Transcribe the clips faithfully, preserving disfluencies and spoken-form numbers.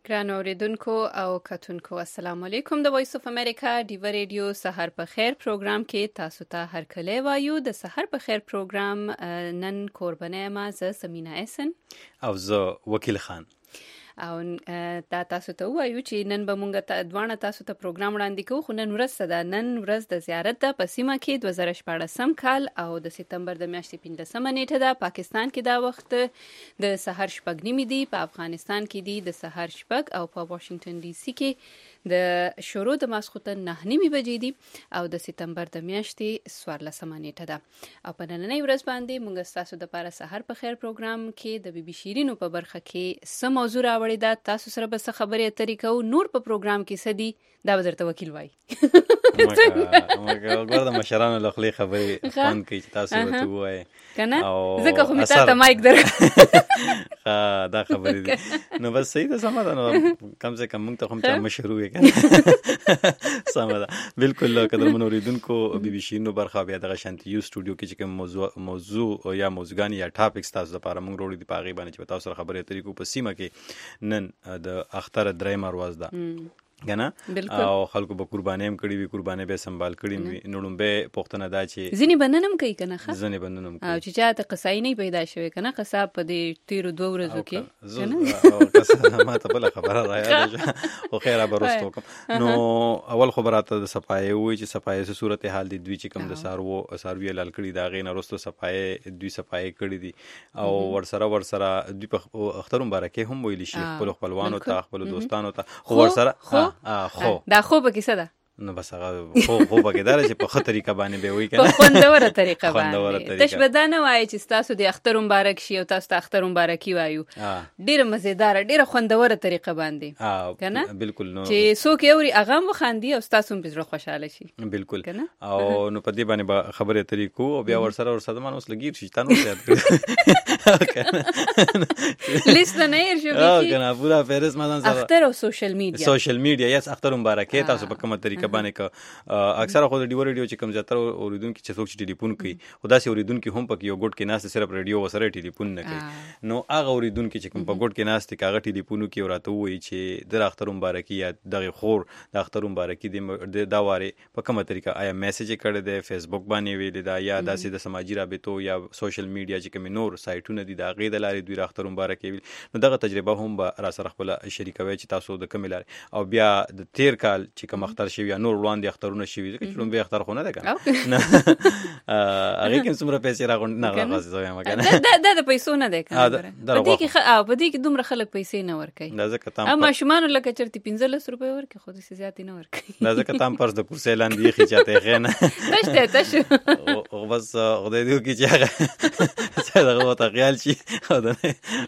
ګران اوریدونکو او کتونکو السلام علیکم. د وایس اف امریکا ډیو ریډیو سحر په خیر پروګرام کې تاسو ته هر کله وایو. د سحر په خیر پروګرام نن قربانه ما ز سمینا احسن او زه وکیل خان او دا تاسو ته وایو چې نن به مونږ ته دوانه تاسو ته پروګرام وړاندې کوو. خو نن ورځ ده، نن ورځ د زیارت ده په سیمه کې دوه زره شپاړسم کال او د سپتمبر د میاشتې پنځلسمه نیټه ده. پاکستان کې دا وخت د سحر شپږ نیمې دي، په افغانستان کې دي د سحر شپږ او په واشنگټن ډي سي کې د شروع د ماسخوتن نه نیمې بجې دي او د سپتمبر د میاشتې څوارلسمه نیټه ده. او په نننۍ ورځ باندې مونږ ستاسو دپاره سحر په خیر پروګرام کې د بي بي شیرینو په برخه کې څه موضوع راوړې ده، تاسو سره به څه خبرې اترې کوو. نور په پروګرام کې څه دي دا به درته وکیل وایي. مګر ګور د مشرانو له خولې خبرې خوند کوي چې تاسو ورته ووایئ کنه، ځکه خو مې تا ته مایک در ښه دا خبرې دي. نو بس صحیح ده، سمه ده. نو کم سے کم موږ ته خو هم چا مشر ووایي کنه، سمه ده. بالکل قدرمنو اوریدونکو، بي بي شیرینو برخه بیا دغه شانتي یو سټوډیو کې چې کوم موضوع موضوع یا موضوعګان یا ټاپکس تاسو لپاره موږ وروړي دي په هغې باندې چې په تاسو سره خبرې اترې کوو. په سیمه کې نن د اختر درېیمه ورځ ده کنه، او خلکو به قرباني هم کړي وي، قرباني به سنبال کړي وي. نو لومبۍ پوښتنه دا چې ځینې بندن هم کوي کنه، ښه ځینې بندن هم کوي او چې چا ته قصایي نه پیدا شوې کنه، قصاب په دې تیرو دوه ورځو کې کنه ما ته بله خبره رایاده شوه خو خیر به وروسته وکړم. نو اول خو به راته د صفایې ووایي چې صفایې څه صورت حال دي. دوی چې کوم د څاروو څاروي حلال کړي د هغې نه وروسته صفایې دوی صفایې کړي دي او ورسره ورسره دوی په اختر مبارکۍ هم ویلی شي خپلو خپلوانو ته، خپلو دوستانو ته. خو ورسره خو دا خو به کیسه ده، نو بس هغه خو خو پکې دا چې په ښه طریقه باندې به وایي کنه، په خوندوره طریقه باندې. تش به دا نه وایي چې ستاسو د اختر مبارک شي او تاسو ته اختر مبارکي وایو. ډېره مزېداره، ډېره خوندوره طریقه باندې کنه. بالکل. نو چې څوک یې اوري هغه هم وخاندي او ستاسو هم په زړه خوشحاله شي. بالکل. او نو په دې باندې به خبرې اترې کوو او بیا ورسره ورسره مان اوس لګیر شي تا نو یاد کړو لیست نه یې شو کنه پورا فهرست ما ځان سره اختر او سوشل میډیا سوشل میډیا یس اختر مبارکي تاسو په کومه طریقه باندې که اکثره خو د ډیو ریډیو چې کوم زیاتره اوریدونکي چې څوک چې ټلیفون کوي خو داسې اوریدونکي هم پکې یو ګوټ کې ناست صرف ریډیو وسره ټلیفون نه کوي. نو هغه اوریدونکي چې کوم په ګوټ کې ناست هغه ټلیفون کوي او راته وایي چې د اختر مبارکي یا دغه خور د اختر مبارکي د دا واره په کومه طریقه آیا میسج کړی دی، فیسبوک باندې ویل دا یا داسې د سماجی رابطو یا سوشل میډیا چې کوم نور سایټونه دي دا غي د لارې دوی اختر مبارکي ویل. نو دغه تجربه هم به را سره خپل شریکوي چې تاسو د کوم لارې او بیا د تیر کال چې کوم اختر شوی یا نور وړاندې اخترونه شوي ځکه چې لومبۍ اختر خو نه ده کنه، هغې کې هم څومره پیسې راغونډ نه راغځي زه وایم کنه دا د پیسو نه دی کنه. په دې کې او په دې کې دومره خلک پیسې نه ورکوي. دا ځکه تام ماشومانو لکه چېرته پنځلس روپۍ ورکړي خو داسې زیاتې نه ورکوي. دا ځکه تام پرس د کورسۍ لاندې ایښي چاته یې ښې نه تش دی تش خو بس خدای دې وکړي چې هغه چې دغه ورته خیال شي او د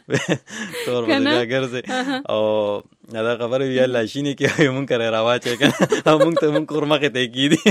تور به بیا ګرځي او دا خبره وي الله شینې کې مونږ کرے راواچې کنه او مونږ ته مونږ کور مخې ته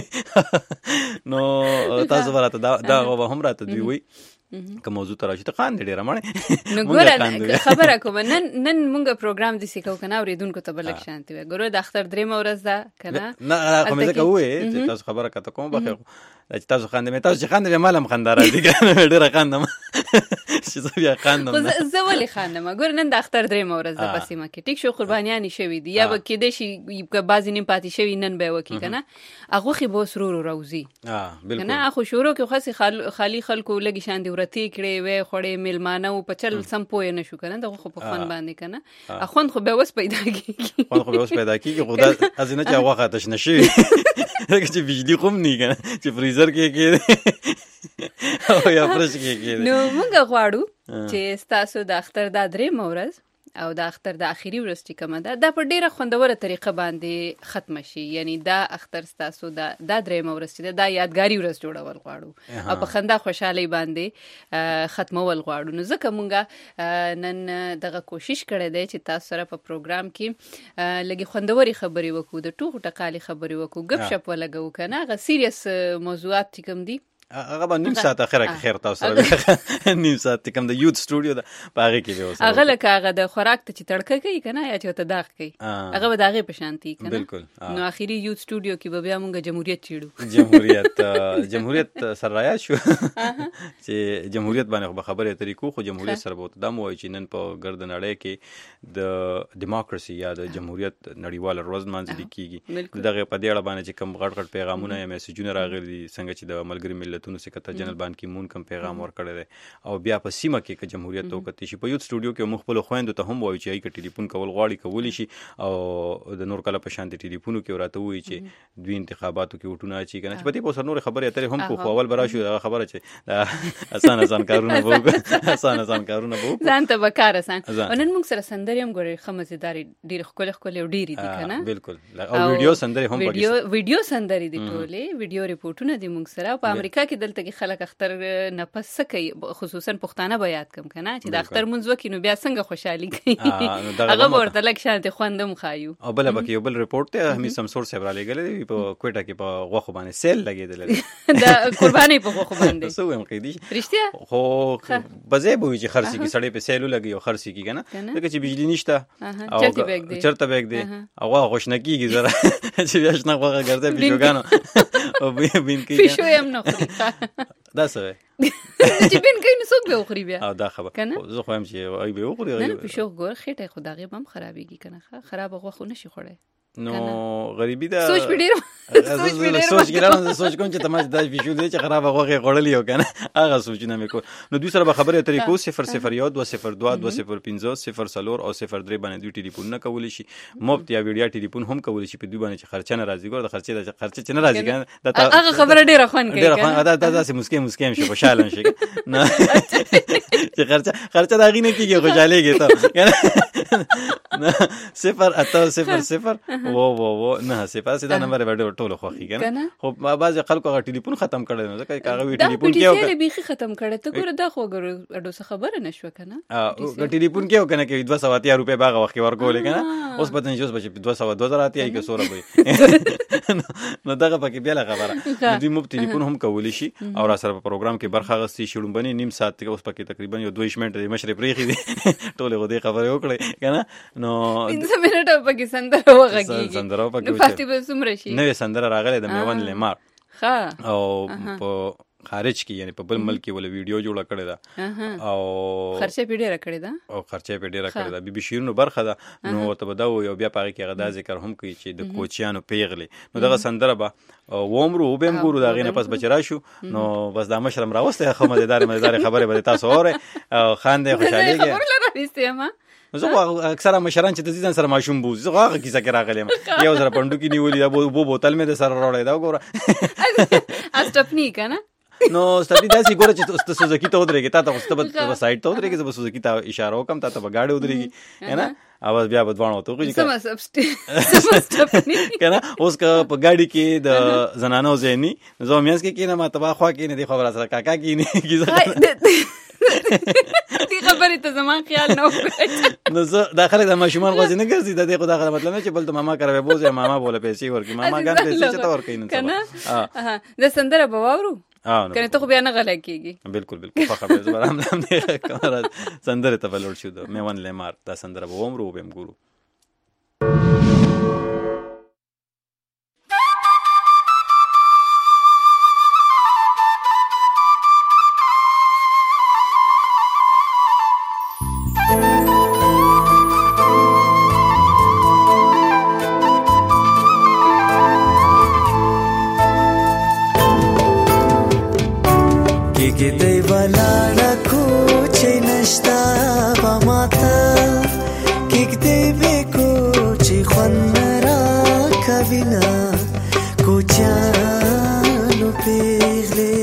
کېدي. نو تاسو به راته دا به هم راته دوی وایي که موضوع ته راشي ته خاندې ډېره مړې. نو ګوره خبره کومه نن نن مونږ پروګرام داسې کوو که نه اورېدونکو ته به لږ شانتي وایي. ګوره د اختر درېیمه ورځ ده که نه نه خو مې ځکه ووایې چې تاسو خبره کته کوم بخیر چې تاسو خاندې مې تاسو چې خاندې بیا مال هم خندا راځي کنه ډېره خاندم چې زه بیا خاندم. زه ولې خاندم؟ ګوره نن د اختر درېیمه ورځ ده په سیمه کې ټیک شو قربانیانې شوي دي یا به کېدای شي که بعضې نیم پاتې شوي نن به یې وکړي که نه هغوښې به اوس ورو ورو راوځي که نه. خو شروع کې خاصې خالي خلکو لږې شاندې ورتې کړې وې خوړې میلمانه و په چل سم پوه نه شو که نه دغه خو په خوند باندې که نه خوند خو بیا اوس پیدا کېږي خوند خو بیا اوس پیدا کېږي خو دا هسې نه چې غوښه تش نه شوي ځکه چې بجلي خو هم نه که نه چې فریزر کې کېدی او یا فرش کې کېدی. نو موږ غواړو چې ستاسو د اختر دا درېیمه ورځ او د اختر د اخري ورځ چې کومه ده دا په ډېره خوندوره طریقه باندې ختمه شي. یعنی دا اختر ستاسو دا دا درېیمه ورځ چې ده دا یادګاري ورځ جوړول غواړو او په خندا خوشحالۍ باندې ختمول غواړو. نو ځکه مونږ نن دغه کوشش کړی دی چې تاسو سره په پروګرام کې لږې خوندورې خبرې وکړو، د ټوغو ټقالې خبرې وکړو، ګپ شپ ولګوو که نه هغه سیریس موضوعات چې کوم دي هغه به نیم ساعت اخره کې خیر تاسو سره نیم ساعت کوم د یوت سټوډیو د پاره کې به اوسه هغه لکه هغه د خوراک ته چې تړکه کوي کنه یا چې ته داغ کوي هغه به داغه په شانتي کنه بالکل. نو اخیری یوت سټوډیو کې به بیا موږ جمهوریت چیړو جمهوریت جمهوریت سره رایا شو چې جمهوریت باندې خبره طریقو خو جمهوریت سره به د مو چې نن په ګرد نړۍ کې د دیموکراسي یا د جمهوریت نړیوال ورځ مانځل کیږي دغه په دې اړه باندې چې کوم غټ غټ پیغامونه یا میسجونه راغلي څنګه چې د ملګری ملتونو سکرټر جنرال بان کی مون کوم پیغام ورکړی دی او بیا په سیمه کې ک جمهوریت توکتی شي په یوت سټوډیو کې مخ په خويندو ته هم وایي چې ای ک ټلیفون کول غواړي کولی شي او د نور کله په شان ټلیفونو کې وراته وایي چې دوی انتخاباتو کې وټونه اچي کنه چې په دې په سر نور خبرې اترې هم کو اول برا شو خبره چې اسان اسان کارونه وو اسان اسان کارونه وو ځان ته وکړه اسان نن موږ سره سندري هم ګوري خمسداري ډیر خپل خپل ډیری دي کنه بالکل او ویډیو سندري هم ویډیو ویډیو سندري دي ټوله ویډیو ریپورتونه دي موږ سره په امریکا کې دلته کې خلک اختر نفس کوي خصوصا پښتانه به یاد کم کنه چې د اختر منځ وکینو بیا څنګه خوشحالي کوي هغه ورته لک شانته خوندم خایو او بل به کې بل ریپورت ته همي سمسور صاحب را لګل په کوټه کې په غوخه باندې سیل لګیدل دا قرباني په غوخه باندې سو هم کې دي رښتیا خو بځای به چې خرسي کې سړې په سیلو لګي او خرسي کې کنه لکه چې بجلی نشته او چرته بیگ دی او غوخه خوشنکیږي زره چې بیا شنه غوخه ګرځي بيجوګانو او بین کې فيشو يم نه خوري دا څه چې بین کې نو څوک به خوري بیا او دا خبر زه خو هم چې ای به خوري نه فيشو ګور خېټه خدای هم خرابېږي کنه خراب غوخه نشي خوړی نو غریبی دا سوچ پډیر سوچ پډیر سوچ ګرام سوچ کوم چې تماش د فيشو دې چې خراب غوخه خړلې یو کنه هغه سوچونه مې کو نو دوی سره به خبره طریقو صفر صفر یو دو صفر دو دو صفر پنځه صفر صفر او صفر درې باندې دوی ټلیفون نه کولی شي مفت یا ویډیو ټلیفون هم کولی شي په دوی باندې چې خرچه نه راځي ګور د خرچه د خرچه چې نه راځي کنه دا هغه خبره ډیره خوان کوي ډیره خوان دا داسې مسکه مسکه شي خوشاله شي نه چې خرچه خرچه دا غینه کیږي خوشاله کیږي نه صفر اته صفر صفر وو وو وو نه صفر سیدا نمبر وړو ټولو خوخي کنه خو بعض خلکو هغه ټلیفون ختم کړي نو ځکه هغه وی ټلیفون کېو دا بيخي ختم کړي ته ګوره دا خو ګوره اډو څه خبره نشو کنه ا ټلیفون کېو کنه کې دوه سوه اتیا روپے باغه وخت ورکول کنه اوس پته نشي اوس بچ دوه سوه دوه زره اتیا کې سوره وي نو دغه پکې بیا خبره دوی مفت ټلیفون هم کولی شي او را سره په پروګرام کې برخه غستې شړم بني نیم ساعت کې اوس پکې تقریبا یو دوه منټه د مشرې پریخي دي ټوله غوډه خبره وکړي کنه نو پنځه منټه پکې سندره وغږیږي سندره پکې فاتي به سمره شي نوې سندره راغله د میوان لمار ښه او په خارج کې یعنی په بل ملک کې ول ویډیو جوړه کړې ده او خرچه پیډه راکړې ده او خرچه پیډه راکړې ده بي بي شیرونو برخه ده نو ته بداو یو بیا پاره کې غدا ذکر هم کوي چې د کوچیانو پیغلې نو دغه سندره به وومرو وبم ګورو دا غینه پس بچرا شو نو بس دا مشرم راوسته خو مزیدار مزیدار خبره به تاسو اوره خاندې خوشاله کې خبر لره استیما زه اکثره مشران چې د ځین سره ماشوم بوز زه هغه کیسه کې راغلم یو سره پندو کې نیولې دا بو بوتل مې د سره راوړې دا ګوره استپنی کنه نو ستاسو داسې ګوره چې تاسو سوزکی ته ودرېږئ تا ته خو په سایډ ته ودرېږئ زه به سوزکی ته اشاره وکم تا ته به گاډي ودرېږي ہے نه اواز بیا به دوانو ته وګورئ سم سبسټپنی کنه اوس که په گاډي کې د زنانو زېنی زه میاس کې کینه ما تبا خوا کې نه دی خبره سره کاکا کې نه کیږي دې خبرې ته زمان خیال نه وکړ نو زه داخله د ماشومان غوځي نه ګرځي د دې خو داخله مطلب نه چې بل ته ماما کوي بوزه ماما بوله پیسې ورکي ماما ګان پیسې چته ورکي نه کنه د سندره بواورو کنه ته خو بیا نه غلا کیږي بالکل بالکل فخر به زبر هم نه کمره سندره ته بلور شو د میوان لمار دا سندره به عمر وبم ګورو گدی ولاړه کوچې نشتا په ماته کېږدی به کوچې خوند را کوینه کوچیانو پیغلې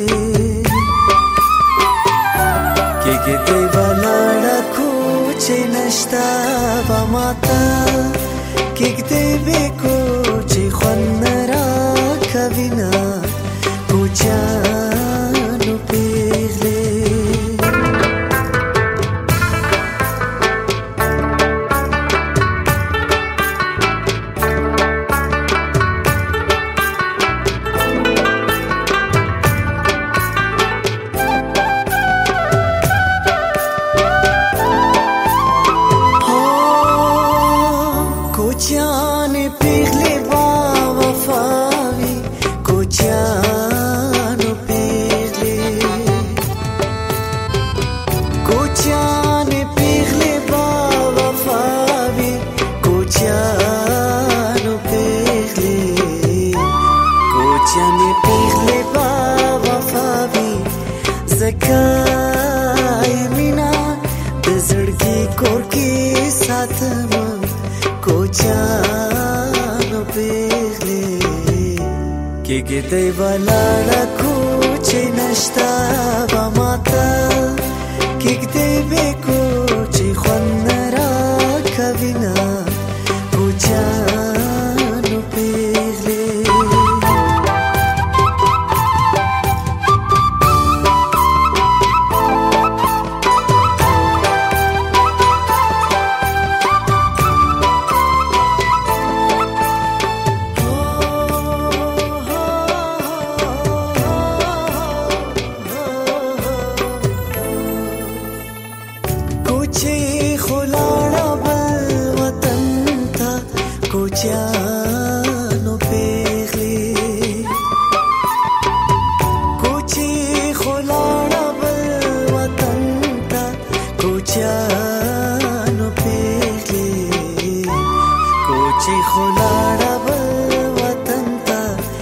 کېږدی ولاړه کوچې نشتا په ماته کېږدی به کوچې خوند را کوینه کوچیانو کوچیان پیغلی با وفاوی کوچیانو پیغلی کوچیان پیغلی با وفاوی کوچیانو پیغلی کوچیان پیغلی با وفاوی زکای مینا د زړګي کور کې ساتم کوچانو پیغلی کې کې دی ولاړه کوچې نشتا با ماتا کې کې دی به کوچې خوند را کوینا کوچانو پیغلی کوچانو پیغلی کوچی خلاړه بل وطن ته کوچانو پیغلی کوچی خلاړه بل وطن ته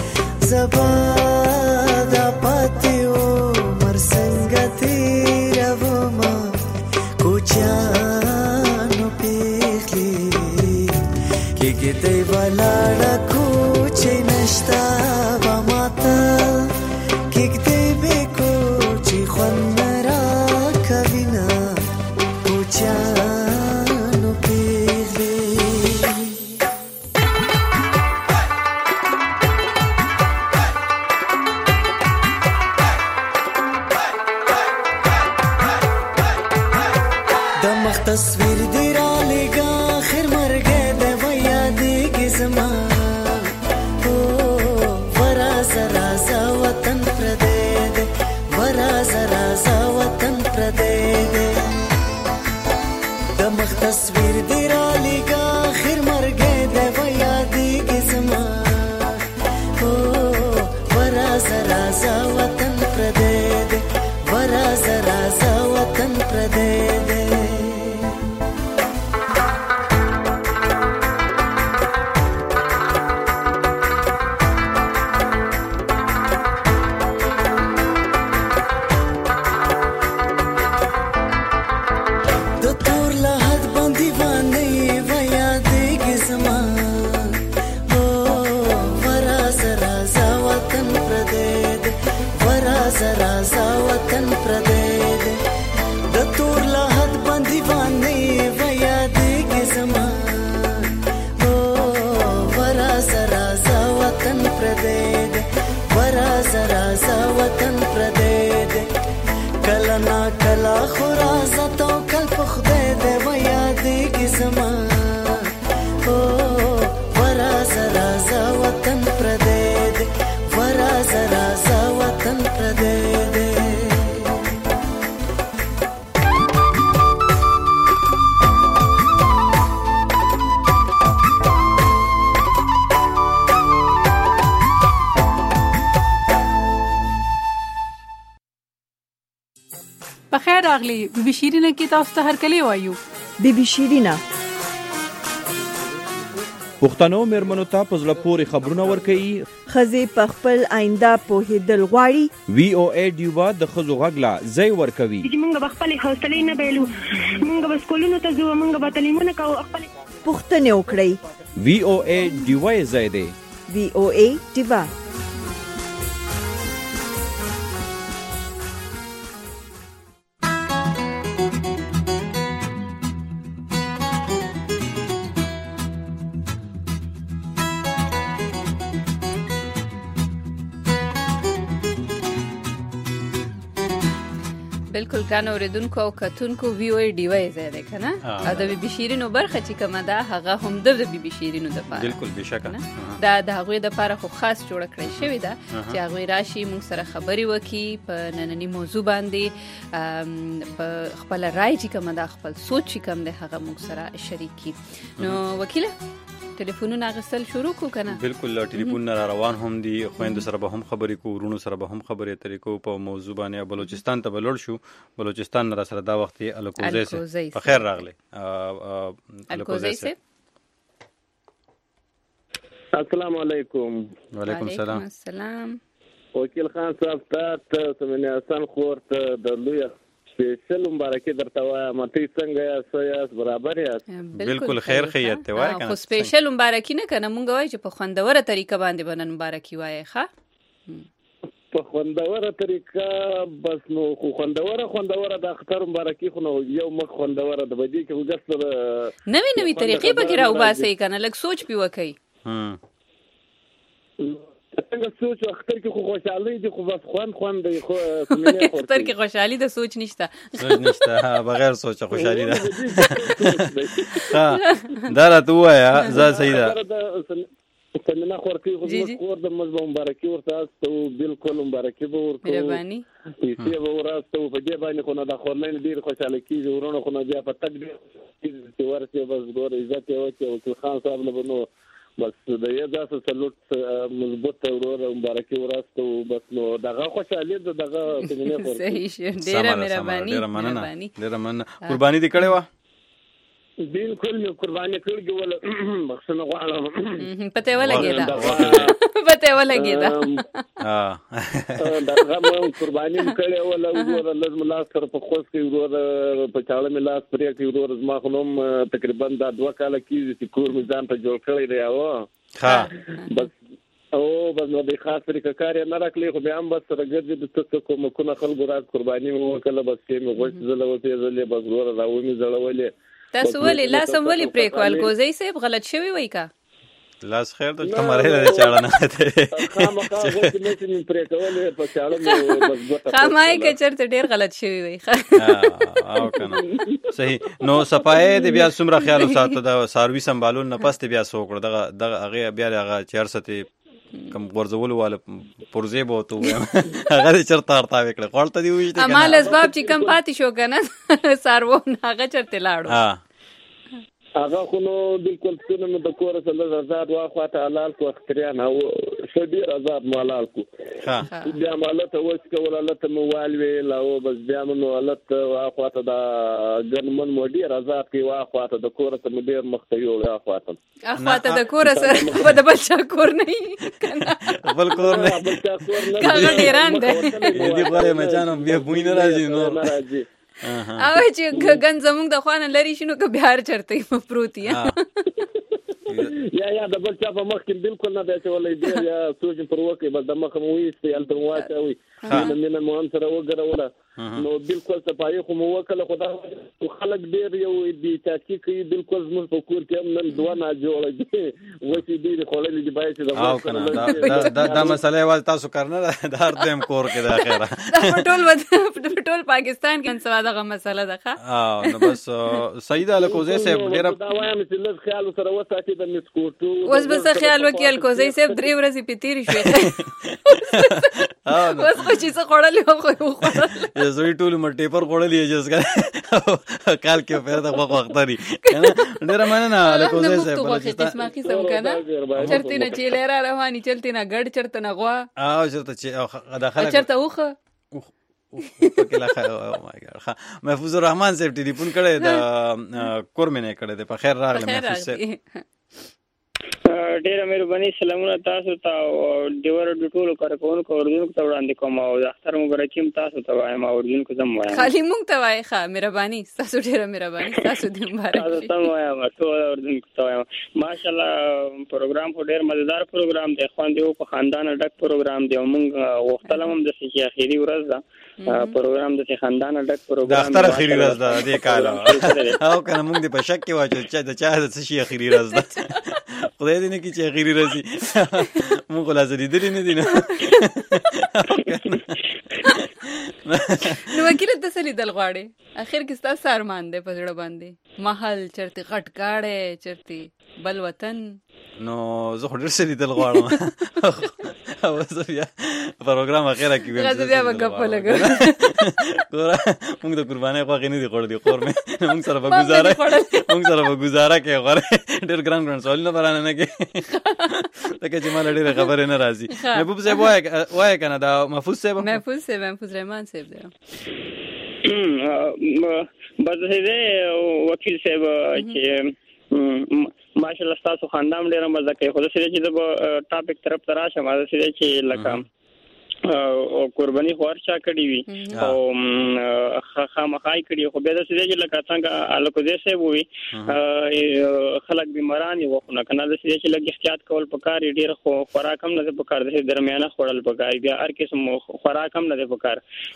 زباده پاتیو مرسنګ تیروما کوچانو پیغلی کې دی ولاړه کوچې نشتا با ماتا کې دی به کوچې خوند را کوینا کوچانو پیغلی د مخ تصویر دی را لګا خیر مرګ ورازا رازا وطن پردے دے ورازا رازا وطن پردے دے دمخ تصویر دی را لگا خیر مرگے دے ویادی کی زمان ورازا رازا وطن پردے دے ورازا رازا وطن پردے دے رازا وطن پردے دے د تور لحد باندې باندې ویا دې کې زمان او ورازا رازا وطن پردے دے ورازا رازا وطن پردے دے کلا نا کلا خرازا تو کل پخدے دے ویا دې کې زمان او ورازا رازا وطن پردے دے ورازا رازا وطن پردے دے بخیر راغلی بی بی شیرینه کې تاسو ته هرکلی وایو بی بی شیرینه پښتنو مېرمنو ته په زړه پورې خبرونه ورکوي ښځې په خپل آینده پوهېدل غواړي وی او ای ډیوا د ښځو غږ لا ځای ورکوي چې موږ به خپلې حوصلې نه بایلو موږ به سکولونو ته ځو موږ به تعلیمونه کوو خپلې پوښتنې وکړئ وی او ای ډیوا یې ځای دی وی او ای ډیوا بالکل ګران اوریدونکو او کتونکو وی او ای ډی وای زده کنه او د بي بي شیرینو برخه چې کومه ده هغه هم د بي بي شیرینو د پاره بالکل بشکه دا د هغه د پاره خو خاص جوړ کړی شوی ده چې هغه راشي موږ سره خبري وکي په نننی موضوع باندې په خپل رائے چې کومه ده خپل سوچ چې کوم ده هغه موږ سره شریکي نو وکیله ټلیفونونه غسل شروع کو کنه بالکل ټلیفون را روان هم دي خويند سره به هم خبرې کو ورونو سره به هم خبرې طریقو په موضوع باندې بلوچستان ته بلور شو بلوچستان را سره دا وخت الکوزي سه په خیر راغله الکوزي سه السلام علیکم وعلیکم السلام السلام وکیل خان صاحب ته سمنه حسن خورت د لوی سپیشل مبارکي درته وایم مته څنګه یاست برابر یاست بالکل خیر خیریت ته وای کنه خو سپیشل مبارکي نه کنه مونږ وای چې په خوندوره طریقه باندې بنن مبارکي وای ښه په خوندوره طریقه بس نو خو خوندوره خوندوره د اختر مبارکي خو نو یو مخ خوندوره د بدی کې وګستل نوې نوې طریقې به راو باسي کنه لکه سوچ پی وکي هم څنګه سوچ اختر کې خو خوشحالي دي خو بس خوان خوان دی خو سمینه خور اختر کې خوشحالي د سوچ نشته سوچ نشته بغیر سوچ خوشحالي ده ها دا راته وایا زه صحیح ده سمینه خور کې خو خور د مزه مبارکي ورته او بالکل مبارکي به ورته مهرباني پیسې به ورته په دې باندې خو نه د خورلین ډیر خوشاله کیږي ورونه خو نه بیا په تک دي چې ورته بس ګور عزت یو چې خان صاحب له نو بس د یو ځاسه سلوټ مضبوط ورور مبارکي وراسته بس نو دغه خوشاله دغه سمینه خور صحیح شه ډیره مهرباني ډیره مننه ډیره مننه قرباني دې کړې و بالکل مې قرباني کړې ول بخښنه غواړم پته ولګیدا پته ولګیدا ها دغه مې قرباني کړې ول ورور لازم لاس سره په خوښ کې ورور په چاړه مې لاس پرې کې ورور ما خلوم تقریبا دا دوه کال کېږي چې کور مې ځان ته جوړ کړی دی او ها بس او بس نو د خاص طریقه کار نه راکلی خو بیا هم بس راګرځي د څه کوم کو خلکو راځ قرباني مې وکړه بس کې مې غوښ زله وته زله بس ورور راومي زړولې تاسو ولې لاس هم ولې پرې کول کوزي صاحب غلط شوی وای کا لاس خیر ته تمره له چاړه نه ته خامخا وخت مې چې پرې کول په چاړه مې بس ګوته خامای که چرته ډیر غلط شوی وای او کنه صحیح نو صفای دې بیا څومره خیال وساته د سروي سمبالون نه پسته بیا سوکړه دغه دغه هغه بیا هغه چارسته کم ورزول والا پرزه بو تو هغه چرته ارتا وکړه خپل ته دی وښته کنه امال اسباب چې کم پاتې شو کنه سارو هغه چرته لاړو ها هغه خو نو بالکل څنګه مې د کور سره آزاد واخوا ته حلال کو اختریان او شډیر آزاد مالال کو ها بیا مالته وڅ کول الله ته موال وی لاو بس بیا نو الله ته واخوا ته دا ګنمن مودي آزاد کی واخوا ته د کور ته مې ډیر مخته یو واخوا ته اخوا ته د کور سره په د بچا کور نه کنه بل کور نه بچا کور نه هغه ډیران ده دې غواړم مچانو بیا بوین راځي نو راځي او چې ګن زموږ د خوانه لري شنو که بهار چرته پروتي یا یا د بل چا په مخ کې بالکل نه دی چې ولې دی یا سوچ پر وکي بس د مخ مو وي چې الته واچوي نو مینه مو هم سره وګروله نو بالکل صفای خو مو وکړه خدا خلک ډیر یو دي چې کوي بالکل زموږ په کور کې هم نن دوه نه جوړ دي وسی دي خولې دی بای چې دا دا دا مسله واز تاسو کرنه د هر دیم کور کې د اخره ټول ټول پاکستان کې څه دغه مسله ده ها نو بس سید الکوزي صاحب ډیر دا وایم چې لږ خیال سره وساتي د مسکوټو اوس به څه خیال وکړي الکوزي صاحب درې ورځې پتیری شوې اوس خو چې څه خړلې خو خړلې زوی ټول مټې پر خړلې جس کال کې پیدا خو وختري کنه ډیر مننه الکوزي صاحب اسمه قسم کنه چرته نه چیلې را رواني چلته نه ګډ چرته نه غوا او چرته چې داخله چرته اوخه پکې لا او مای ګاډ محفوظ الرحمن صاحب ټلیفون کړي د کورمنه کړي د په خیر راغله محفوظ صاحب ډیره مهرباني سلامونه تاسو ته ډیور د ټولو کارکونکو اوردونکو ته وړاندې کوم او د اختر مبارکیم تاسو ته وایم اوردونکو زم وایم خالي مونږ ته وای ښه مهرباني تاسو ډیره مهرباني تاسو دې مبارک تاسو ته وایم ټول اوردونکو ته وایم ماشاءالله پروګرام خو ډیر مزیدار پروګرام دی خواندې په خاندان ډک پروګرام دی مونږ وختلم هم د شي اخیری ورځ ده پروګرام د خاندان ډک پروګرام د اختر اخیری ورځ ده د کال او کنه مونږ دې په شک کې واچو چې د چا د شي اخیری ورځ ده خدای دې نه کی چې اخیری ورځي مونږ لا زری دې نه دي نه نو وکیل تسلی دل غواړي اخر کې ستاسو ارمان دی په زړه باندې محل چرته غټ کاړې چرته بل وطن نو زه خو ډېر څه لیدل غواړم او زه بیا پروګرام اخره کې ویم زه بیا به ګپ لګم موږ د قربانۍ غوښې نه دي خوړلې خور مې موږ سره به ګزاره موږ سره به ګزاره کوي غوره ډېر ګران ګران سوالونه به رانه نه کوي لکه چې ما له ډېرې خبرې نه راځي محبوب صاحب وایه که نه دا محفوظ صاحب محفوظ صاحب محفوظ رحمان صاحب دی بس دی وکیل صاحب چې ماشاءالله ستاسو خاندان ډېره مزه کوي خو داسې دی چې زه به ټاپک طرف ته راشم داسې دی چې لکه قرباني خو هر چا کړې وي او خامخا یې کړي خو بیا داسې دی چې لکه څنګه الکوزی صاحب ووي خلک بیماران یې وخونه که نه داسې دی چې لږ احتیاط کول پکار یې ډېر خو خوراک هم نه دی پکار داسې درمیانه خوړل پکار بیا هر قسم خوراک هم نه دی پکار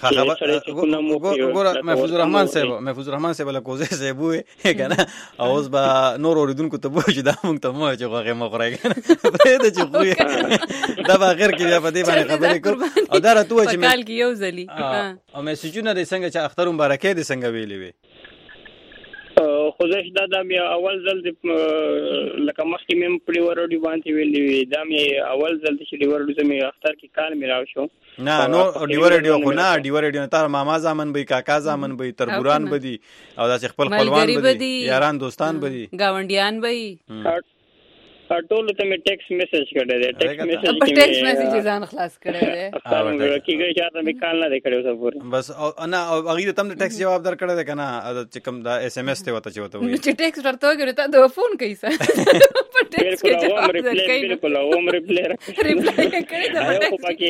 ګوره محفوظ الرحمن صاحب محفوظ الرحمن صاحب الکوزی صاحب ووي که نه او اوس به نور اورېدونکو ته ووایو چې دا موږ ته مه وایه چې غوښې مه خورئ که نه پرېږده چې خوري دا به اخر کې بیا په دې باندې خبرې کوو او دا راته ووایه چې کال کې یو ځلي او میسیجونه دې څنګه چې اختر مبارکۍ دې څنګه ویلې وې خو زه دا دا مې اول ځل لکه مخکې مې په ډیور راډیو باندې ویلې وې دا مې اول ځل چې ډیور راډیو ته مې اختر کې کال میلاو شو نه نو ډیور راډیو خو نه ډیور راډیو نه تر ماما زامن به کاکا زامن به تربوران به دي او داسې خپل خپلوان به دي یاران دوستان به دي گاونډیان به ټول ته مې ټیکس میسج کړی دی ټیکس میسج کې ټیکس میسج ځان خلاص کړی دی هغه کېږي چې تاسو مې کال نه کړو څه پورې بس انا هغه ته هم ټیکس جواب در کړی دی کنه چې کوم دا اس ام اس ته وته چوته وي چې ټیکس ورته وګورئ ته د فون کوي سره په ټیکس کې جواب درکړي بالکل او مې ریپلای ریپلای کړی دا په پکې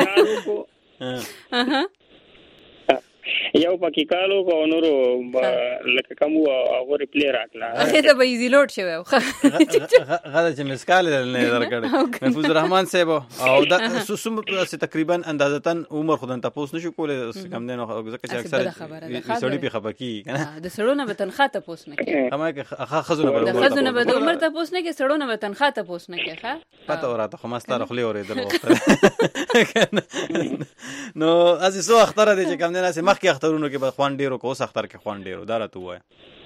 ها یو پکې کالو کو نورو لکه کوم او ریپلای راکلا هغه ته به ایزی لوډ شوی غدا چې مسکال نه درکړي محفوظ الرحمن صاحب او دا سوسم تقریبا اندازتن عمر خدان تاسو نشو کولای کم نه ځکه چې اکثر سړی په خبرکی کنه د سړونو به تنخواه تاسو نه کوي همه کې خزونه به خزونه به عمر تاسو نه کوي سړونو به تنخواه تاسو نه کوي ښه پته وراته خو مستاره خلی اورېدل وخت نو از سو اختر دي چې کم نه ناس مخکې اخترونو کې به خوان ډیرو کو اختر کې خوان ډیرو دا راته وای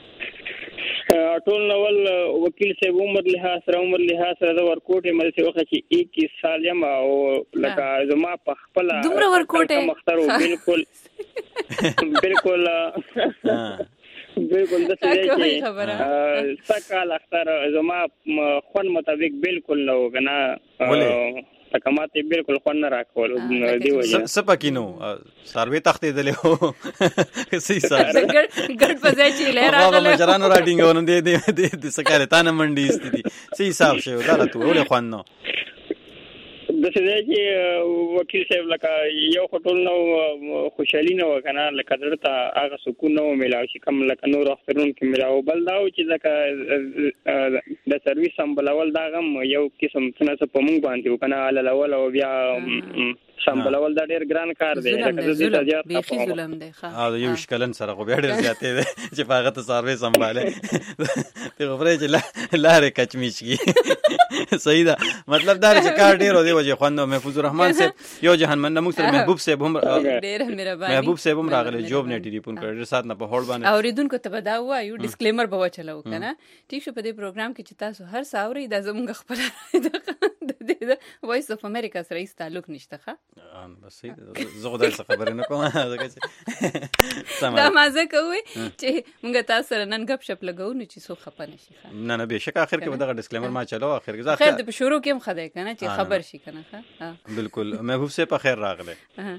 ټول نول وکیل صاحب عمر لحاظ سره عمر لحاظ سره د ورکوټه مې څه وخت چې اکیس سال یم او لکه زما په خپل دومره ورکوټه مختارو بالکل بالکل بالکل د څه چې سکه اختر زما خون مطابق بالکل نو غنا تکماته بالکل خون نه راکول دی وجه سپکینو سروي تختې دلې هو صحیح سره ګډ ګډ پځای چې لهر راغله مجرانو راډینګ ونه دی دی د سکاره تانه منډي استدي صحیح حساب شو دا راته ولې خوان نو د څه دی چې وکیل صاحب لکه یو خټول نو خوشحالي نه وکنه لکه درته هغه سکون نو ملاو شي کم لکه نور اخترون کې ملاو بل دا چې لکه د سرویس سمبلول دا غم یو قسم څه په مونږ باندې وکنه الاول او بیا سمبلول دا ډیر ګران کار دی لکه د دې زیات بيخي ظلم دی ښه او یو شکلن سره خو بیا ډیر زیاتې دی چې پاغه ته سرویس سمباله ته خبره چې لاره کچمیش کی صحیح ده مطلب دا چې کار ډیر دی وجه خوانو محفوظ الرحمن صاحب یو جهان من موږ سره محبوب صاحب هم ډیر مهرباني محبوب صاحب هم راغله جوب نه ټلیفون کړ سات نه په هول باندې اوریدونکو ته بدا وایو ډیسکلیمر به وچلو کنه ټیک شو په دې پروګرام کې چې تاسو هر ساوري د زموږ خپل د وایس اف امریکا سره هیڅ تعلق نشته ښه بس زه خدای څخه خبرې نه کوم دا مازه کوي چې موږ تاسو سره نن غپ شپ لګو نه چې سو خپه نشي نه نه به شک اخر کې دغه ډیسکلیمر ما چلو اخر کې خیر د شروع کې هم خدای کنه چې خبر شي کنه ها بالکل محبوب سے په خیر راغله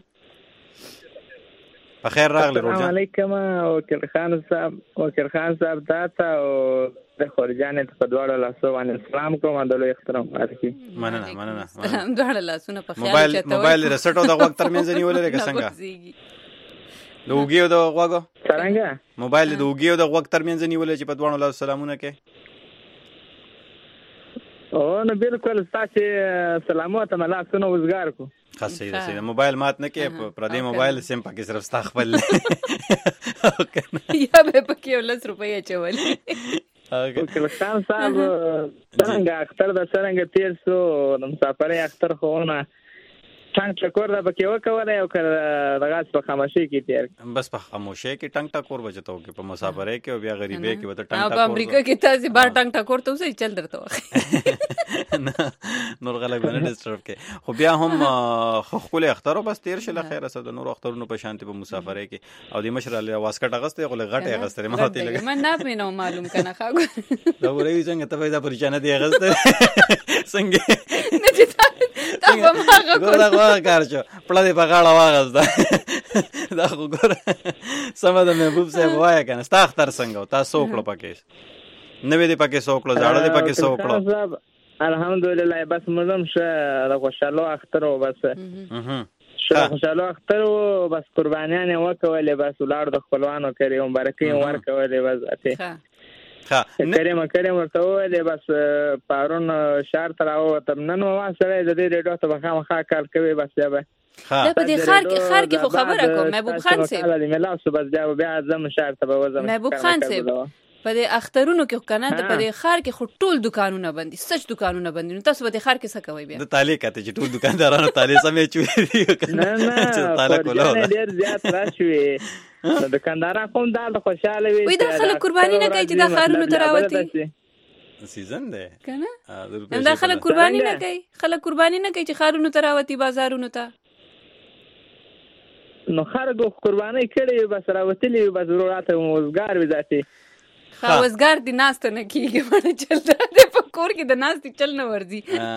په خیر راغله روزه السلام علیکم وکیل خان صاحب وکیل خان صاحب تاسو د خورجانې په دواړو لاسو باندې سلام کوم د لوی احترام ورکړي مننه مننه سلام دواړو لاسونه په خیر موبایل موبایل رسټو د وخت ترمنځ نیولې څنګه د وګیو د وګو څنګه موبایل د وګیو د وخت ترمنځ نیولې چې په دواړو لاسو سلامونه کې او نو بالکل تاسو سلامات مله سونه وزګار کو خاصه ده موبایل مات نه کې پر دې موبایل سیم پکې صرف ستا خپل یا به پکې ولس روپیا چول وکیل خان صاحب څنګه اختر د څنګه تیر سو د مسافرې اختر خوونه ټنګ ټکور دا پکې وکولای او کړه دغه په خاموشي کې تیر بس په خاموشي کې ټنګ ټکور بچتاو کې په مسافرې کې او بیا غریبې کې وته ټنګ ټکور په امریکا کې تاسو بار ټنګ ټکور ته وسې چل درته نور غلط باندې ډسټرب کې خو بیا هم خپل اخترو بس تیر شله خیر اسه د نور اخترونو په شانتي په مسافرې کې او د مشرالې واسکټ اغسته غل غټه اغسته ما ته لګ من نه پینو معلوم کنه خاګو دا ورې څنګه ته دا پریشانه دی اغسته څنګه نه چې تا په ما ګور دا کار شو پړه دی په غاړه واغس دا خو ګور سم د محبوب صاحب وای کنه ستا اختر څنګه تاسو کړو پکې نوې دی پکې سو کړو زاړه دی پکې سو کړو الحمدلله بس مزم شه د خوشاله اختر او بس شه خوشاله اختر او بس قربانیان وکولې بس ولار د خپلوانو کړي مبارکي ورکولې بس اته ها کریم کریم ورته وله بس پارون شهر تر او تر نن ما سره د دې ریډیو ته بخا مخا کار کوي بس بیا به دا په دې خار کې خار کې خو خبره کوم محبوب خان صاحب الله دې ملا صبح بیا بیا اعظم شهر ته وځم محبوب خان صاحب په دې اخترونو کې کنه د په دې خار کې خو ټول دکانونه بندي سچ دکانونه بندي نو تاسو په دې خار کې څه کوي بیا د تالی کته چې ټول دکاندارانو تالی سمې چوي دي نه نه تالی کوله ډیر زیات راشي دکانداران کوم دا خوشاله وي وي دا خلک قرباني نه کوي چې دا خارونو تراوتی سیزن ده کنه دا خلک قرباني نه کوي خلک قرباني نه کوي چې خارونو تراوتی بازارونو ته نو خرګو قرباني کړي بس راوتلی بس ضرورت موزګار وي ذاتي خاوزګار دی ناست نه کیږي باندې چلته د پکور کې د ناست چل نه ورځي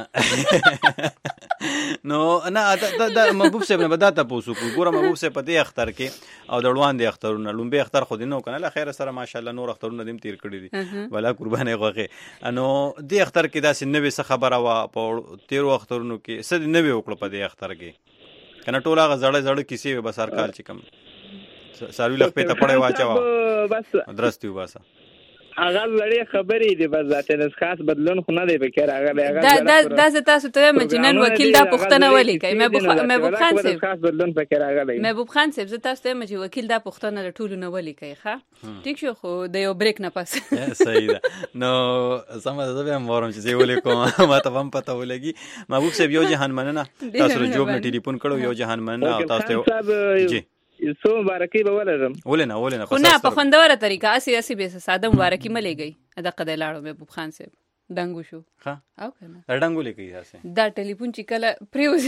نو نه دا د محبوب صاحب نه بداته پوسو ګوره محبوب صاحب په دې اختر کې او د روان دي اخترونه لومبي اختر خو دینو کنه له خیر سره ماشاءالله نور اخترونه دیم تیر کړی دي ولا قرباني غوغه نو دې اختر کې دا سن نوې څه خبره وا په تیر اخترونو کې سد نوې وکړه په دې اختر کې کنه ټوله غزړې زړې کیسې به سرکال چې کم ساروی لخ په ته پړې واچوا بس درستي وباسه هغه لړې خبرې دي بس ذاته خاص بدلون خو نه دی پکې راغلی هغه دا دا دا تاسو ته مجنن وکیل دا پښتنه ولي کوي محبوب محبوب خان صاحب خاص بدلون پکې راغلی محبوب خان صاحب زه تاسو ته مجنن وکیل دا پښتنه ټولو نه ولي کوي ښه ټیک شو خو د یو بریک نه پاس صحیح ده نو سم ده به مورم چې ویل کوم ما ته هم پته ولګي محبوب صاحب یو جهان مننه تاسو ر جوب نه ټلیفون کړو یو جهان مننه او تاسو جی سو مبارکي به ولرم ولنه ولنه خو نه په خوندوره طریقه اسی اسی به ساده مبارکي ملګي ادا قد لاړو محبوب خان صاحب ډنګو شو ها او کنه ډنګو لیکي تاسو دا ټلیفون چې کله پریوزي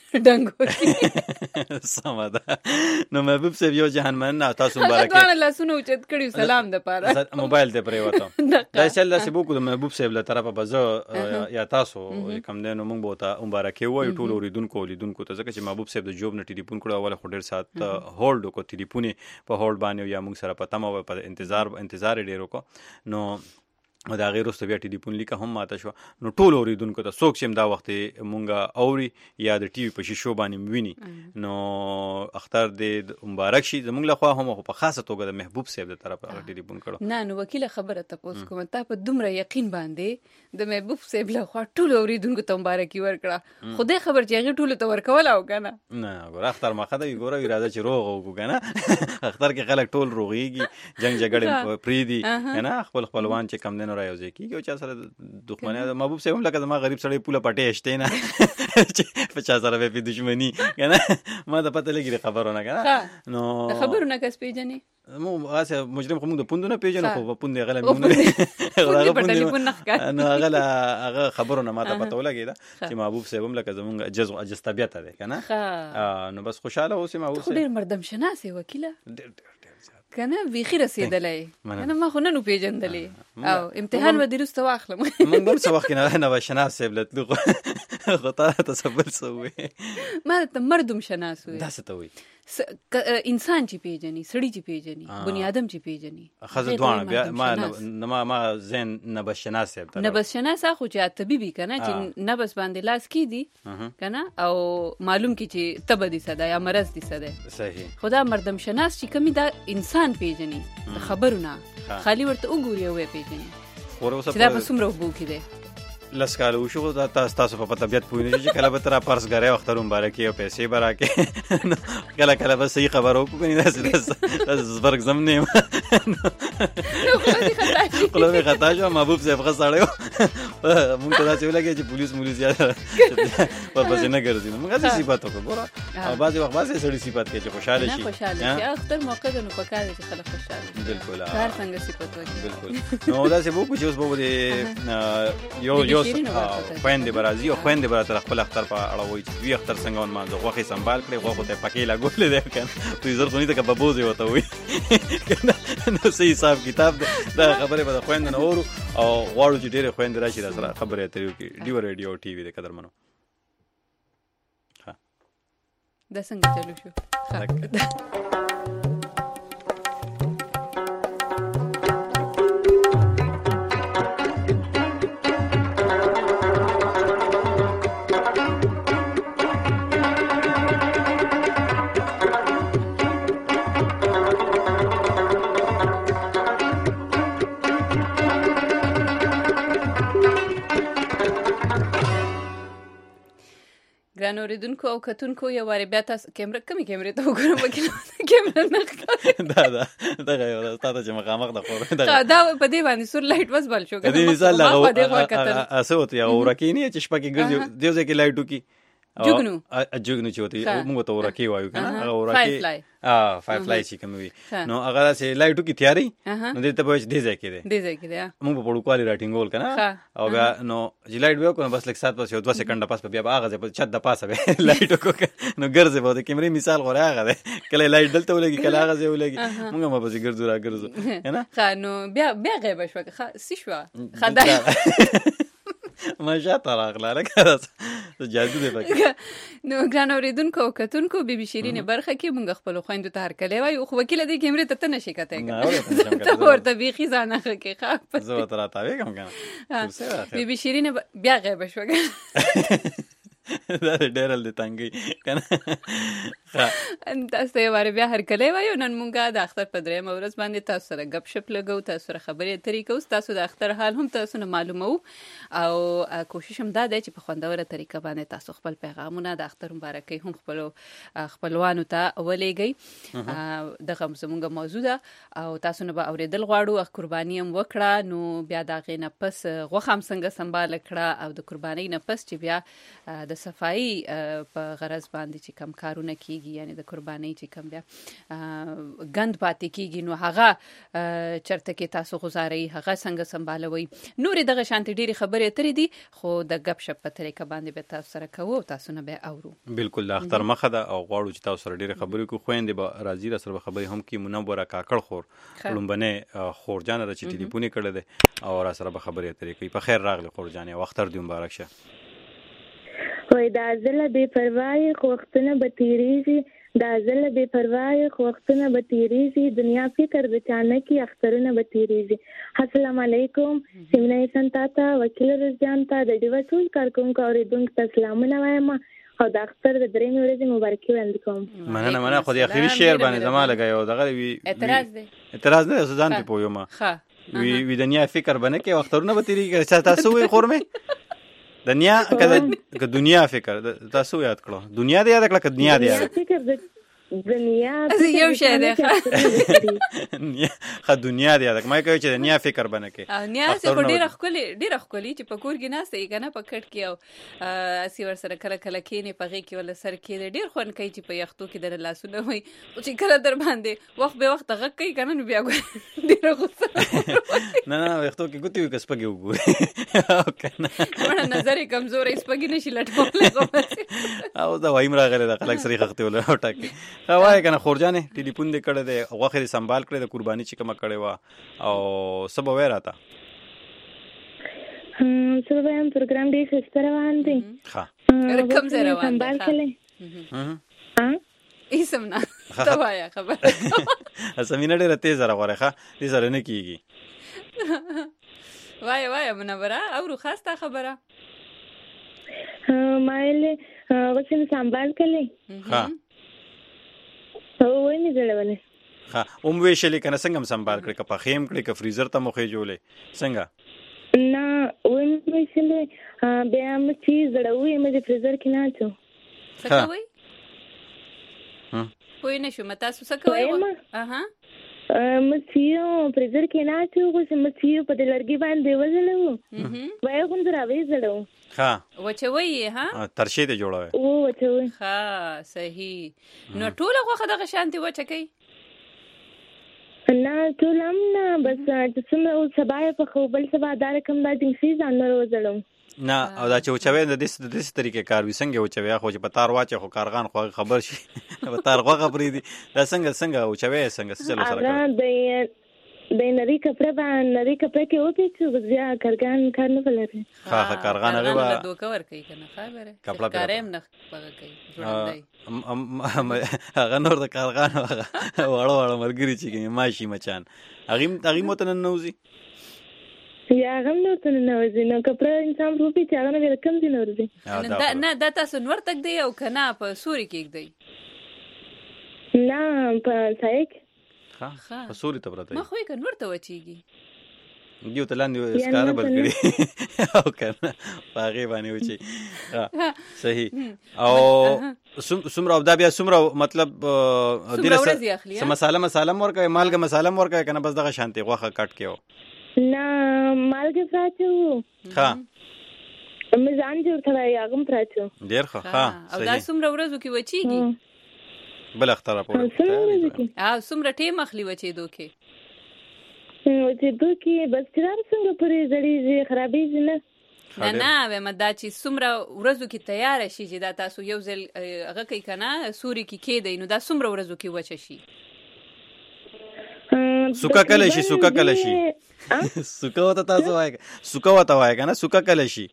ډنګو سم ده نو محبوب صاحب یو جهان مننه تاسو مبارکي دا له سونو چت کړیو سلام د پاره موبایل ته پرې وته دا چل دا سبو کو محبوب صاحب له طرفه بزه یا تاسو کوم دینو مونږ بوته مبارکي وای ټول اوریدونکو لیدونکو ته ځکه چې محبوب صاحب د جوب نه ټلیفون کړو اول خو ډیر سات هولډ کو ټلیفون په هولډ باندې یا مونږ سره پته مو په انتظار انتظار ډیرو کو نو دا غیر واست بیا ټلیفون لیکه هم ماته شو نو ټول اوریدونکو ته څوک چې دا وخت مونږه اوري یا د ټي وي په شیشو باندې ویني نو اختر دې مبارک شي زمونږ له خوا هم په خاصه توګه د محبوب صاحب د طرفه ټلیفون کړو نه نو وکیل خبره تاسو کوم ته په دومره یقین باندې د محبوب صاحب له خوا ټول اوریدونکو ته مبارکي ورکړه خدای خبر چې هغه ټول ته ورکول او کنه نه ګور اختر مخه دی ګور اراده چې روغ او کنه اختر کې خلک ټول روغيږي جنگ جګړه پریدي کنه خپل خپلوان چې کم دین راوځي کیږي او چا سره دښمنی د محبوب صاحب لکه زما غریب سړی پوله پټې شته نه په چا سره به دښمنی کنه ما د پته لګی خبرونه کنه نو خبرونه کس پیژنې مو واسه مجرم کوم د پوندونه پیژنه خو پوند غلا مونږ نو غلا هغه خبرونه ما ته پته ولګی دا چې محبوب صاحب لکه زمونږ جزء اجز طبيعت ده کنه نو بس خوشاله اوسې محبوب صاحب ډیر مردم شناسه وکیله کنه ویخي رسیدلې کنه ما خو نه نو پیژندلې او امتحان و درسته واخلم مونږ هم څه وخت نه نه شناس سیبلت لغه خو تا تصبر سوې ما ته مردم شناس وې دا څه ته وې انسان چې پیژني سړی چې پیژني بنی آدم چې پیژني خزه دوانه بیا ما ما ما زين نبش شناس سیب نبش شناس خو چې طبيبي کنه چې نبس باندې لاس کی دي کنه او معلوم کی چې تب دي صدا یا مرض دي صدا صحیح خدا مردم شناس چې کمی دا انسان پیژني خبرونه خالی ورته وګوري او پیژني ورته چې دا په څومره وبو کې دي لس کال وشو دا تاسو تاسو په طبيعت پوه نه چې کله به تر پرس غره وختر مبارکي او پیسې براکه کله کله به صحیح خبر وکړو کني دا زبرګ زمنه خپل به خطا شو محبوب صاحب غسړیو مونږ ته دا چې ولګي چې پولیس مولي زیاده پر پسې نه ګرځي موږ څه صفات وکړو ګوره او بعضي وخت بعضي سړي صفات کې چې خوشاله شي نه خوشاله شي اختر موقع د نو پکاره چې خلک خوشاله بالکل هر څنګه صفات وکړي بالکل نو دا څه وو چې اوس به یو یو خويندې برازي او خويندې برا تر خپل اختر په اړه وایي چې وی اختر څنګه ون مانځو غوخه سنبال کړي غوخه ته پکې لا ګولې ده کنه تو زر خونی ته کبابوزي وته وي نو صحیح حساب کتاب دا خبره به خويندې نه اورو او غواړو چې ډېر خويندې راشي دا سره خبره اترې وکړي ډیو ریډیو ټي وي د قدر منو ها دا څنګه چلو شو ګران اوریدونکو او کتونکو یو واری بیا تاسو کیمرا کمی کیمرې ته وګورم وکیل کیمرا نه ښکاري دا دا دا یو تاسو چې مخامخ د خور دا دا په دې باندې سور لایټ وس بل شو کنه مثال هغه اسه وته یو ورکینی چې شپه کې ګرځي دیو ځکه لایټو کی جوګنو جوګنو چې وته موږ ته ورکی وایو کنه هغه ورکی اه فایو فلای چې کوم وي نو هغه چې لایټو کی تیاری نو دې ته به دې ځای کې دې دې ځای کې دې موږ په پړو کوالي راټینګول کنه او بیا نو چې لایټ ویو کنه بس لک سات پس یو دوه سکند پس بیا هغه ځای چت د پاسه لایټو کو نو ګرځي به د کیمرې مثال غوړه هغه کله لایټ دلته ولګي کله هغه ځای ولګي موږ ما به ګرځو را ګرځو کنه ښه نو بیا بیا غیب شو ښه سی شو خدای ماشه تراغله لکه جادو دی پکې نو ګران اوریدونکو او کتونکو بي بي شيرين برخه کې مونږ خپل خويندو ته هر کله وای خو وکیل دې کیمرې ته نه شي کته ته ورته بيخي ځانه کې ښه زه تر تا وې کوم کنه بي بي شيرين بیا غیب شو دا ډېرل دي تنګي کنه تاسو یې واره بیا هر کله وایو نن مونږه د اختر په درېم ورځ باندې تاسو سره غپ شپ لګو تاسو سره خبرې اترې کوو تاسو د اختر حال هم تاسو نه معلومو او کوشش هم دا دی چې په خوندوره طریقه باندې تاسو خپل پیغامونه د اختر مبارکي هم خپل خپلوانو ته ولېږئ دغه زموږ موضوع ده او تاسو نه به اوریدل غواړو قرباني هم وکړه نو بیا دا غي نه پس غوخه هم څنګه سنبال کړه او د قرباني نه پس چې بیا د صفائی په غرض باندې چې کم کارونه کیږي یعنی د قرباني چې کم بیا غند پاتې کیږي نو هغه چرته کې تاسو غزاري هغه څنګه سنبالوي نورې دغه شانتي ډېری خبرې اترې دي خو د غپ شپ په طریقه باندې به تاسو سره کوو تاسو نه به اورو بالکل د اختر مخه ده او غواړو چې تاسو سره ډېری خبرې کو خويندې به راځي را سره خبرې هم کی منوره کاکړ خور لومبنه خور جان را چې ټلیفون کړه ده او را سره به خبرې اترې کوي په خیر راغلی خور جان او اختر دې مبارک شه وای دا زله بے پروايي خو وختونه به تیریږي دا زله بے پروايي خو وختونه به تیریږي دنیا فکر د چانه کې اخترونه به تیریږي السلام علیکم سیمنه سنتاتا وکیل رضوان ته د ډیو ټول کارکونکو اوریدونکو ته سلامونه وایم او د اختر د درې ورځې مبارکي وړاندې کوم مننه مننه خو د اخیری شعر باندې زما لګایو دغه وی اعتراض دی اعتراض نه ځان ته پویو ما وی وی دنیا فکر باندې کې اخترونه به تیریږي چې تاسو وی خورمه دنیا که دنیا فکر تاسو یاد کړو دنیا دې یاد کړه که دنیا دې یاد فکر دنیا یو شی دی ښه دنیا دې یاد کړه ما کوي چې دنیا فکر باندې کې دنیا څه ډېر خولي ډېر خولي چې په کور کې ناسته یې کنه په کټ کې او اسی ور سره کله کله کېنه په غي کې ول سر کې ډېر خون کوي چې په یختو کې در لاسونه وي او چې کله در باندې وخت به وخت غږ کوي کنه نو بیا ډېر غوسه نه نه یختو کې ګوتې کس پګي وګوري او کنه مړه نظر کمزورې سپګي نشي لټول او دا وایم راغله د خلک سری خخته ول او ټاکي وای کنه خورجانه ټلیفون دې کړه دې غوخه دې سنبال کړه د قرباني چې کوم کړي وا او سبا وای راته هم سبا هم پروګرام دې ښه روان دي ها کوم ځای روان سنبال کړي ها اسم نه ته وایا خبره اسمینه ډېر تیز راغره ښه دې سره نه کیږي وای وای منوره او خاصه خبره مایله وڅین سنبال کړي ها او وای نه جوړونه ها اوم ویشلې کنه څنګه سنبال کړي که په خیم کړي که فریزر ته مخې جوړې څنګه نه وای مې شلې بیا مې چې زړوي مې د فریزر کې نه اچو. څه کوي؟ پوه نه شوم تاسو څه کوي؟ اها مچیو فریزر کې نه اچو خو چې مچیو په د لرګي باندې وځلو وای خو درا وځلو. ها وچوي ها ترشې ته جوړوي او وچوي. ها صحیح. نو ټول غوخه دغه شانتي وچکي؟ نه ټول هم نه بس چې څومره سبا په خو بل سبا دار کم دا جنسي ځان وځلو. نه او دا چې وچوي د دې د دې طریقې کار وي څنګه وچوي خو چې په تار واچي خو کارغان خو خبر شي په تار غوغه پرې دي دا څنګه څنګه وچوي څنګه څه چلو سره کوي د د نری کپڑے باندې نری کپڑے کې وته چې بیا کارغان کار نه ولري. ها ها کارغان هغه به دوه کور کوي کنه خبره کپڑا کارم نه پغه کوي ژوندۍ هغه نور د کارغان هغه وړو وړو مرګري چې ماشي مچان هغه هغه متن نوزي یا غم نو ته نه وځي نو کپڑا انسان روپی چې هغه نه کم دي نور دي. دا نه دا تاسو نور تک دی او کنه په سوري کې دی؟ نه په سایک ها په سوري ته پرته ما خو یې نور ته وچیږي دیو تلاندې اسکار بل کړی او کنه باغې باندې وچی. صحیح. او سمره دا بیا سمره مطلب دله سم مساله مساله ورکه مالګه مساله ورکه کنه بس دغه شانتي غوخه کټ کېو. نه مالګه پراچو ها مزان جوړ کړای هغه پراچو ډیر ښه. ها او دا سمره ورځو کې وچیږي بل اختر په او سمره ټیم اخلي وچې دوکې وچې دوکې بس ترام څنګه پرې زړې خرابې نه نه نه و مدا چې سمره ورځو کې تیار شي چې دا تاسو یو ځل هغه کوي کنه سوري کې کېدای نو دا سمره ورځو کې وچ شي. سوکا کله شي سوکا کله شي سوکا وته تاسو وای سوکا وته وای کنه سوکا کله شي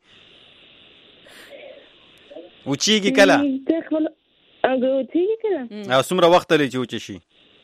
وچیږي کله هغه وچیږي کله او څومره وخت لري چې وچ شي؟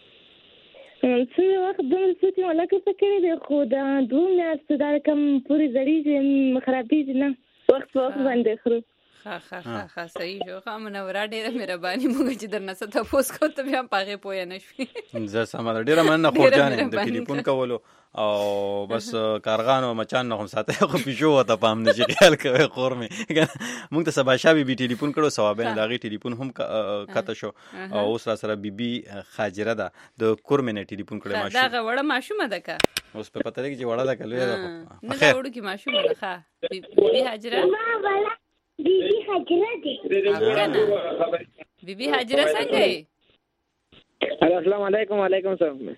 څومره وخت دومره څه چې ولا کې فکر دی خو دا دوه میاشتې دا کم پوری زړی خرابې نه وخت وخت باندې خرو. ها ها ها ها صحیح جو خامنه ورا ډیره مهرباني موږ چې درنه ست تاسو کو ته بیا پاغه پوي نه شي زه سمه ډیره مننه خو جانې د ټلیفون کولو او بس کارغانو مچان نه هم ساته خو پښو وته پام نه چې خیال کوي خور مې موږ ته سبا شابه بي ټلیفون کړو ثوابین لاغي ټلیفون هم کته شو او اوس را سره بیبي خاجره ده د کورمنه ټلیفون کړو ماشه دا وړه ماشومه ده کا اوس په پته لګي چې وړه ده کلوې ده نه دا وړو کې ماشومه ده ښه بیبي حاجره بیبي حاجره دي بیبي حاجره څنګه یې؟ السلام علیکم وعلیکم السلام.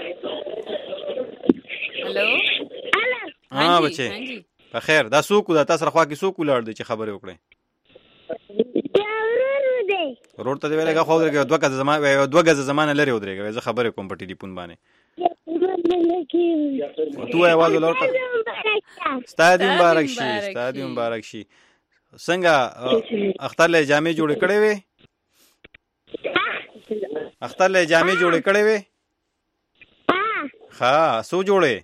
هلو ها بچي په خیر دا څوک دا تاسو خوا کې څوک ولر دي چې خبرې وکړي؟ دا ورور دی. ورور ته ویلګه خو درګه دوه غزه زمانه دوه غزه زمانه لري ودرېږي زه خبرې کوم په ټلیفون باندې تو आवाज ولورته ستادي مبارک شي ستادي مبارک شي. څنګه اختر له جامې جوړې کړې وې؟ اختر له جامې جوړې کړې وې؟ ها سو جوړې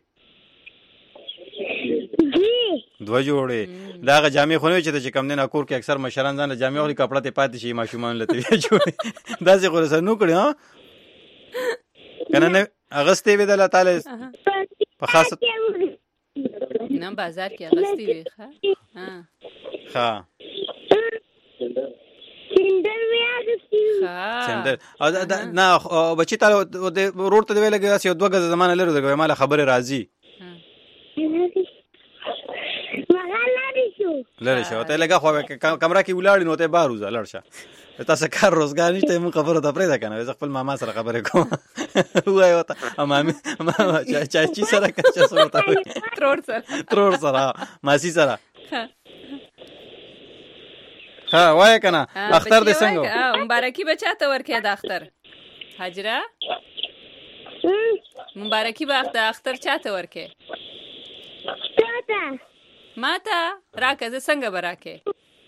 دوه جوړې دا غ جامې خو نه چې کم نه کور کې اکثر مشران ځان جامې او کپڑا ته پاتې شي ماشومان لته جوړې دا څه خو سره نو کړی ها کنه نه اغستې وې د الله تعالی په خاص نه بازار کې اغستې وې ها ها سندر ویا غستی سندر دا نه بچی ته ورور ته ویلګه چې دوه غزه زمانه لري دغه مال خبره راځي لری شو ته لګه خو کمره کې ولاړ نو ته بار وځه لړ شه تاسو کار روزګار نشته مون خبره ته پرې ده کنه زه خپل ماما سره خبرې کوم وای وته مامي ماما چاچی سره کچا سره ترور سره ترور سره ماسي سره ها وای کنه اختر دې څنګه مبارکي بچاته ورکه د اختر حاجره مبارکي به د اختر چاته ورکه چاته ماته راکه زه څنګه براکه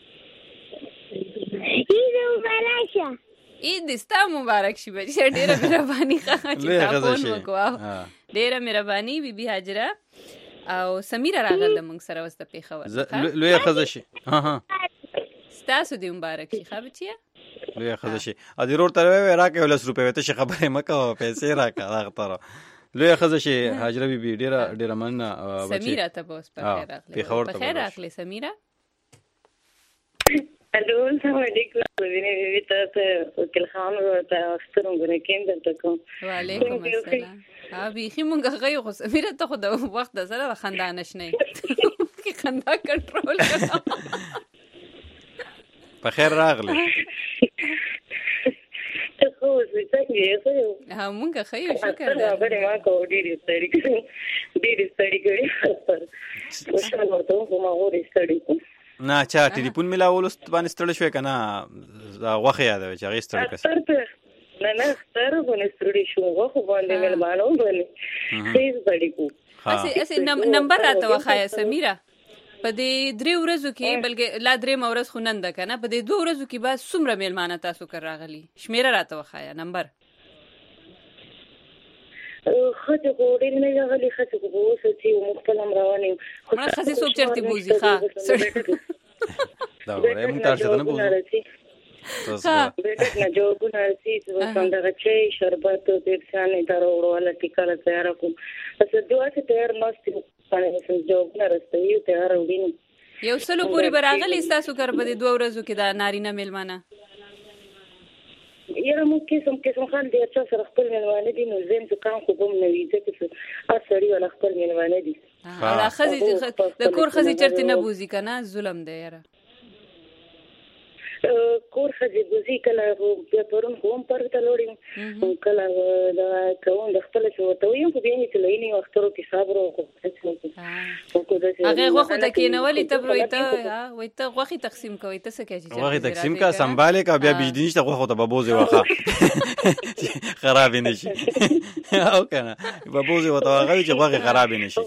عید مبارک شه عید ستا مبارک شي بچی ډیره مهرباني ښه چې تاسو وکواو ډیره مهرباني بیبي حاجره او سمیره راغله موږ سره وسته پیښور لوی خزه شي ها ها تاسو دې مبارک شي ښه بچیا لوی خزه شي ا دې ورته راکه ولس روپے ته شي خبره مکه پیسې راکه اختر لوی خزه شي هاجره بي بي ډیره ډیره مننه بچي سمیرا ته بوس په خیر راغلی په خبر په خیر راغلی سمیرا الو السلام علیکم ویني وی تاسو وکیل خان ورته ستورم غره کېم دلته کوم وعلیکم السلام ها بيخي مونږ غي خو سمیرا ته خو د وخت سره خندان نشنه کی خندا کنټرول کړه په خیر راغلی خو زه څنګه یو ها مونږ خیو شکر دا غره ما کو ډیری ستړي ډیری ستړي کړی وشال ورته کومه غوړي ستړي نه چا ټلیفون ملاول باندې ستړی شوې کنه غوخه یاد وي چې هغه ستړی کس نه نه ستړی باندې ستړی شو غوخه باندې مل مانو باندې هیڅ ستړي کو اسی اسی نمبر راته وخایا سمیرا په دې درې ورځو کې بلکې لا درې مورز خونند کنه په دې دوه ورځو کې بعد څومره میلمانه تاسو کر راغلي شمیره راته وخایا نمبر خځه غوړې نه راغلي خځه غوښه چې مختلم رواني خو خځه څوک چرته بوزي ښا دا وره مونږ تاسو ته نه بوزو ها بیٹه نه جوګونه سي څنګه چې شربت دې ځانې درو وروله ټیکاله تیار کوم څه دوه چې تیار مست پاره جوګونه رسته یو تیار وډین یو سلو پوری براغلی تاسو کر په دې دوه ورځو کې دا نارینه میلمانه یره مو کې سم کې سم خان دې چې سره خپل میلمانه دي نو زم څه کام کوم نه وي ځکه چې اثرې ولا خپل میلمانه دي دا خزي د کور خزي چرته نه بوزي کنه ظلم دی یره کور خځې بوزي کله بیا پرون کوم پر ته لوړم کله دا کوم د خپل څه وته یم خو بیا چې لینی وخترو کې صبر وکړو هغه غوخه د کینولې ته بروي ته وای ته غوخي تقسیم کوي ته څه کوي غوخي تقسیم کا سنباله کا بیا بجلی نشته غوخه ته ببوزي واخه خراب نشي او کنه ببوزي وته هغه چې غوخه خراب نشي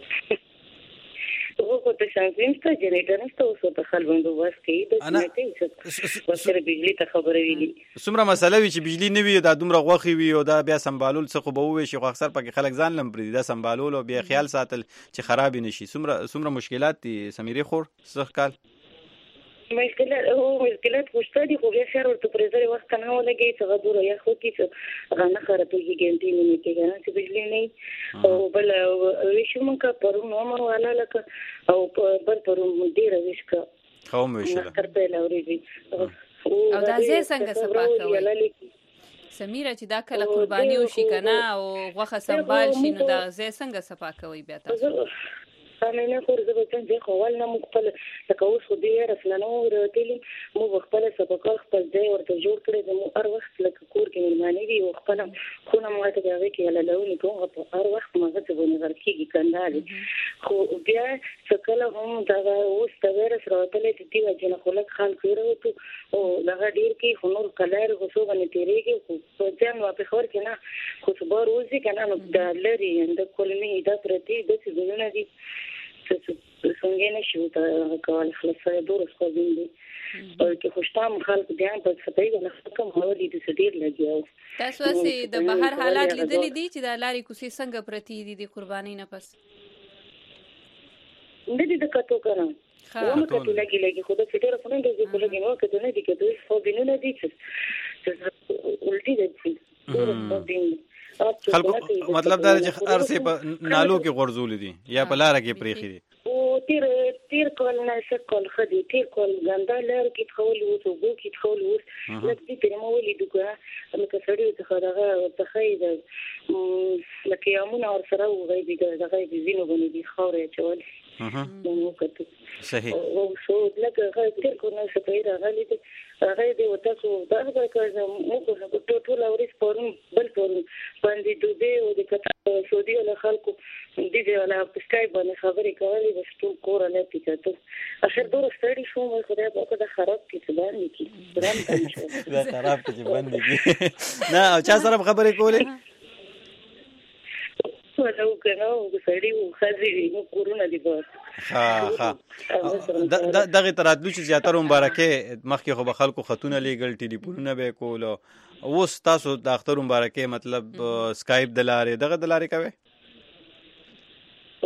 وګورئ ته شانزین ته جنریټر نشته اوس ته خلوندو بس کې د جنریټر وسره بجلی ته خبرې ویلي څومره مسله وی چې بجلی نه وي دا دومره غوخي وي او دا بیا سنبالول څه خو به وي شي خو اکثر پکې خلک ځان لم پرې دا سنبالول او بیا خیال ساتل چې خراب نشي څومره څومره مشکلات دي سمیرې خور څه کال مشکلات هو مشکلات خوشته دي خو بیا شهر ورته پرېزري وخت نه ولګي چې غدور یا خو کې چې غنه خرابېږي ګنټي نه کېږي چې بجلی نه او بل ویشو مونږه پرون نو مو والا لکه او بل پرون ډیر وشکا خو مې وشله تر په لوري او دا زه څنګه صفا کوي سمیرا چې دا کله قرباني وشي کنه او غوخه سنبال شي نو دا زه څنګه صفا کوي بیا تاسو نه نه خو زه به څنګه خپل نه مخبل لکه اوس خو دې رسنانو ورتلی مو خپل سبق خپل ځای ورته جوړ کړی د مو هر وخت لکه کور کې مېلمانه دي او خپل خو نه ماته دا وی کې له لونی کوم په هر وخت ماته څه ونه ورکیږي کنداري خو بیا څکل هم دا اوس د ویرس راوتلې دي چې نه خلک خال کړو او دا ډیر کې خنور کلر غوسو باندې تیریږي خو ځان واپس ور کې نه خو صبر وځي کنه نو د لري د کولمي دا پرتی د څه زونه دي څنګه نشو ته کول خلاصې دور خو دې بلکې خوشتام خلک بیان په فتای ولا کوم هولي د سډیر لګیاو تاسو سي د بهر حالات لیدلې دي چې د لاري کوسي څنګه پرتی دي د قرباني نه پس د دې د کتو کنه نو کته لګي لګي خو د فټره په نن کې کولګي نو کته نه دي کته خو بینونه دي چې ولټي دي خلکو مطلب دا چې ارسه په نالو کې غرزول دي یا په لار کې پریخي دي او تیر تیر کول نه شکل خدي تیر کول ګندا لار کې تخول وو او بو کې تخول وو لکه دې په مولې دغه لکه سړی ته خدغه تخید لکه یامونه اور سره وغي دي دغه دې زینو باندې دي خورې چول نو کته صحیح او شو لکه غیر تیر کو نه شپې راغلي دي هغه دې وته څو دا کړم مو کو ټول اوري سپورم بل پورم باندې دوی او د کته سعودي له خلکو دې ولا په سکای باندې خبرې کولې بس ټول کور نه پیچته اخر دور ستړي شو مې خدای په کده خراب کې څه باندې کې درام کنه دا خراب کې باندې کې نه چا سره خبرې کولې ولو کنه او سړی و خزي نو کورونه دي بس ها ها دغه تراتلو چې زیاتره مبارکه مخکې خو به خلکو خطونه لیګل ټلیفونونه به کول اوس تاسو د اختر مبارکه مطلب سکایپ د لارې دغه د لارې کوي او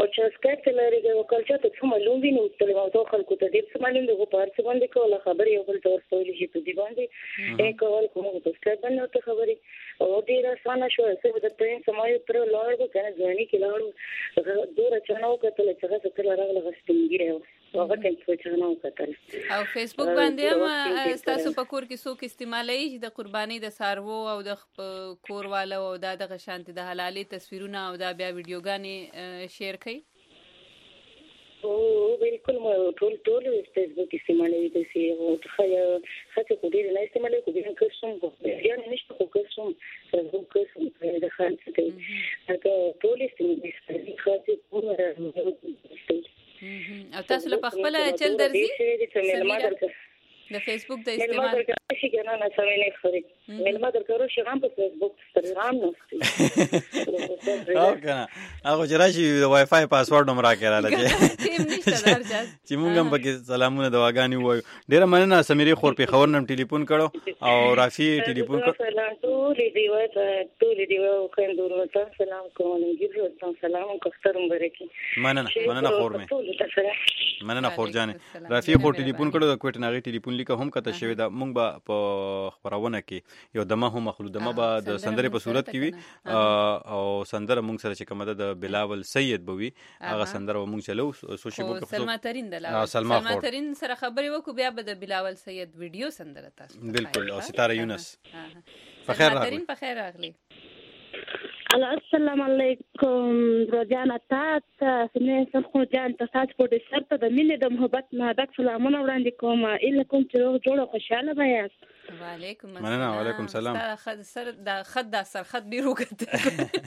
چې سکایپ ته لري او کلچر ته څه معلوم وي نو تل ما ته خلکو ته دې څه معلوم دی په هر څه باندې کوله خبرې یو بل تور سوالي شي په دې باندې یې کول کوم په سکایپ باندې ته خبرې او ډیر اسانه شو چې د ټرین سمای پر لاړو کنه ځواني کې لاړو دور چناو کتل چې څنګه څه راغله غستنګیره او هغه څنګه چناو کتل او فیسبوک باندې هم تاسو په کور کې څوک استعمالوي چې د قرباني د سارو او د کور والو او د دغه شانتي د حلالي تصویرونه او دا بیا ویډیوګانې شیر کوي او بالکل مو ټول ټول فیسبوک استعمالوي د سی او خیا خاطر کو ډیر نه استعمالوي کو ډیر کوم کو یا نشته کو کوم فیسبوک کوم د خاطر ته هغه ټول استعمالوي خاطر پوره او تاسو له خپل چل درځي د فیسبوک د استعمال شي کنه نه سمې نه خوري ملما درکړو شي هم په فیسبوک استغرام نشته او کنه هغه جراشي د وای فای پاسورډ هم راکړه لږه تیم نشته درځه چې مونږ هم پکې سلامونه دواګانی وایو ډیره مننه سمیرې خور په خبر نم ټلیفون کړو او رافي ټلیفون کړو سلام ټول دی وای ټول دی او کندور ته سلام کوم ګیرو ته سلام کوسترم برکی مننه مننه خور مې مننه خور جانې رافي خور ټلیفون کړو د کوټ ناغي ټلیفون لیکه هم کته شوی دا مونږ به په خبرونه کې یو دمه هم مخلو دمه به د سندره په صورت کې وي او سندره مونږ سره چې کومه د بلاول سید بوي هغه سندره مونږ چلو سوشي بوک سلما ترين د لا سلما ترين سره خبرې وکړو بیا به د بلاول سید ویډیو سندره تاسو بالکل او ستاره یونس په خیر راغلی په خیر راغلی السلام علیکم روزانه تاسو سمې خو جان تاسو په دې شرط د مینې د محبت نه د سلامونه وړاندې کوم اله کوم چې جوړه خوشاله وایاست وعلیکم السلام مننه وعلیکم السلام خد سر د خد د سر خد بیرو کته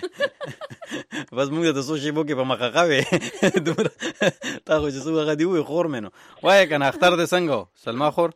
بس موږ د سوشي بوکي په مخه قوي دور تا خو چې څو غدي وي خور منو وای کنه اختر د څنګه سلما خور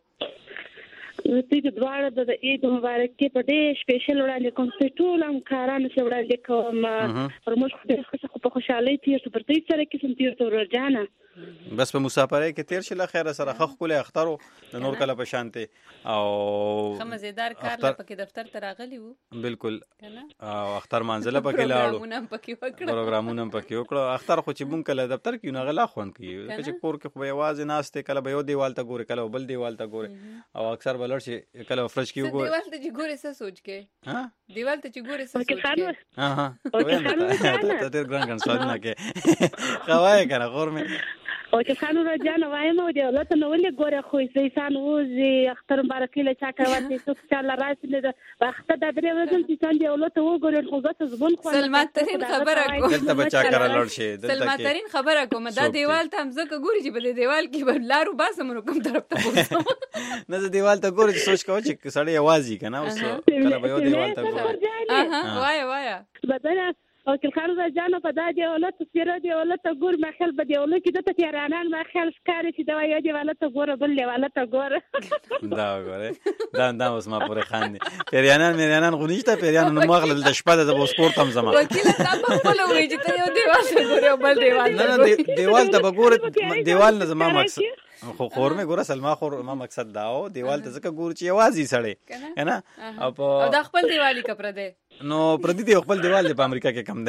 چې دواړه د عید مبارکي په دې سپیشل وړاندې کوم چې ټول هم کارانو سره وړاندې کوم پرموش خو په خوشحالي تیر څه پرته سره کې سم تیر ته ورجانه بس په مسافرۍ کې تیر شله خیره سره خخ کوله اخترو د نور کله په شانته او خمزیدار کار لا پکې دفتر ته راغلی وو بالکل او اختر منځله پکې لاړو پروګرامونه پکې وکړو پروګرامونه پکې وکړو اختر خو چې مونږ کله دفتر کې نه غلا خوان کی چې کور کې خو یوازې ناشته کله به یو دیوال ته ګوري کله بل دیوال ته ګوري او اکثر بلر شي کله فرش کې وګوري دیوال ته چې ګوري څه سوچ کې ها دیوال ته چې ګوري څه سوچ کې ها ها ته ته ګران ګران سوال نه کې خوای کنه خور مې او چې خانو راځنه وایم او دی ولته نو ولې ګوره خو یې سان وځي اختر مبارکي له چا کوي څه څه الله راځي د وخت د درې ورځې چې څنګه ولته وګوره خو زه زبون خو سلماترین خبره کوم دلته بچا کړه لړ شي دلته سلماترین خبره کوم دا دیوال ته هم زکه ګوري چې په دیوال کې لارو باسم نو کوم طرف ته پوسم نه دیوال ته ګوري سوچ کوي چې سړی आवाज کنه اوس کله به یو دیوال ته ګوري اها وای وای بدل او کله خارج ځانو په دا دی ولته سپیره دی ولته ګور مخل به دی ولته کې د تیرانان مخل ښکاری چې دا یو دی ولته ګور بل دی ولته ګور دا ګوره دا دا اوس ما پورې خاندي پیرانان میرانان غونیشته پیرانان نو مغل د شپه د سپورت هم زما وکیل تا په خپل وی چې ته یو دیوال ته ګورې بل دیوال نه نه دیوال ته وګوره دیوال نه زما مقصد خو خور مې ګوره سلما خور ما مقصد داو دیوال ته ځکه ګور چې आवाज یې سړی کنه او دا خپل دیوالي کپره ده نو پردي دی خپل دیوال په امریکا کې کم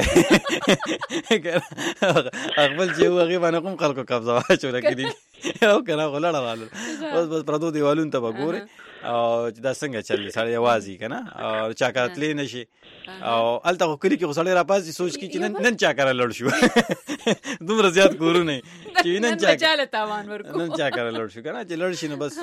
دی خپل چې هغه باندې کوم خلکو قبضه واچول کېدی او کنه غلړه والو بس بس پردو دیوالون ته وګوري او چې دا څنګه چلی سړی आवाज کنه او چا کاتلې نشي او الته خو کلی کې غسړې را پاسي سوچ کی چې نن چا کار لړ شو دومره زیات کورو نه چې نن چا چاله تاوان ورکو نن چا کار لړ شو کنه چې لړ شي نو بس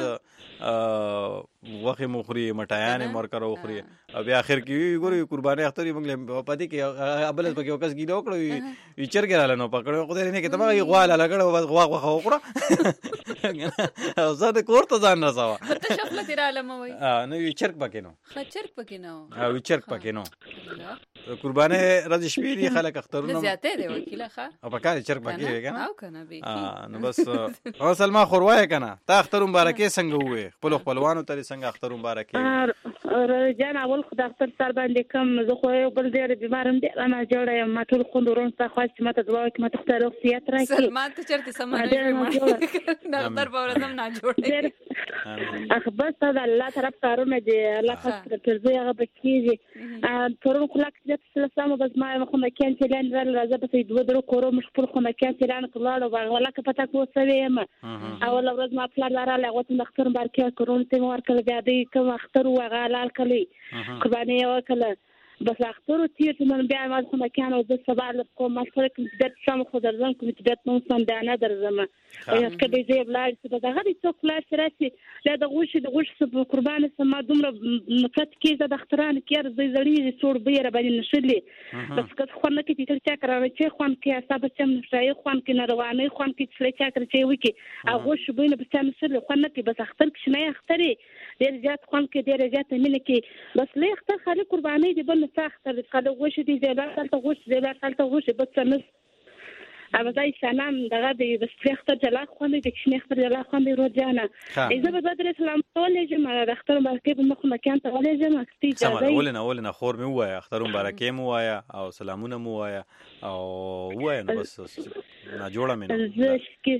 وخه مخري مټایان مرکر وخري او بیا اخر کې ګوري قرباني اخترې موږ پدې کې ابل پکې وکس ګیلو کړو وی چرګ نه پکړو خو دې نه کې تمه غواله لګړو بس غوا غوا وکړه او زه د کور ته ځان رسوا ته شپله تیر عالم وای ا نو وی چرګ پکې نو خچرګ پکې نو او وی چرګ پکې نو قرباني راځي شپې دي خلک اخترونه زیاته دی وکیله ښه او پکاره چرګ پکې کنه او کنه به ا نو بس او سلما خوروای کنه تا اختر مبارکي څنګه وې خپل خپلوانو ته څنګه اختر مبارکي جان اول خدای اختر سر باندې کم زه خو یو بل ډیر بیمارم دي انا جوړه ما ټول خوندورون ته خاص چې ماته دوا کې ماته اختر وختیات راکې سلمان ته چرته سمونه نه اختر په ورځم نه جوړه اخ بس دا الله طرف کارونه دي الله خاطر ترځي هغه بکیږي پرون خلاص د سلام بس ما خو نه کین چې لاندې راځي راځه په دوه درو کورو مش پر خو نه کین چې لاندې کلاړو ولا که پتا کو سوي ما اول ورځ ما پلان لاره لغوت د اختر بارکه کورون ته ورکل بیا دې کوم اختر وغه لال کلی قرباني وکړه بس اختر تیر من بیا ما خو نه کین او د سبا له کوم مسله کې د سم خو درځم کوم چې د نو سم دانه درځم او کله دې بلای څه د غړي څوک فلاش راسي لا د غوش د غوش په قربانه سم دومره نفت کې د اختران کې زړی زړی څور بیر باندې نشلې بس که خو نه کې چې چا کراوي چې خوان کې حساب چم نشای خوان کې نروانه خوان کې چې چا کر چې وکی او غوش بینه په چم نشلې خوان نه کې بس اختر کې نه اختري ډیر زیات خوان کې ډیر زیات مینه کې بس له اختر خالي قرباني دی بل څه اختر خالي غوش دي زیبا خالته غوش زیبا خالته غوش بس څه اما زي سلام دغه د بسختر جلا خوندې د کښنی اختر جلا خوندې رو جانا اذا به بدر سلام ټول جمعه د اختر مبارکي په مخ مکان ته ولې جمعه کتي سم ولنه ولنه خور مې وایا اختر مبارکي مو وایا او سلامونه مو وایا او وایا نو بس نه جوړه مې زه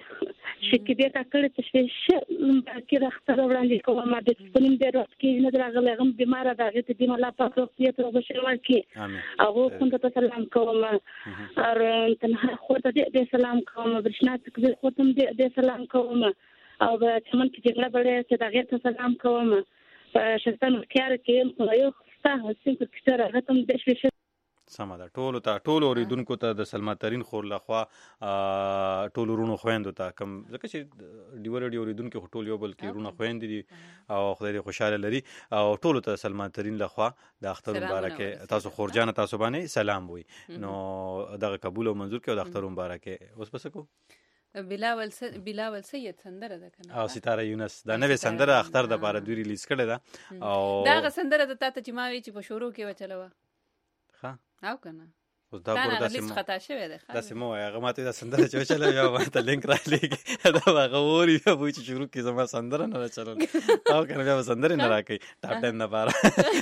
شکې دې تا کړې چې ش مبارکي د اختر وړاندې کوم ما د سپنیم د وخت کې نه درغله غم بیمار ده چې دې مله په وخت ته وبشر ورکې او کوم ته سلام کوم ار تنها خو ته د سلام کوم برښنا تکبیر کوم د سلام کوم او چمن کې جګړه بلې چې دا غیر ته سلام کوم په شتن کار کې خو یو ستاسو څنګه کتره غتم د شې سم ده ټولو ته ټولو اوریدونکو ته د سلما ترين خور لخوا ټولو رونو خويندو ته کم ځکه چې ډیور ډیور اوریدونکو ټول یو بل کې رونو خويند دي او خدای دې خوشاله لري او ټولو ته سلما ترين لخوا د اختر مبارکه تاسو خورجان تاسو باندې سلام وي نو دغه قبول او منظور کې د اختر مبارکه اوس پس کو بلاول س بلاول سید سندره ده کنه او ستاره یونس دا نوې سندره اختر د بار دوی ریلیز کړه ده او دا غ سندره د تاسو چې ما وی چې په شروع کې وچلوه ها او کنه اوس دا ګور داسې مو خطا شوی دی داسې مو هغه ماته دا سندره چې چلو یا ماته لینک را لګي دا هغه وری بیا وای چې شروع کې زما سندره نه چلو او کنه بیا سندره نه راکې ټاپ ټایم نه پاره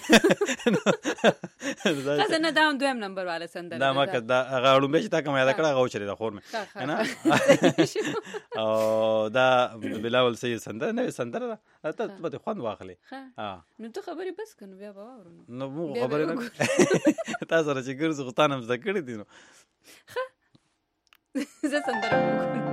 خاصه نه داون دویم نمبر والا سندره دا ما که دا هغه اړم به چې تا کوم یاد کړه هغه چره دا خور مې نه او دا بلاول سید سندره نه سندره ته به خوند واخلې ها نو ته خبرې بس کنه بیا به واورو نو مو خبرې نه تاسو راځي ګرځو خو تانه زده کړی دي نو ښه زه سندره وکړم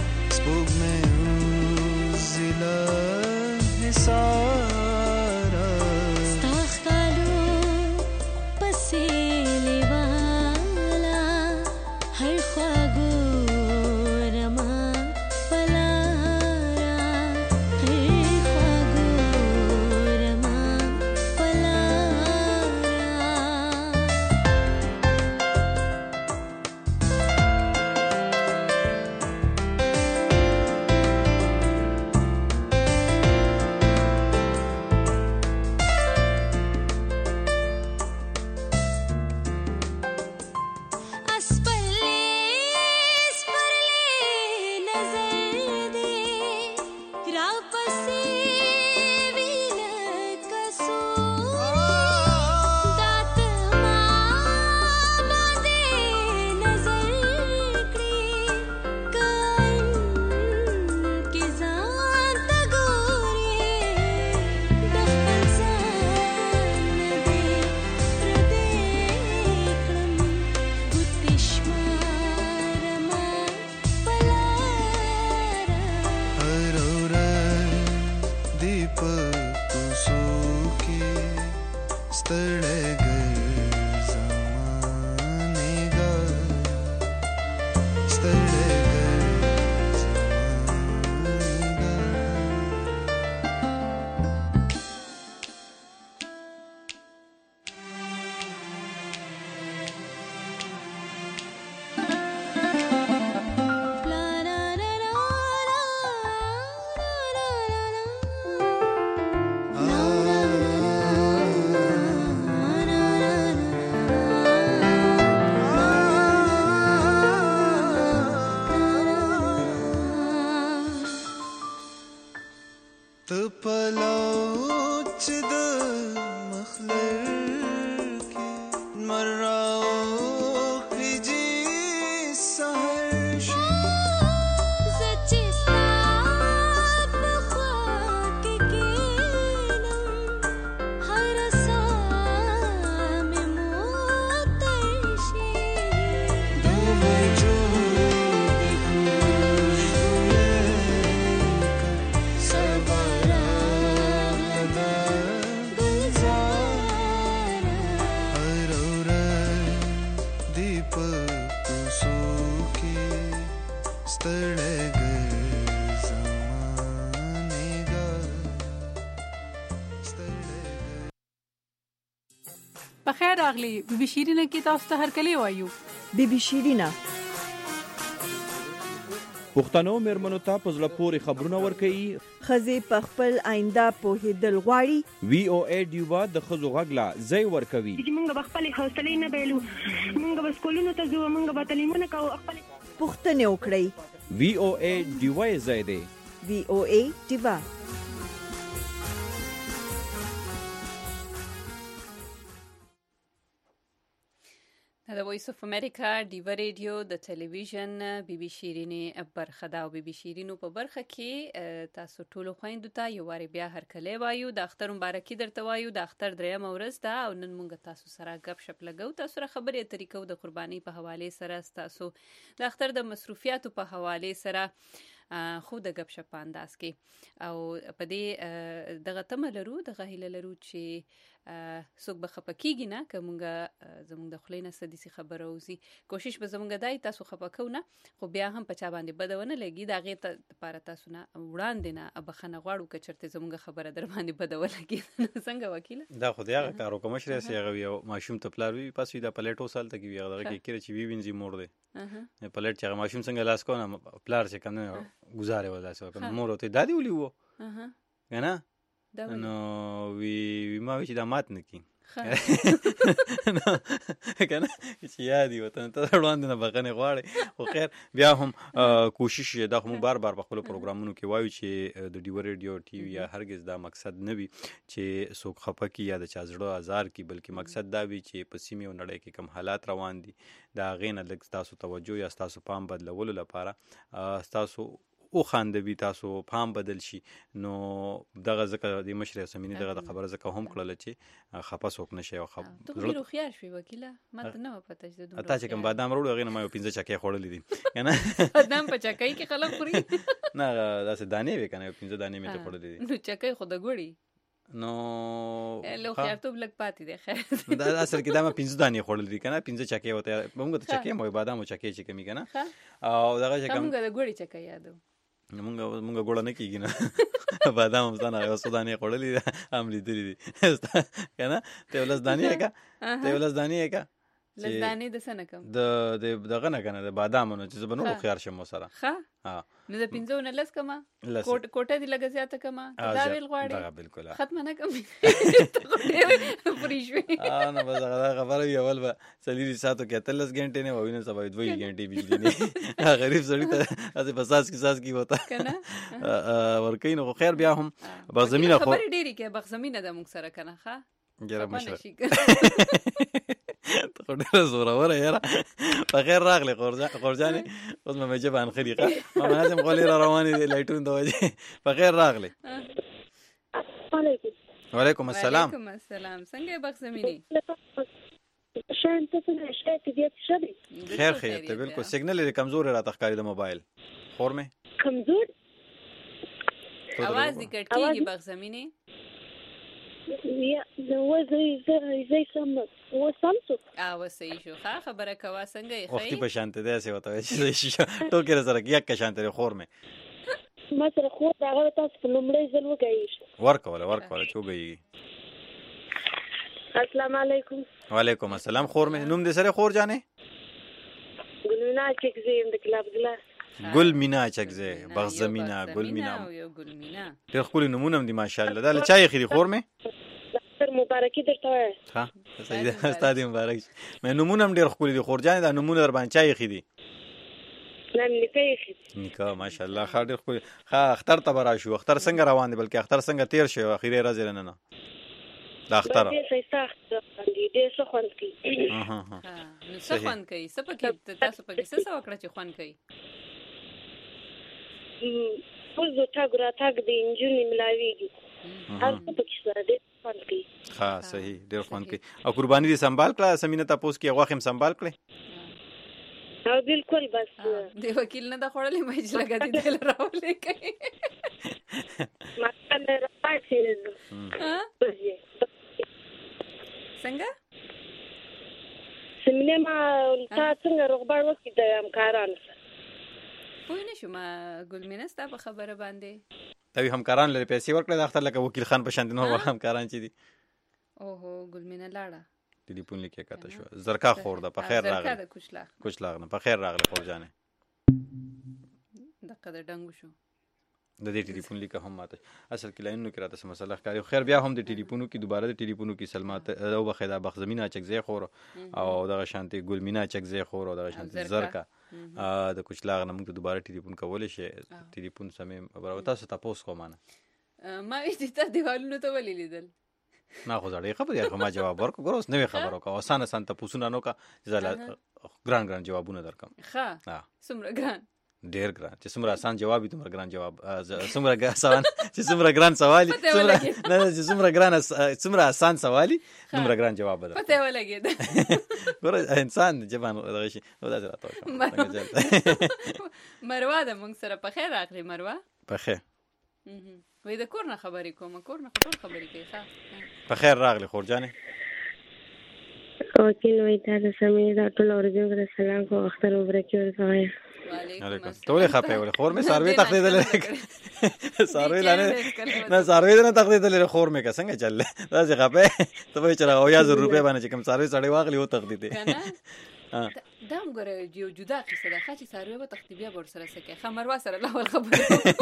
सारा بخیر راغلی بیبي شیرینه کې تاسو ته هرکلی وایو. بیبي شیرینه پښتنو میرمنو ته په زړه پورې خبرونه ورکوي. ښځې په خپل آینده پوهېدل غواړي. وی او ای ډیوا د ښځو غږ لا ځای ورکوي. موږ به خپلې حوصلې نه بایلو، موږ به سکولونو ته ځو، موږ به تعلیمونه کوو. پوښتنې وکړئ. وی او ای ډیوا یې ځای دی. وی او ای ډیوا. د وایس اف امریکا ډیوا ریډیو د ټلویزیون بیبي شیرینې برخه ده او بیبي شیرینو په برخه کې تاسو ټولو خويندو ته یو واری بیا هرکلی وایو. د اختر مبارکي درته وایو. د اختر دریم ورځ ده او نن مونږ تاسو سره غپ شپ لګو، تاسو سره خبرې اترې کوو د قرباني په حواله سره، تاسو د اختر د مصروفیاتو په حواله سره خو د غپ شپ انداز کې او په دې دغه تمه لرو، دغه هیله لرو چې څوک به خپه کیږي نه که مونږ زمونږ د خولې نه څه داسې خبره وځي. کوشش به زمونږ دی تاسو خپه کوو نه، خو بیا هم په چا باندې بده ونه لګي. د هغې دپاره تاسو نه وړاندې نه بخښنه غواړو که چېرته زمونږ خبره در باندې بده ولګي. څنګه وکیله؟ دا خو د هغه کار وکړه مشر یې هغه وي او ماشوم ته پلار وي پس وي دا پلیټ وسالته کې وي هغه دغه کې کېره چې وي وینځي مور دی پلیټ چې هغه ماشوم څنګه لاس کوو نه پلار چې کوم نه ګزارې وه داسې وکړه مور ورته دا دې ولي وو که نه نو وی ما وی چې دا مات نه کړي که نه چې یاد وي ورته ته وړاندې نه بخښنې غواړې. خو خیر بیا هم کوشش دا خو موږ بار بار په خپلو پروګرامونو کې وایو چې د ډیوا ریډیو ټي وي یا هرګز دا مقصد نه وي چې څوک خفه کړي یا د چا زړه ازار کړي، بلکې مقصد دا وي چې په سیمې او نړۍ کې کوم حالات روان دي د هغې نه لږ ستاسو توجه یا ستاسو پام بدلولو لپاره ستاسو او خاندوي، تاسو پام بدل شي. نو دغه ځکه د مشر سمینی دغه د خبره ځکه هم کړله چې خپه څوک نشي او خپ ته ډېر هوښیار شوې وکیله، ما ته نه وه پته چې دومره تا چې کوم بادام راوړو هغې نه ما یو پنځه چکې خوړلي دي که نه بادام په چکۍ کې خلک خوري نه داسې دانې وې که نه یو پنځه دانې مې ته خوړلي دي. نو چکۍ خو د ګوړي نو له هوښیارتوب لږ پاتې دی. خیر دا اصل کې دا ما پنځه دانې خوړلي دي که نه پنځه چکې ورته موږ ته چکې مو بادام او چکې چې کمي که نه او دغه چې کوم موږ د ګوړي چکۍ یادو مونږ مونږ ګوړه نه کېږي نه بادام هم ستا نه یو څو دانې خوړلي دي هم لیدلي دي که نه ته یو لس دانې یې که ته یو لس دانې یې که لزدانې د سنه کم د د دغه نه کنه د بادامونو چې زبنو خيار شم سره ها ها نو د پنځو نه لس کما کوټ کوټه دی لګ زیاته کما دا ویل غواړي دا بالکل ختمه نه کم پریشوي اه نه بس هغه خبره یې اول به سلیری ساتو کې تلس غنټه نه ویني سبا دوه غنټه بجلی نه غریب سړی ته اته پساس کی ساس کی وتا کنه ورکې نو خیر بیا هم بغزمینه خو خبر ډیری کې بغزمینه د موږ سره کنه ها ګره مشه ته ډېر زوره وره یاره په خیر راغلی خورجانې اوس مې مجه باندې خریقه ما لازم غولې را روانې دي لایټون د وجې په خیر راغلی وعلیکم السلام وعلیکم السلام څنګه بغزمینی شان ته څنګه شته دې شبي خیر خیر ته بالکل سیګنل لري کمزور را تخکاری د موبایل خور مې کمزور आवाज دې کټ کیږي بغزمینی یا نو زه زه زه سم و سمڅو او صحیح شو ښه خبره کوا څنګه یې وختي په شانته ده څه وته چې ټوکې سره یک کا شانته خور مې ما سره خور دا غو تاسو په لومړی ځل وګایې ورکوله ورکوله چوغي السلام علیکم وعلیکم السلام خور مې نوم دې سره خور جانې ګلمینا چکزې د کلاب ګلا ګل مینا چکزې بغزمینا ګل مینا یو ګل مینا ډېر خپل نمونه دي ماشاءالله دا چای خري خور مې ډاکټر مبارکي درته ها صحیح ده استاد مبارک مې نمونه ډېر خپل دي خور جان دا نمونه در باندې چای خري نه نکای خري نکا ماشاءالله خا ډېر خپل خا اختر ته برا شو اختر څنګه روان دي بلکې اختر څنګه تیر شو اخیری راځي نه نه دا اختر دې سيستا دې څه خوان کی ها ها نو څه خوان کوي څه پکې تاسو پکې څه څه وکړه چې خوان کوي پوزو تاګ را تاګ د انجونی ملاویږي هر څه پکې سره دې خوان کوي ها صحیح ډېر خوان کوي او قرباني دې سنبال کړه سمینه تاسو کې غواخم سنبال کړه او بالکل بس دی وکیل نه د خړلې مې چې لګا دي دل راولې کوي ما کنه راځي ها څنګه سمینه ما تا څنګه رغبار وکړه د همکارانو پوه نه شوم ګلمینه ستا په خبره باندې دوی همکاران لري پیسې ورکړه د اختر لکه وکیل خان په شان دي نو همکاران چې دي اوهو ګلمینه لاړه ټلیفون لیکه کاته شو زرکا خور ده په خیر راغله زرکا د کوچلاغ کوچلاغ نه په خیر راغله خور جانې دغه د ډنګو شو د دې ټلیفون لیکه هم ماته اصل کې لاینونو کې راته سم مسله ښکاري خیر بیا هم د ټلیفونو کې دوباره د ټلیفونو کې سلمات او بخیدا بغزمینا چکزې خور او دغه شانتي ګلمینا چکزې خور او دغه شانتي زرکا د کوچلاغ نه موږ دوباره ټلیفون کولای شي ټلیفون سمې برابر تاسو تاسو کومانه ما ویل ته دیوالونو ته ولې لیدل نه خو ځړې خبرې هغه ما جواب ورکړ ګروس نوې خبرو کا آسان آسان ته پوښتنه نو کا زلا ګران ګران جوابونه درکم ښه څومره ګران ډېر ګران چې څومره آسان جواب وي تمره ګران جواب څومره ګران چې څومره ګران سوال څومره نه چې څومره ګران څومره آسان سوالي تمره ګران جواب ده پته ولګید ګور انسان جبان دغه شي نو دا راته مروه ده موږ سره په خیر راغلی مروه په خیر وای د کور نه خبرې کوم کور نه ټول خبرې کوي ښه په خیر راغلی خور جانې وکیل وای تا د سمې دا ټول اورځو سلام کو اختر وبرکې ورته علیکم ټول خپه ول خور مې سروي تخدیدل سروي لانه نه سروي نه تخدیدل خور مې څنګه چل دا څه خپه ته به چر او یا زر روپے باندې کوم سروي سړی واغلی و تخدیده دا موږ یو جدا قصه ده چې سروي به تخدیبیا ور سره سکه خمروا سره لا ول خبره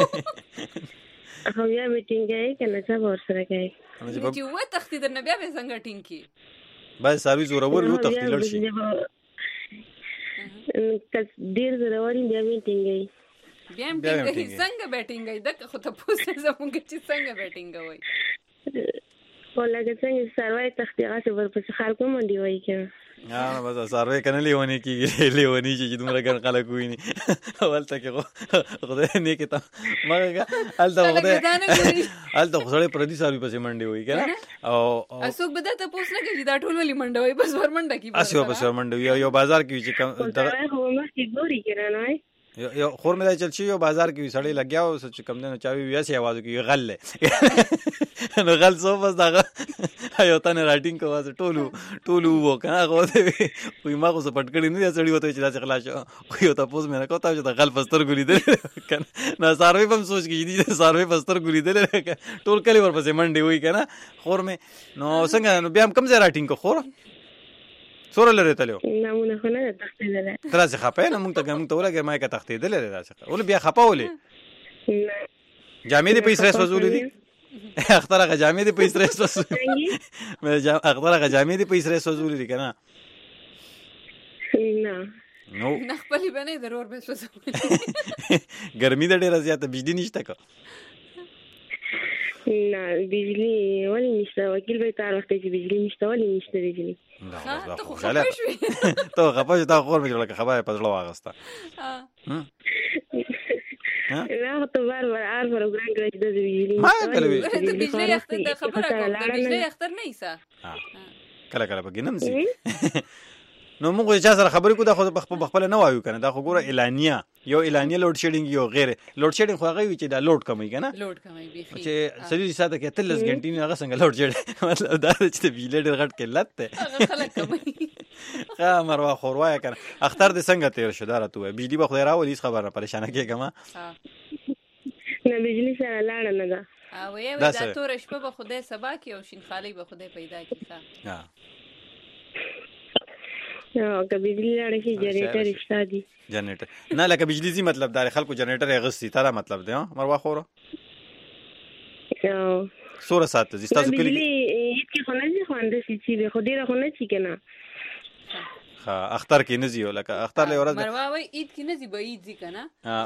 خو بیا میټینګ یې کنه څه ور سره کوي چې و تخدید نه بیا به څنګه ټینګ کی بس سروي زوره ور یو تخدیدل شي کس ډیر زوروري بیا میټینګ یې بیا میټینګ څنګه بیټینګ یې دغه خو ته پوښتنه زموږ چې څنګه بیټینګ وای ولګه څنګه سروي تخدیغه څه ورپسې خلکو منډي وای کنه ها بس سروي کنه لیونی کیږي لیونی چې دومره ګڼ خلک وي نه اول ته کې خدای نه کې ته مګه الته خدای الته خدای پردي سروي پسې منډي وای کنه او اسوک بده ته پوښتنه کوي دا ټول ولې منډه وای بس ور منډه کی اسو بس ور منډه یو بازار کې چې کوم دا هو مخکې ګوري کنه نه یو خور مې چل شي یو بازار کې سړی لګیا او چې کم نه چاوي ویاسي आवाज کوي غل نو غل سو بس دا یو تنه راټینګ کوه ټولو ټولو وکنه غو دی وي ما خو پټ کړی نه سړی وته چې دا خلاص خو یو تاسو مې نه کوته چې دا غل پستر ګولې دل کنه نه ساروي هم سوچ کې دي ساروي پستر ګولې دل ټول کلی ورپسې منډي وای کنه خور مې نو څنګه نو بیا هم کم ځای راټینګ کو خور سوره لري تلو نمونه خو نه تختیدل ترازه خپه نه مونږ ته مونږ ته ولګه ما کې تختیدل لري راځه ول بیا خپه ولې جامې دې پیسې وسولې دي اختر هغه جامې دې پیسې وسولې مې جام اختر هغه جامې دې پیسې وسولې دي کنه نه نو نه خپلې باندې ضرور به وسولې ګرمي د ډېر زیاته بجلی نشته کو نه بجلی ولی نشته وکیل به تر وخت چې بجلی نشته ولی نشته بجلی ته خو خپه شوې ته خپه شې تا خور مې لکه خبره په ځړو واغسته نه ته بار بار ار پروګرام کوي د بجلی ما کله وی بجلی اختر د خبره کوم د بجلی اختر نه ایسا کله کله بګینم سي نو موږ چې سره خبرې کو دا خو په خپل نه وایو کنه دا خو ګوره اعلانیه یو اعلانیه لوډ شیډینګ یو غیر لوډ شیډینګ خو هغه وی چې دا لوډ کموي کنه لوډ کموي بيخي چې سړي ساده کې تلس غنټې نه هغه څنګه لوډ شیډ مطلب دا چې بجلی ډېر غټ کې لته هغه خلک کموي ها مروا خوروایا کنه اختر دې څنګه تیر شو دا راته بجلی به خو راولې خبره پریشانه کېګه ما نه بجلی سره لاړ نه دا او یو دا تور شپه به خدای سبا کې او شین خالي به خدای پیدا کړي ها نو که بجلی لاړ شي جنریټر شته دي جنریټر نه لکه بجلی زی مطلب دار خلکو جنریټر یغسي ترا مطلب دی مروا خوره او سوره سات دي تاسو کلی بجلی هیڅ کې خو نه دي خوانده شي چې خو ډیره خو نه شي کنه ها اختر کې نزي لکه اختر له ورځ مروا وای عید کې نزي به عید ځي کنه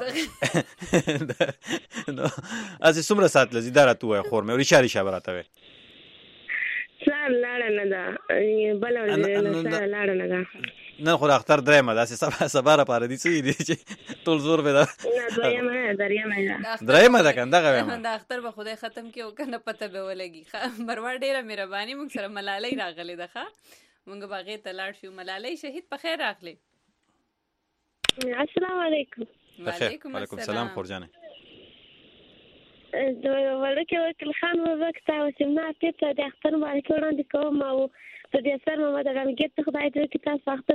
نو از څومره سات لزي دارا تو خور مې ورشاري شابراته وي سار لاړ نه دا بل ور سار لاړ نه دا نه خو اختر درېمه داسې سبا سبا را پاره دي څه دي چې ټول زور به دا نه درېمه درېمه درېمه دا کنده غویم دا اختر به خدای ختم کې او کنه پته به ولګي مروا ډیره مهرباني موږ سره ملالۍ راغلي ده ښه موږ باغې ته لاړ شو ملالۍ شهید په خیر راغلي السلام علیکم وعلیکم السلام خورجانه د ولکه وکیل خان وخت او سیمنا ته د اختر باندې وړاندې کوم او د دې سره مې د غمګت خدای دې کې تاسو وخت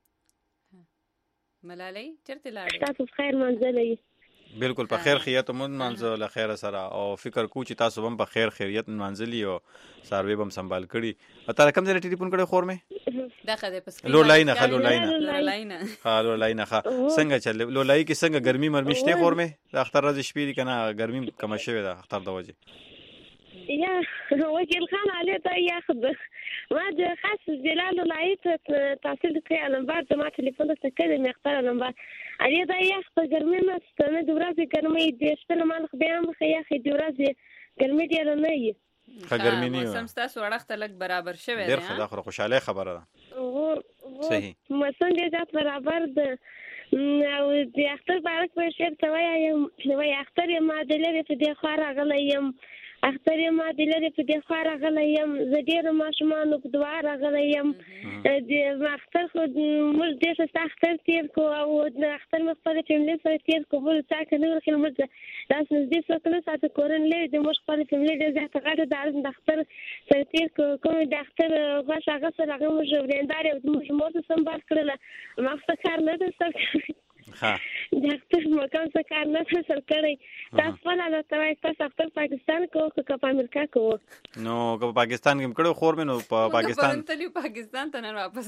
ملالۍ چرته لاړې تاسو خیر منځلې بالکل په خیر خیریت مون منځل خیر سره او فکر کو چې تاسو هم په خیر خیریت منځلې او سروي بم سنبال کړي اته رقم دې ټلیفون کړي خور مې دا خدای پس لو لاینه خلو لاینه لاینه خالو لاینه ښه څنګه چل لو لای کې څنګه ګرمي مرمشته خور مې د اختر ورځ شپې دي کنه ګرمي کم شوه د اختر د وجه یا وکیل خان علی ته یاخذ ما د خاص جلال لایت تحصیل کوي نمبر د ما ټلیفون ته کړی مې اختر نمبر علي دا یاخذ ګرمي ما ستنه د ورځې ګرمي د شپه ما خو بیا مخ یا خې د ورځې ګرمي دی نه یي ښه ګرمي نه موسم تاسو وړخت لګ برابر شوی دی ډېر خدا خو خوشاله خبره ده صحیح موسم دې ځات برابر ده او د اختر بارک په شعر ته وایم نو اختر ما د لري په دې خو راغلم اختر ما د لري په دې خو راغلم زه ډېر ماشومان په دعا راغلم د اختر خو موږ دې څه اختر تیر کو او د اختر مخفره فیملی سره تیر کو بل څه کنه ورکه موږ داس دې څه کله ساته کورن لې د موږ خپل فیملی دې ځه غاټه د اختر سره تیر کو کوم د اختر غاښه غاښه راغلم موږ وریندار موږ مو څه سمبال کړل ما څه کار نه ده ها د اختر مکان څه کار نه سر کړی تاسو په اړه تاسو تاسو اختر پاکستان کو که په امریکا کو نو که پاکستان کې کړو خور مې نو په پاکستان ته پاکستان ته نه واپس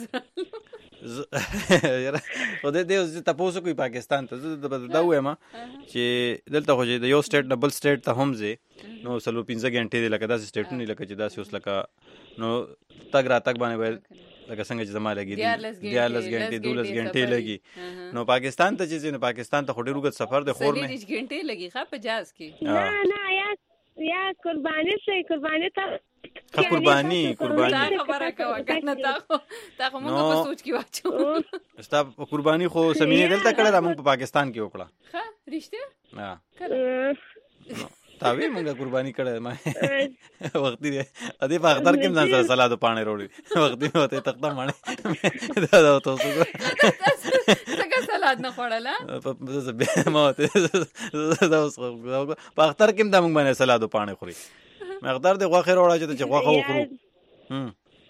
یاره خو دې دې تاسو کوی پاکستان ته دا وایم چې دلته خو د یو سټیټ نه بل سټیټ ته هم ځي نو سلو پنځه غنټې لکه داسې سټیټونه لکه چې داسې اوس لکه نو تګ را تګ باندې لکه څنګه چې زما لګي دیارلس غنټې دولس غنټې لګي نو پاکستان ته چې نو پاکستان ته خوري وګت سفر د خور مې سلیش غنټې لګي ښه په جاز کې نه نه یا یا قرباني شي قرباني ته قرباني قرباني خبره کوه کنه تا خو تا خو موږ په سوچ کې واچو ستا قرباني خو سمینه دلته کړه موږ په پاکستان کې وکړه ښه رښتیا ها تاوی مونږه قرباني کړه ما وخت دی ا دې په اختر کې ځان سره سلاد پانه وروړي وخت دی وته تخته مانه دا دا تاسو څنګه سلاد نه خوړلا ما ته دا اوس په اختر کې د مونږ باندې سلاد پانه خوري مقدار د غوخه وروړه چې غوخه وخورو هم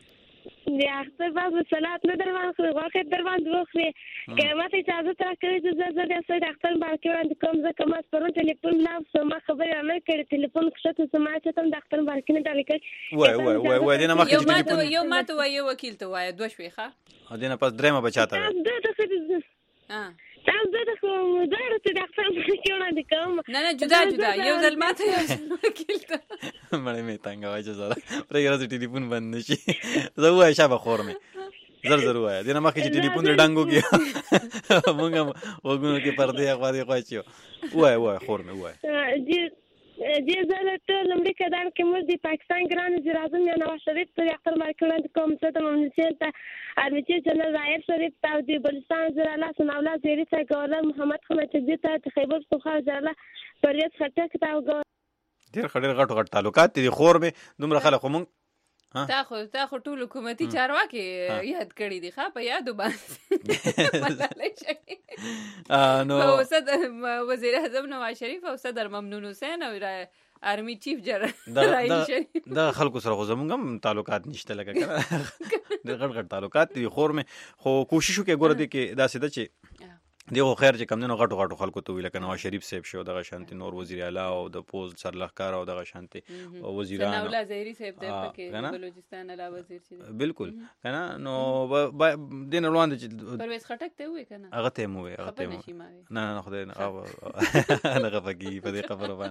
د اختر باز صلات نه در باندې خو واقع در باندې وخوري که ماته اجازه تر کوي چې زه زه د اصل اختر باندې وړاندې کوم ځکه ما پرون ټلیفون لاو سم خبره نه کړې ټلیفون کښته سم چې تم د اختر باندې نه ډالې کړ وای وای وای وای دینه مخکې یو ماته یو ماته وای یو وکیل ته وای دوه شوي ښه دینه پس درېمه بچاته وای ها تاسو زه د مدار ته د اختر باندې وړاندې کوم نه نه جدا جدا یو ځل ماته وکیل ته مړې مې تنګ وای چې زړه پرې راځي ټلیفون بند نشي زه وای شابه خور مې زر زر وای دینه مخکې چې ټلیفون ډنګو کې مونږ وګونو کې پردې اخوا دې خوا چیو وای وای خور مې وای جی جی زه ته لمړي کدان کې موږ د پاکستان ګران وزیر اعظم یا نواز شریف ته اختر باندې وړاندې کوم چې د مملکت ته ارمیچي جنرال رایر شریف ته د بلوچستان وزیر اعلی ثناء الله زیری ته گورنر محمد خمید چغدي ته خیبر پختونخوا وزیر اعلی پرویز خټک ته ډېر خړې غټ غټ تعلقات دي خور مې دومره خلک مونږ تا خو تا خو ټول حکومتي چارواکي یاد کړی دي ښه په یادو باندې ملالۍ شهید نو صدر وزیر اعظم نواز شریف او صدر ممنون حسین او آرمی چیف جنرال دا خلکو سره خو زمونږ هم تعلقات نشته لکه کنه ډېر غټ غټ تعلقات دي خور مې خو کوشش وکړه ګوره دې کې داسې ده چې دیغه خیر چې کم نه غټو غټو خلکو ته ویل کنه نواز شریف صاحب شو دغه شانتي نور وزیر اعلی او د پوز سرلخکار او دغه شانتي وزیران ثناء الله زهری صاحب د پکې بلوچستان اعلی وزیر چې بالکل کنه نو دین وړاندې چې پرویز خټک ته وې کنه هغه ته مو هغه ته مو نه نه خدای نه هغه غفقي په دې خبره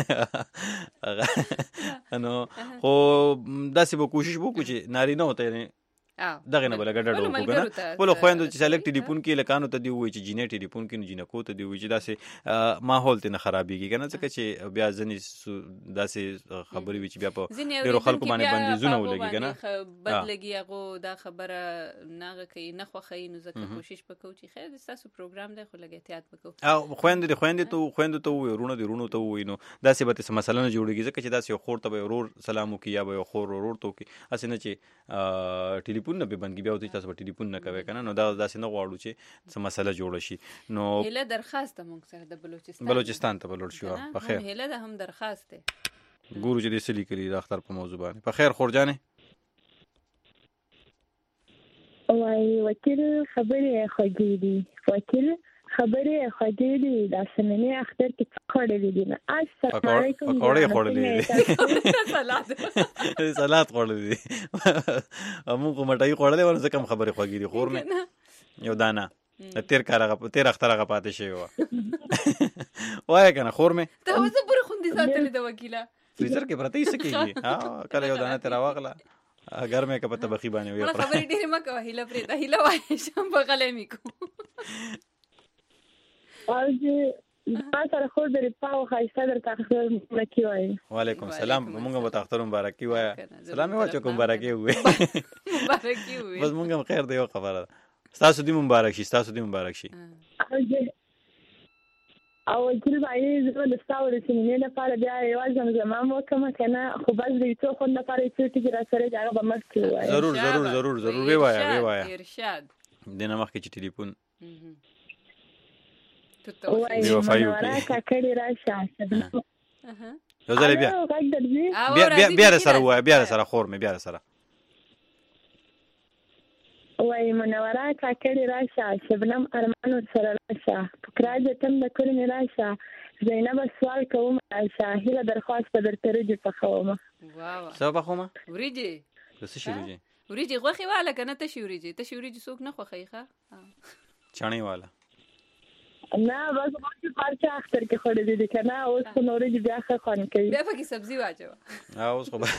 باندې نو خو داسې به کوشش وکړو چې نارینه وته دغه نه بل ګډ وکړو کنه ولې خويندو چې سلیکټ ټلیفون کې لکانو ته دی وای چې جینې ټلیفون کې نه جینکو ته دی وای چې داسې ماحول ته نه خرابېږي کنه ځکه چې بیا ځنې داسې خبرې وي چې بیا په ډیرو خلکو باندې بندیزونه ولګي کنه بد لګي هغه دا خبره ناغه کوي نه خوخی نو ځکه کوشش وکړو چې خیر تاسو پروګرام دی خو لګي احتیاط وکړو او خويند دي خويند ته خويند ته وای رونه دي رونه ته وای نو داسې به څه مسله نه جوړیږي ځکه چې داسې خور ته به ورور سلام وکي یا به خور ورور ته وکي اسنه چې ټلیفون نه به بندګي بیا ته تاسو په ټلیفون نه کوي کنه نو دا داسې نه غواړو چې څه مسله جوړ شي نو هله درخواست مونږ سره د بلوچستان بلوچستان ته بلور شو په خیر هله د هم درخواست ده ګورو چې د سلی کلی د اختر په موضوع باندې په خیر خورجانه وای وکیل خبرې خوږې دي وکیل خبرې خوږې دي د سننې اختر کې خورلې دي نه السلام علیکم پکوړې خورلې دي سلاد سلاد خورلې دي موږ مټای خورلې ورته کم خبرې خوږې دي خور مې یو دانا تیر کارغه تیر اختر هغه پاتې شي و وای کنه خور مې ته اوس پوره خوندې ساتلې د وکیلا فریزر کې پرته یې سکیږي ها کله یو دانا تیر واغله اگر مې کپه تبخی باندې وي خبرې ډېرې مکه هیله پرې ته هیله وای شم بغلې میکو اوجه ما سره خو درې پاو خایسته در تاخیر مبارکي وای وعلیکم السلام مونږه به تاختر مبارکي وای سلام واچو کوم مبارکي وای مبارکي وای بس مونږه خیر دی خبره تاسو دې مبارک شي تاسو دې مبارک شي اوجه او چې باندې زه د ستاور سیمې نه پاره بیا یو زمزمه مو کوم کنه خو بس دې څو خو نه پاره چې چې را سره ځای به مخکې وای ضرور ضرور ضرور ضرور وی وای وی وای ارشاد دنه مخکې چې ټلیفون وای منوره کاکړی راشه یو ځل بیا بیا بیا سره وای بیا سره خور مې بیا سره وای منوره کاکړی راشه شبنم ارمان سره راشه فکرای تم د کورنۍ راشه زینب سوال کوم راشه هله درخواست په درترجه په خومه واو سبا خومه وريجي څه شي وريجي وريجي غوخي والا کنه ته شي وريجي ته شي وريجي څوک نه خوخي ښه چانی والا نه بس ماته پارچه اختر کې خورې دي کنه اوس په نورې دی بیا ښه خوان کوي بیا پکې سبزی واچو ها اوس خو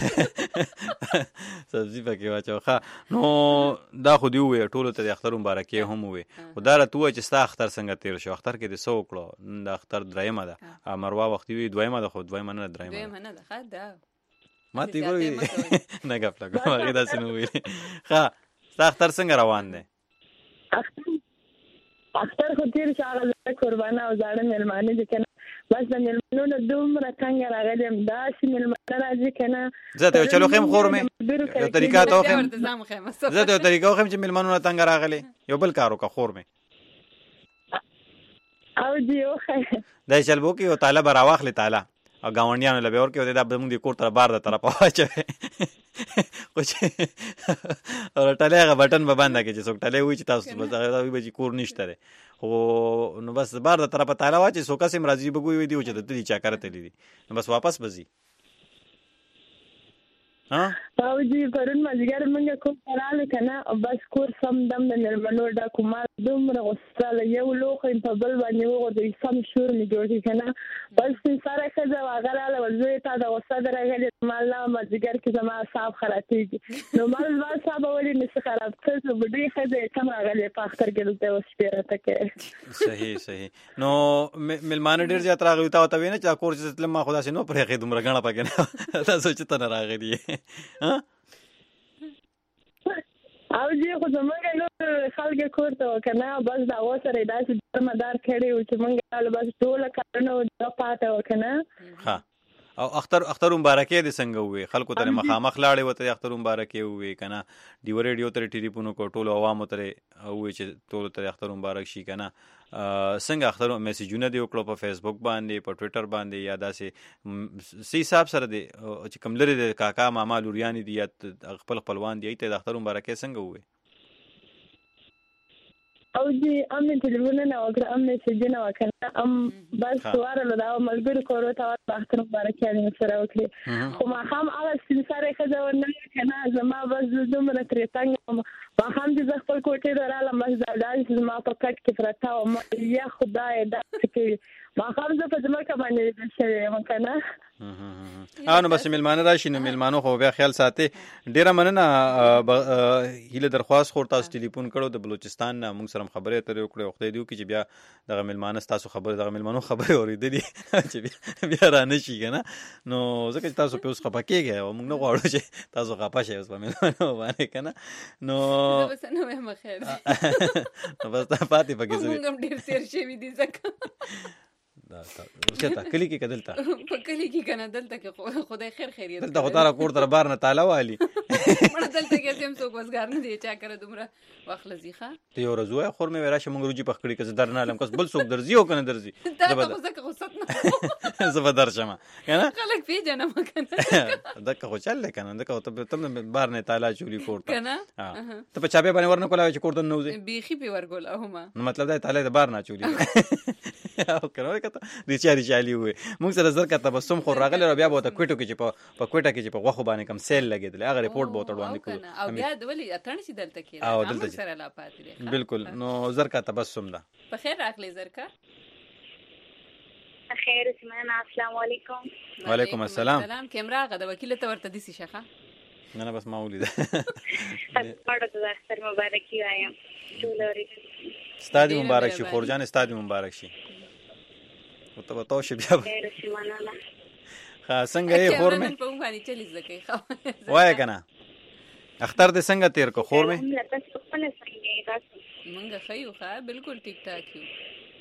سبزی پکې واچو ښه نو دا خو دی وې ټولو ته د اختر مبارکي هم وې خو دا راته وای چې ستا اختر څنګه تیر شو اختر کې د سو کړو د اختر درېمه ده مروه وخت وی دویمه ده خو دویمه نه درېمه دویمه نه ده ښه ده ما تی ګورې نه غفله کوم هغه داسې نو وی ښه ستا اختر څنګه روان دی اختر اختر خو تیر شاغله قربانه او زاړه مېلمانه دي کنه بس د مېلمنو دومره څنګه راغلم دا چې مېلمانه راځي کنه زه ته چلو خیم خور مې یو طریقه ته خیم زه ته طریقه خیم چې مېلمنو څنګه راغلي یو بل کارو کا خور مې او دی اوخه دا چل بو کې یو تعالی برا واخلې تعالی او گاونډیانو له به ورکې دا به موږ د کور تر بار د طرفه واچوي خو چې او ټلې هغه بټن به بنده کې چې څوک ټلې وي چې تاسو به دا وي چې کور نشته لري خو نو بس بار د طرفه تعالی واچي څوک سم راځي به ګوي دی چې د دې چا کارته لیدي نو بس واپس بزي ها او جی پرون مازیګر موږ کوم پراله کنه بس کور سم دم د نرمنو دا کومه دومره غوستاله یو لوخه په بل باندې وګورئ سم شور می جوړی کنه بس سره خزه واغلاله ولزوی تا د وساده راغلی مال نه مازیګر کې زما صاحب خراتېږي نو مال ما صاحب ولې نس خراب څه بډې خزه کم راغلی په اختر کې ته وسپیره تکه صحیح صحیح نو ملمانه ډیر زیات راغلی تا ته وینې چې کور چې تلم ما خدا سي نو پرې خې دومره غاڼه پکې نه تاسو چې ته نه راغلی ها او جی خو زمونږ نو خلک کور ته وکنه بس دا وسره داسې درمدار کړي او چې مونږ بس ټول کارونه د پاته وکنه ها او اختر اختر مبارکي دي څنګه وي خلکو ته مخامخ لاړې وته اختر مبارکي وي کنه دیو ریډیو ته ټلیفون کو ټول عوامو ته وي چې ټول ته اختر مبارک شي کنه څنګه اختر میسجونه دی وکړو په فیسبوک باندې په ټوئیټر باندې یا داسې سی حساب سره دی چې کوم لري د کاکا ماما لوریانی دی یا خپل خپلوان دی ته د اختر مبارکي څنګه وي او جی ام ټلیفون نه وکړه ام میسجونه وکړه ام بس سوار له دا ملګری کورو ته د اختر مبارکي نه سره وکړي خو ما هم هغه سره خزه ورنه کنه زما بس دومره ترې څنګه ما هم د خپل کوټې دراله مزدار چې ما په کټ کې پرتا او یا خدای دا چې ما هم زه په ځمکه باندې د شوی مکنه نو بس ملمانه راشي نو ملمانو خو بیا خیال ساتي ډیره مننه هیله درخواست خور تاسو ټلیفون کړو د بلوچستان نه موږ سره خبرې اترې وکړو خدای دې وکړي چې بیا دغه ملمانه تاسو خبره دغه ملمانو خبرې اورېدلې چې بیا را نشي کنه نو ځکه چې تاسو په اوس خپکیږئ او موږ نه غواړو چې تاسو خپه شئ اوس په ملمانو باندې کنه نو بس نو مې خیر نو بس تا پاتې پکې زه موږ هم ډیر سیر شوي دي ځکه دا ورته کلی کې کدلتا په کلی کې کنه دلته کې خدای خیر خیریت دلته خو تاره کور تر بار نه تعالی والی مړه دلته کې سم څوک وسګار نه دی چا کړه دومره واخله زیخه ته یو ورځ خور مې راشه مونږ روجي پخکړی که درنه علم کس بل څوک درځي او کنه درځي دا خو زکه غوست نه زه به درشم کنه خلک پیژنم کنه دغه خو چل کنه دغه ته تم بار نه تعالی چولی کور ته کنه ته په چابه باندې ورنه کولا چې کور ته نه وځي بیخي په ورګول هما نو مطلب دا تعالی د بار نه چولی او کنه کته د چاري چالي وي موږ سره زر کته تبسم خو راغلی بیا به ته کوټو کې چې په په کوټه کې چې په غوخه باندې کم سیل لګیدل هغه ریپورت به وړاندې کړو او بیا د ولي اتن سي دلته کې او دلته سره لا پاتې بالکل نو زر کته تبسم ده په خیر راغلی زر کا خیر اسمه السلام علیکم وعلیکم السلام سلام کیمرا غد وکیل ته ورته دي شيخه نه نه بس ما ولید پړه د اختر مبارکي وایم ټولوري ستادي مبارک شي خورجان ستادي مبارک شي ته به تاسو بیا خا څنګه یې خور مې په باندې چلی زکه خو وای کنه اختر دې څنګه تیر کو خور مې مونږ خیو ښه بالکل ټیک ټاک یو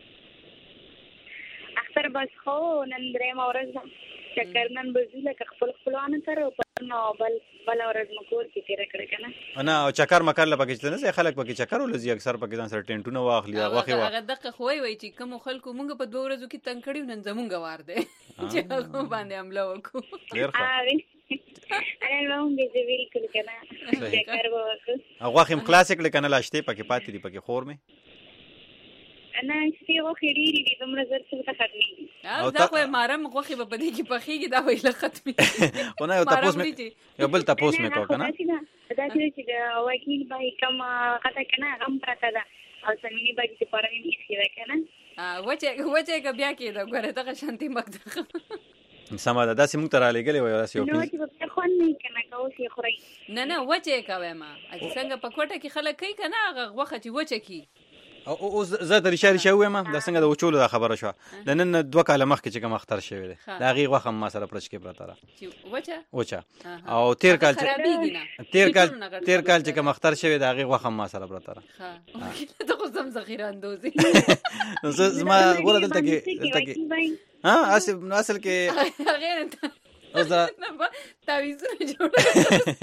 اختر بس خو نن درې مورز چکر نن بزله ک خپل خپلوان سره نو بل بل ورځ مکور کې تیر کړ کنه انا او چکر مکر لپاره نه خلک پکې چکر ولزي اکثر پکې ځان سره ټینټونه واخلي واخې هغه دغه خوې وای چې کوم خلکو مونږ په دوه ورځو کې تنگ کړیو نن زمونږ وار دی چې هغه باندې حمله وکړو ډیر ښه انا مونږ دې ویل کړ کنه چکر وکړو هغه خیم کلاسیک لیکنه لاشته پکې پاتې دی پکې خور مې انا چې و خېری دې دومره زر څه ته ختمي او دا خو مارم غوخي په دې کې پخېږي دا ویل ختمي ونه یو تاسو مې یو بل تاسو مې کو کنه دا چې دا وکیل به کوم خطا کنه هم پراته ده او سمینی به چې پاره مې خېره کنه ا وچه وچه بیا کې دا غره ته شانتي مقدره سم ده داسې موږ تر علی غلې وای داسې یو نو چې په خون نه کنه کوسي خوري نه نه وچه کوي ما چې څنګه په کوټه کې خلک کوي کنه هغه وخت وچه کی او زه د ریشاري شوې ما د څنګه د وچولو د خبره شو د نن دوه کاله مخکې چې کوم اختر شوی دی دا غي غوخه ما سره پرچ کې پراته را وچه وچه او تیر کال چې تیر کال تیر کال چې کوم اختر شوی دا غي غوخه ما سره پراته را ها ته خو زم ذخیره اندوزي نو زما ګوره دلته کې دلته کې ها اصل اصل کې غیر اوس دا تعویذونه جوړ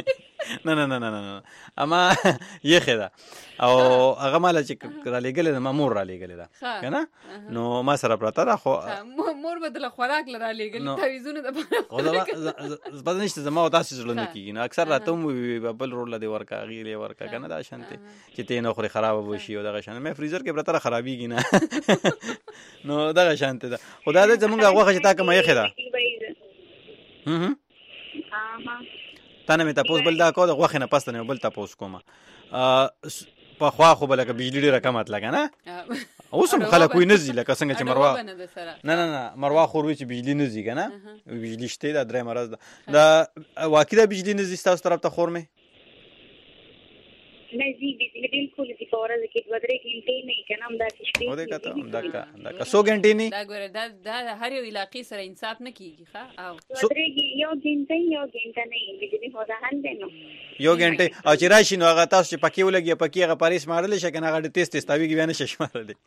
نه نه نه نه نه اما یخه ده او هغه مال چې را لګل ده ما مور را لګل ده کنه نو ما سره پراته ده خو مور بدله خوراک لرا لګل تعویذونه ده خو دا پس نشته زما او تاسو ځل نه کیږي نو اکثر راته مو بل رول دی ورکا غیله ورکا کنه دا شانته چې ته نه خوري خراب وشي او دا شانته مې فریزر کې پراته خرابېږي نه نو دا شانته ده خدای دې زمونږ هغه چې تا کومه یخه ده هم تانه مې تاسو بل دا کو د غوښه نه پسته نه بل تاسو کومه په خوا خو بلکه بجلی ډیره کمات لګا نه اوس هم خلک وې نزي لکه څنګه چې مروه نه نه نه مروه خو وې چې بجلی نزي کنه بجلی شته دا درې مرز دا واقعي دا بجلی نزي تاسو طرف ته خور مې نزي بجلی بالکل چې پورا د کې بدرې غنټې نه کنه هم دا شپې او دا کته دا کا دا کا سو غنټې نه دا ګوره دا دا هر یو علاقې سره انصاف نه کیږي ښا او بدرې یو غنټې یو غنټه نه بجلی هو دا هند نو یو غنټې او چې راشي نو هغه تاسو چې پکې ولګي پکې هغه پاریس مارل شي کنه هغه تیز تیز تاویږي بیان شي شمارل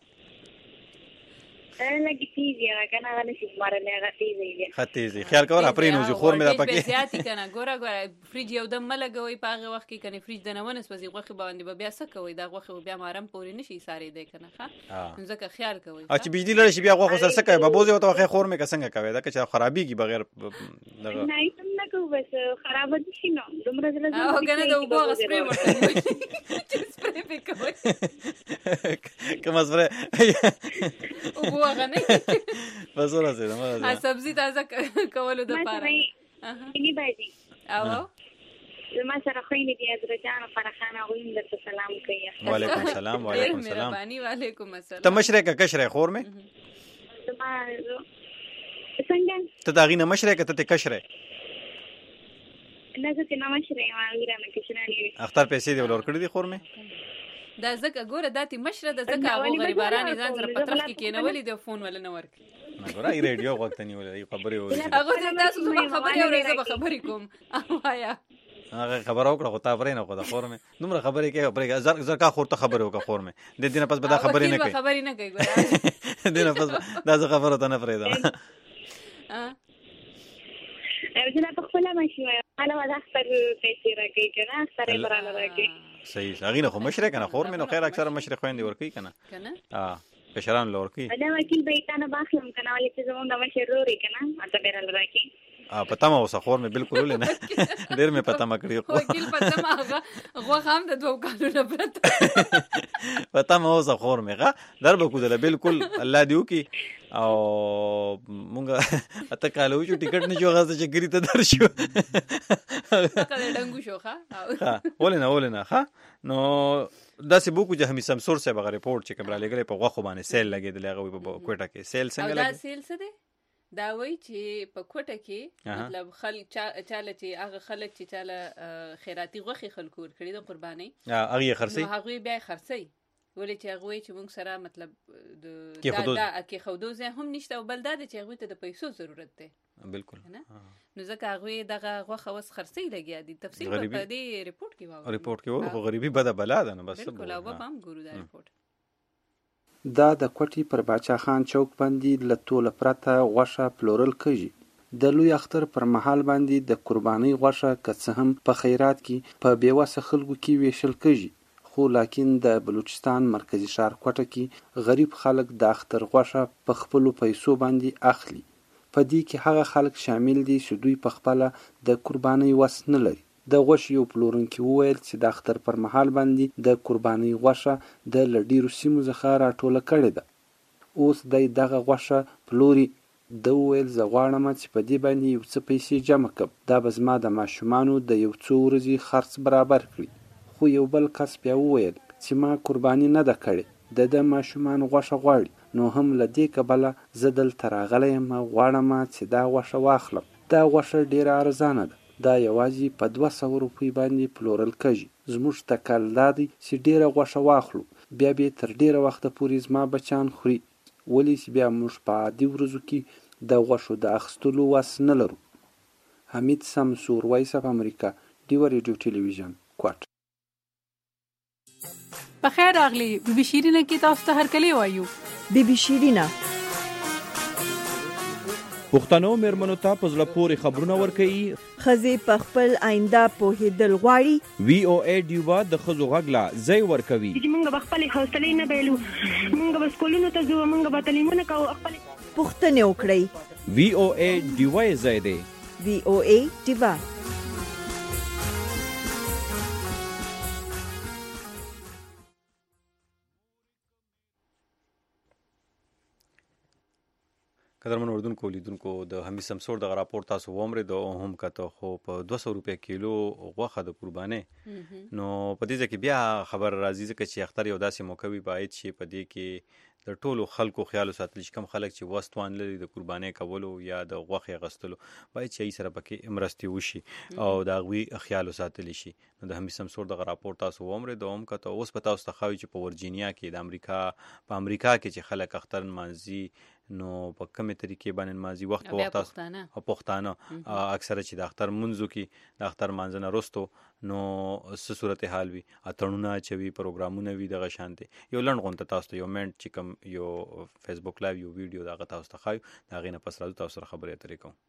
لګی تیزی هغه کنه هغه نشي مارنه هغه تیزی دی خطیزی خیال کول اپرینو چې خور مې دا پکې زیاتی کنه ګوره ګوره فریج یو دم ملګوي په هغه وخت کې کنه فریج د نه ونس وځي غوخه باندې بیا څه کوي دا غوخه بیا مارم پوري نشي ساري دی کنه ښه ځکه خیال کوي او چې بجلی لري شي بیا غوخه سره څه کوي به بوزي او ته خور مې څنګه کوي دا چې خرابيږي بغیر دغه نه نه کوي بس خراب دي شي نو دومره زله او کنه دا وبو سپری ورته سپری په کوي کوم سپری وبو غنه بس ورسې دا ما سبزی تازه کولو د پاره اینی باندې او ما سره خوینه دي ازرجان فرخانه غویم د سلام کوي وعلیکم السلام وعلیکم السلام مهرباني وعلیکم السلام ته مشره کا کشره خور مې ما څنګه ته داغي نه مشره کا ته کشره نه زه نه مشره ما غیرانه کشره نه اختر پیسې دی ولور کړی دي خور مې دا زکه ګوره داتې مشره د زکه هغه غریباران ځان سره پترخ کې کېنولې د فون ول نه ورک نه ګوره ای ریډیو وخت نیولې خبرې وره هغه تاسو خبرې اورئ زه خبرې کوم وایا هغه خبر او کړه خو تا پرې نه خو دا خور مې دومره خبرې کوي خبرې زر زر کا خور ته خبرې وکړه خور مې د دې نه پس به دا خبرې نه کوي خبرې نه کوي ګوره دې نه پس دا زه خبره ته نه پرې دا ارجو په خپل ماشي وای انا ودا خپل پیسې راکې کنه سره برانه راکې صحیح هغه نه خو مشره کنه خور مې نو خیر اکثر مشره خويندې ور کوي کنه کنه ها کشران لور کوي انا وکیل بیتانه باخلم کنه ولې چې زمونږ د مشروري کنه اته ډیر راکې ا پتا ما اوسه خور مې بالکل نه ډیر مې پتا ما کړی خو وکیل پتا ما هغه غو خام د دوه کالو نه پتا پتا ما اوسه خور مې غا درب کو دل بالکل الله دیو کی او مونږه اته کالو چې ټیکټ نه جوړه چې ګری ته درشو کله ډنګو شو ښا ها ولنه ولنه ها نو داسې بوکو چې همي سمسور سره بغیر ریپورت چې کبره لګلې په غوخه باندې سیل لګیدل هغه په کوټه کې سیل څنګه لګي دا سیل څه دی دا وای چې په کوټه کې مطلب خلک چاله چې هغه خلک چې چاله خیراتي غوخي خلکو ور کړی د قرباني هغه خرسي هغه بیا خرسي ولې چې هغه چې موږ سره مطلب د دا کې خودوزه هم نشته او بل دا چې هغه ته د پیسو ضرورت ده بالکل نو ځکه هغه دغه غوخه وس خرسي لګیا دي تفصیل په دې ریپورت کې وایي ریپورت کې وو غریبي بده بلا ده نو بس بالکل او په هم ګورو دا ریپورت دا د کوټي پر باچا خان چوک باندې لټول پرته غوښه پلورل کیږي د لوی اختر پر مهال باندې د قرباني غوښه که هم په خیرات کې په بیوسه خلکو کې ویشل کیږي خو لکن د بلوچستان مرکزی ښار کوټه کې غریب خلک د اختر غوښه په خپل پیسو باندې اخلي په دې کې هغه خلک شامل دي چې دوی په خپل د قرباني وس نه لري د غوښې یو پلورونکي وویل چې د اختر پر مهال باندې د قرباني غوښه د لډیرو سیمو څخه راټوله کړې ده اوس د دغه غوښه پلوري د ویل زه غواړم چې په دې باندې یو څه پیسې جمع کړم دا به زما د ماشومانو د یو څو ورځې خرڅ برابر کړي خو یو بل کس بیا وویل چې ما قرباني نه ده کړې د د ماشومان غوښه غواړي نو هم له دې کبله زه دلته راغلی یم غواړم چې دا غوښه واخلم دا غوښه ډیره ارزانه ده دا یوازې په دوه سوه روپۍ باندې پلورل کېږي زموږ تکل دا دی چې ډیره غوښه واخلو بیا به تر ډیره وخته پورې زما بچان خوري ولې چې بیا موږ په عادي ورځو کې د غوښو د اخیستلو وس نه لرو حمید سمسور وایس اف امریکا ډیو ریډیو ټلویزیون کوټ په خیر راغلی بي بي شیرینه کې تاسو ته هر کلی وایو بي بي شیرینه پښتنو میرمنو ته په زړه پورې خبرونه ورکوي. ښځې په خپل آینده پوهېدل غواړي. وی او ای ډیوا د ښځو غږ لا ځای ورکوي. چې موږ به خپلې حوصلې نه بایلو، موږ به سکولونو ته ځو، موږ به تعلیمونه کوو، خپلې پوښتنې وکړئ. وی او ای ډیوا یې ځای دی. وی او ای ډیوا. قدرمن اردوونکو لیدونکو د حمید سمسور دغه راپور تاسو ومرئ د هم کته خو په دوه سوه روپۍ کیلو غوښه د قربانۍ نو په دې ځکه بیا خبر راځي ځکه چې اختر یو داسې موقع وي باید چې په دې کې د ټولو خلکو خیال وساتل شي. کم خلک چې وستوان لري د قربانۍ کولو یا د غوښې اخیستلو باید چې ای سره پکې مرستې وشي او د هغوی خیال وساتلی شي. نو د حمید سمسور دغه راپور تاسو ومرئ د هم کته اوس په تاسو ته ښایي چې په ورجینیا کې د امریکا په امریکا کې چې خلک اختر نمانځي نو په کومې طریقې باندې نمازي وخت په وخت او پښتانه اکثره چې د اختر منځو کې د اختر مانځنه رستو نو څه صورت حال وي، اتړونه اچوي، پروګرامونه وي دغه شانتي. یو لنډ غونډه تاسو ته یو منټ چې کوم یو فیسبوک لایو یو ویډیو دغه تاسو ته ښایو، د هغې نه پس راځو تاسو سره خبرې اترې کوو.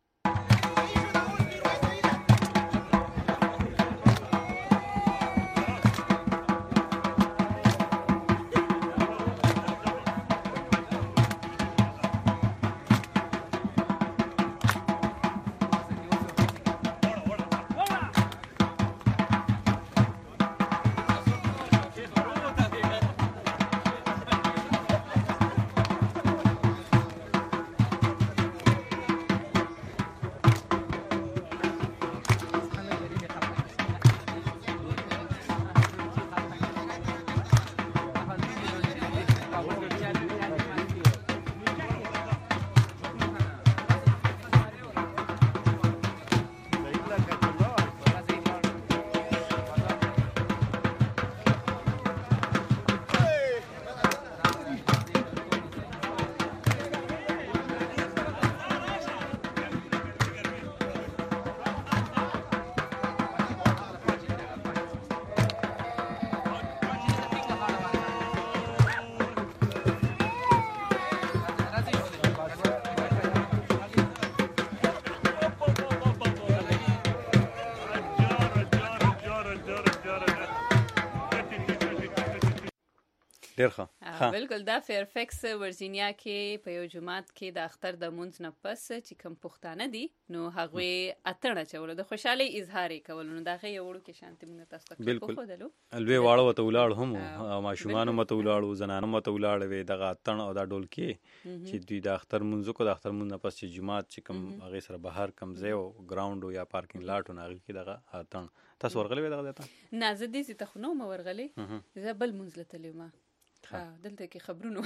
ډیر ښه. بالکل دا فیرفیکس ورجینیا کې په یو جماعت کې د اختر د مونځ نه پس چې کوم پښتانه دي نو هغوی اتڼ اچولو د خوشحالۍ اظهار یې کولو نو د هغې یو وړوکې شانتې موږ تاسو ته وښودلو. لوی واړه ورته ولاړ هم ماشومان هم ورته ولاړو، زنانه هم ورته ولاړې وې. دغه اتڼ او دا ډولکې چې دوی د اختر مونځ وکړو، د اختر مونځ نه پس چې جومات چې کوم هغې سره بهر کوم ځای و ګراونډ یا پارکینګ لاټ و نو هغې کې دغه اتڼ. تاسو ورغلې وې دغه ځای ته؟ نه زه دې ځای ته خو نه وم ورغلې، زه بل مونځ له تللې وم دلته کې خبرونو.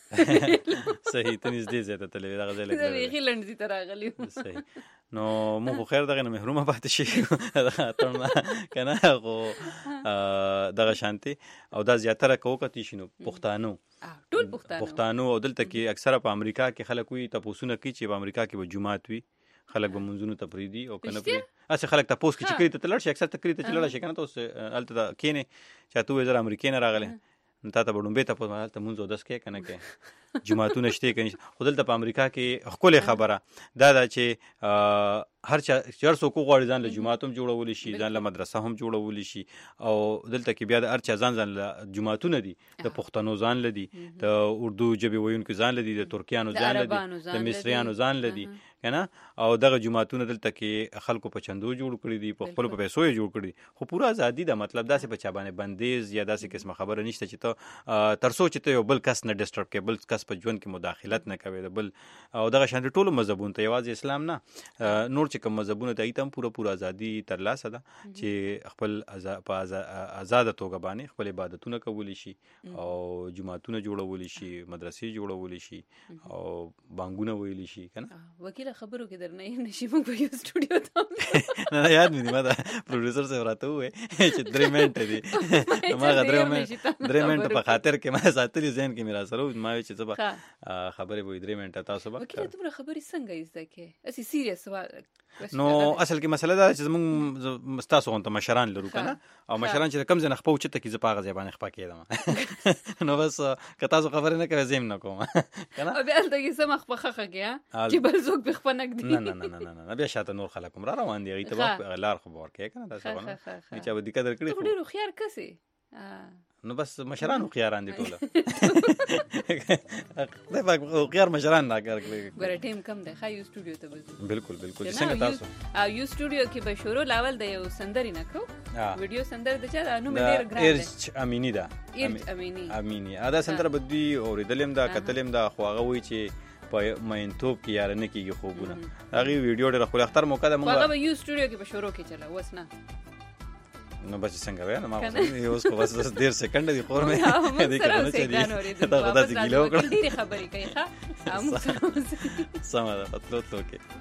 صحیح، ته نږدې ځای ته تللې وې دغه ځای زه بیخي لنډ ځای ته راغلې وم. صحیح. نو موږ خو خیر دغه نه محرومه پاتې شي دغه اتڼ نه که نه خو دغه شانتې او دا زیاتره که وکتلی شي نو پښتانو ټول پښتانو پښتانو او دلته کې اکثره په امریکا کې خلک وي تپوسونه کوي چې په امریکا کې به جومات وي، خلک به منځونو ته پرېږدي او که نه پرېږدي. هسې خلک تپوس کوي چې کلي ته ته لاړ شي، اکثر ته کلي ته چې لاړه شي که نه ته اوس هلته کښېنې چې ته ووایې زه له امریکې نه راغلی نو تا ته به ډومبې تپوس هلته مونځ اودس کوې که نه کوې، جوماتونه شته که نشته. خو دلته په امریکا کې ښکلې خبره دا ده چې هر چا چې هر څوک وغواړي ځان له جومات هم جوړولی شي، ځان له مدرسه هم جوړولی شي. او دلته کې بیا د هر چا ځان ځان له جوماتونه دي، د پښتنو ځان له دي، د اردو ژبې ویونکو ځان له دي، د ترکیانو ځان له دي، د مصریانو ځان له دي که نه. او دغه جوماتونه دلته کې خلکو په چندو جوړ کړي دي، په خپلو په پیسو یې جوړ کړي دي. خو پوره ازادي ده، مطلب داسې په چا باندې بندیز یا داسې قسمه خبره نشته چې ته تر څو چې ته یو بل کس نه ډسټرب کوې، بل کس په ژوند کې مداخلت نه کوې د بل. او دغه شانتې ټولو مذهبونو ته، یوازې اسلام نه، نور چې کوم مذهبونه ته ته هم پوره پوره ازادي ترلاسه ده چې خپل په ازاده توګه باندې خپل عبادتونه کولی شي او جوماتونه جوړولی شي، مدرسې جوړولی شي او بانګونه ویلی شي که نه. وکیل خبرو کې درنه یې نشي موږ په یو سټوډیو ته نه یاد مې ما دا پروډوسر صاحب راته وې چې درې منټه دي ما درې منټه درې منټه په خاطر کې ما ساتلي ذهن کې میرا سره ما چې څه خبرې وې درې منټه تاسو به وکیل تمره خبرې څنګه زده کې اسی سیریس سوال نو اصل کې مسله دا چې موږ تاسو غونته مشران لرو کنه او مشران چې کم ځنه خپو چې ته کې زپاغه ځبانه خپا کېدم نو بس که تاسو خبرې نه کوي زم نه کوم کنه او بیا ته کې سم خپه خخه کې چې بل څوک به خپه نه نه نه نه نه نه بیا شاته نور خلک را روان دي ته لار خبر کې کنه تاسو غواړئ چې به دې قدر کړی خو ډېر خيار کسي نو بس مشران خو خياران دي ټوله دا پاک خيار مشران نه کړی ګور ټیم کم دی خا یو سټوډیو ته بزو بالکل بالکل څنګه تاسو او یو سټوډیو کې به شروع لاول د یو سندري نه کو ویډیو سندر د چا نو مې ډېر ګران دی ارچ امینی دا ارچ امینی امینی ادا سندر بدوی اوریدلم دا کتلم دا خو هغه وی چې په مینتوب کې یار نه کیږي خوبونه هغه ویډیو ډېر خپل اختر موقع ده موږ هغه یو سټوډیو کې به شروع کې چلا وسنه نو بس څنګه وای نه ما یو اوس کو بس ډېر سکند دی خور مې دې کنه چې دا خدا دې ګیلو کړ ډېر خبرې کوي ښا امو سم ده پتلو تو کې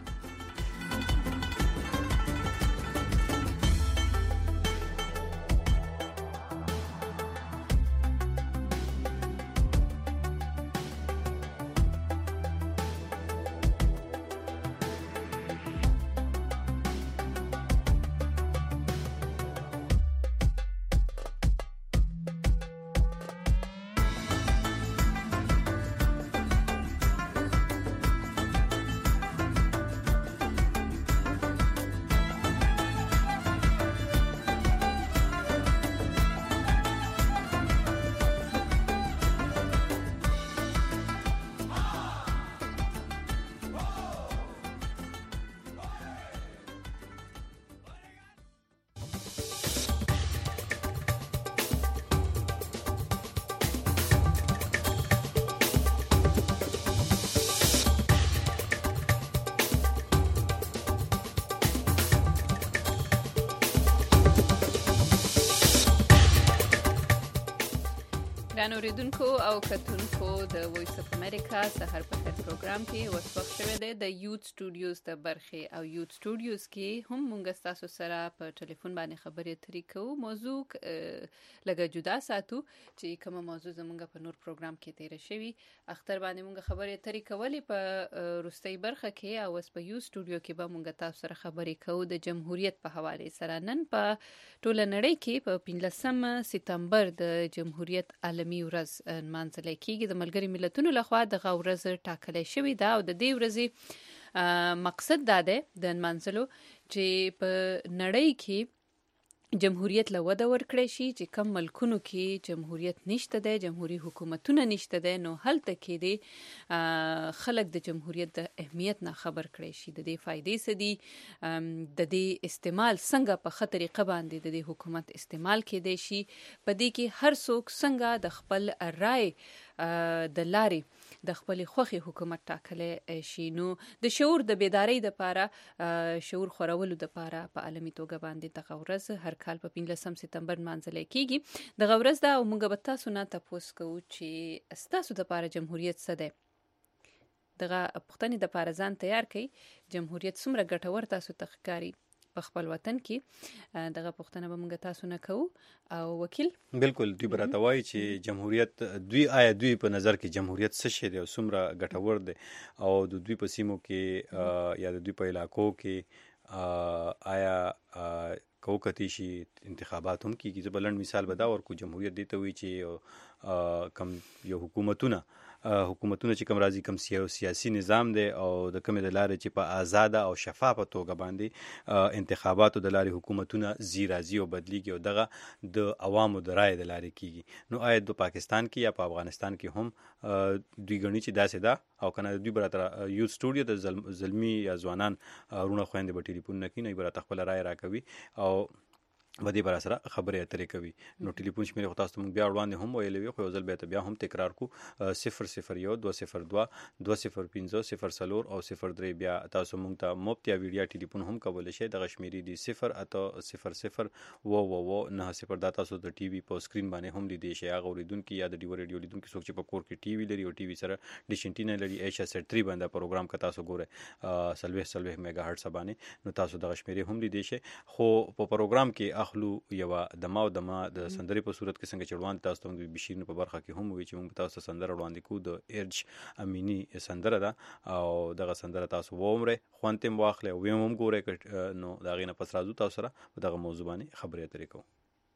ګران اوریدونکو او کتونکو د وایس اف امریکا سحر په خیر پروګرام کې اوس وخت شوی دی د یوت سټوډیوز د برخې او یوت سټوډیوز کې هم مونږ تاسو سره په ټلیفون باندې خبرې اترې کوو موضوع لږه جدا ساتو چې کومه موضوع زمونږ په نور پروګرام کې تیر شوی اختر باندې مونږ خبرې اترې کولې په روستۍ برخه کې او اوس په یوت سټوډیو کې به مونږ تاسو سره خبرې کوو د جمهوریت په حواله سره نن په ټوله نړۍ کې په پنځلسم سپتمبر د جمهوریت عالمي ورځ نمانځل کیږي د ملګری ملتونو لخوا د ورځ ټاکل شوې ده او د دې ورځې مقصد دا دی د نمانځلو چې په نړۍ کې جمهوریت له وده ورکړی شي چې کم ملکونو کې جمهوریت نشته دی جمهوریت حکومتونه نشته دی نو هلته کې دی خلک د جمهوریت د اهمیت نه خبر کړی شي د دې فائدې څه دي د دې استعمال څنګه په ښه طریقه باندې د دې حکومت استعمال کېدی شي په دې کې هر څوک څنګه د خپل رائے د لارې د خپل خوخي حکومت ټاکلې شي نو د شعور د بیداری د لپاره شعور خورولو د لپاره په عالمي توګه باندې د غورز هر کال په پنځلسم سپتمبر منځل کیږي د غورز دا او موږ به تاسو نه تاسو کوو چې تاسو د لپاره جمهوریت څه دی دغه پښتني د لپاره ځان تیار کړئ جمهوریت څومره ګټور تاسو ته ښکاري په خپل وطن کې دغه پښتنه به موږ تاسو نه کوو او وکیل بالکل دوی براته وایي چې جمهوریت دوی آیا دوی په نظر کې جمهوریت څه شی دی او څومره ګټور دی او د دوی په سیمو کې یا د دوی په علاقو کې آیا کوکتی شي انتخابات هم کیږي زه بلند مثال به دا ورکو جمهوریت دی ته وی چې کم یو حکومتونه حکومتونه چې کوم راځي کوم سیاسي نظام دی او د کومې د لارې چې په آزاده او شفافه توګه باندې انتخاباتو د لارې حکومتونه زی راځي او بدلیږي او دغه د عوامو د رایې د لارې کیږي نو آیا د پاکستان کې یا په افغانستان کې هم دوی غني چې داسې ده او کنه دوی براته یوت سټوډیو د زلمی یا ځوانان رونه خويندې په ټلیفون نه کوي نه براته خپل رائے راکوي او ودی بر سره خبرې اترې کوي. نو ټلیفون شمیره خو تاسو موږ بیا وړاندې هم ویلې وي، خو ځل بیا بیا هم تکرار کو صفر صفر یو دوه صفر دوه دوه صفر پنځه صفر څلور او صفر درې. بیا تاسو موږ ته مفت یا ویډیو ټلیفون هم کولی شئ. دغه شمیرې دي صفر اته صفر صفر و و و نه صفر. دا تاسو د ټي وي په سکرین باندې هم لیدلی شئ. هغه اوریدونکي یا د ډیو ریډیو لیدونکي څوک چې په کور کې ټي وي لري او ټي وي سره ډیش انټینا لري ایچ اس تھری باندې پروګرام کا تاسو ګوره سلوي سلوي میگا هرټز باندې، نو تاسو دغه شمیرې هم لیدلی شئ. خو په پروګرام کې اخلو یو دما او دما د سندرې په صورت کې څنګه چړوان تاسو ته د بشیر په برخه کې هم وی چې موږ تاسو سندره وړاندې کو. د ارج امینی سندره ده او دغه سندره تاسو وومره خوانتم واخله او هم ګوره. نو دا غینه پس راځو تاسو سره په دغه موضوع باندې خبرې اترې کوو.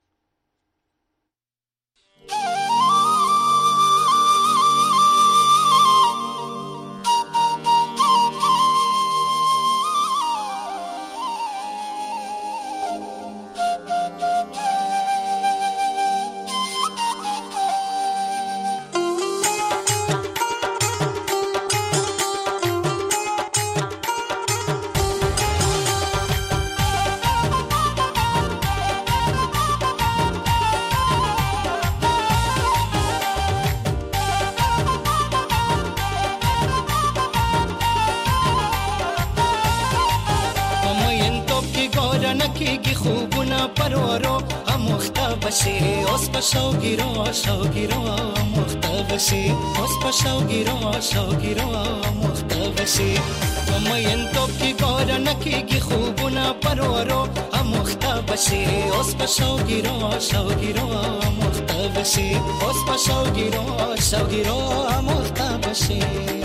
شوگیرو شوگیرو مختبشی اسب شوگیرو شوگیرو مختبشی ممین تو کی گور نکیگی خوبونا پرورو مختبشی اسب شوگیرو شوگیرو مختبشی اسب شوگیرو شوگیرو مختبشی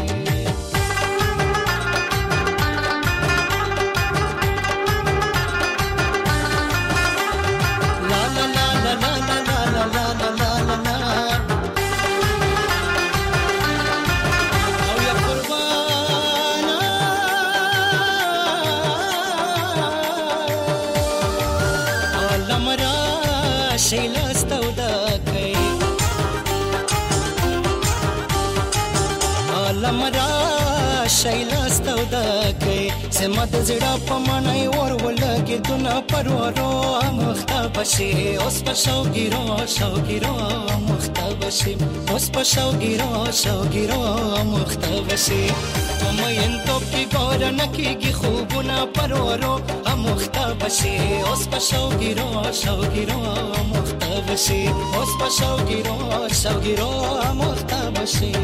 شایلستو دکې سم د زړه په منای ور ولګي دنا پرورو مختبشي اوس په شوګیرو شوګیرو مختبشي اوس په شوګیرو شوګیرو مختبشي ممین تو کی ګور نکیږي خوبونه پرورو مختبشي اوس په شوګیرو شوګیرو مختبشي اوس په شوګیرو شوګیرو مختبشي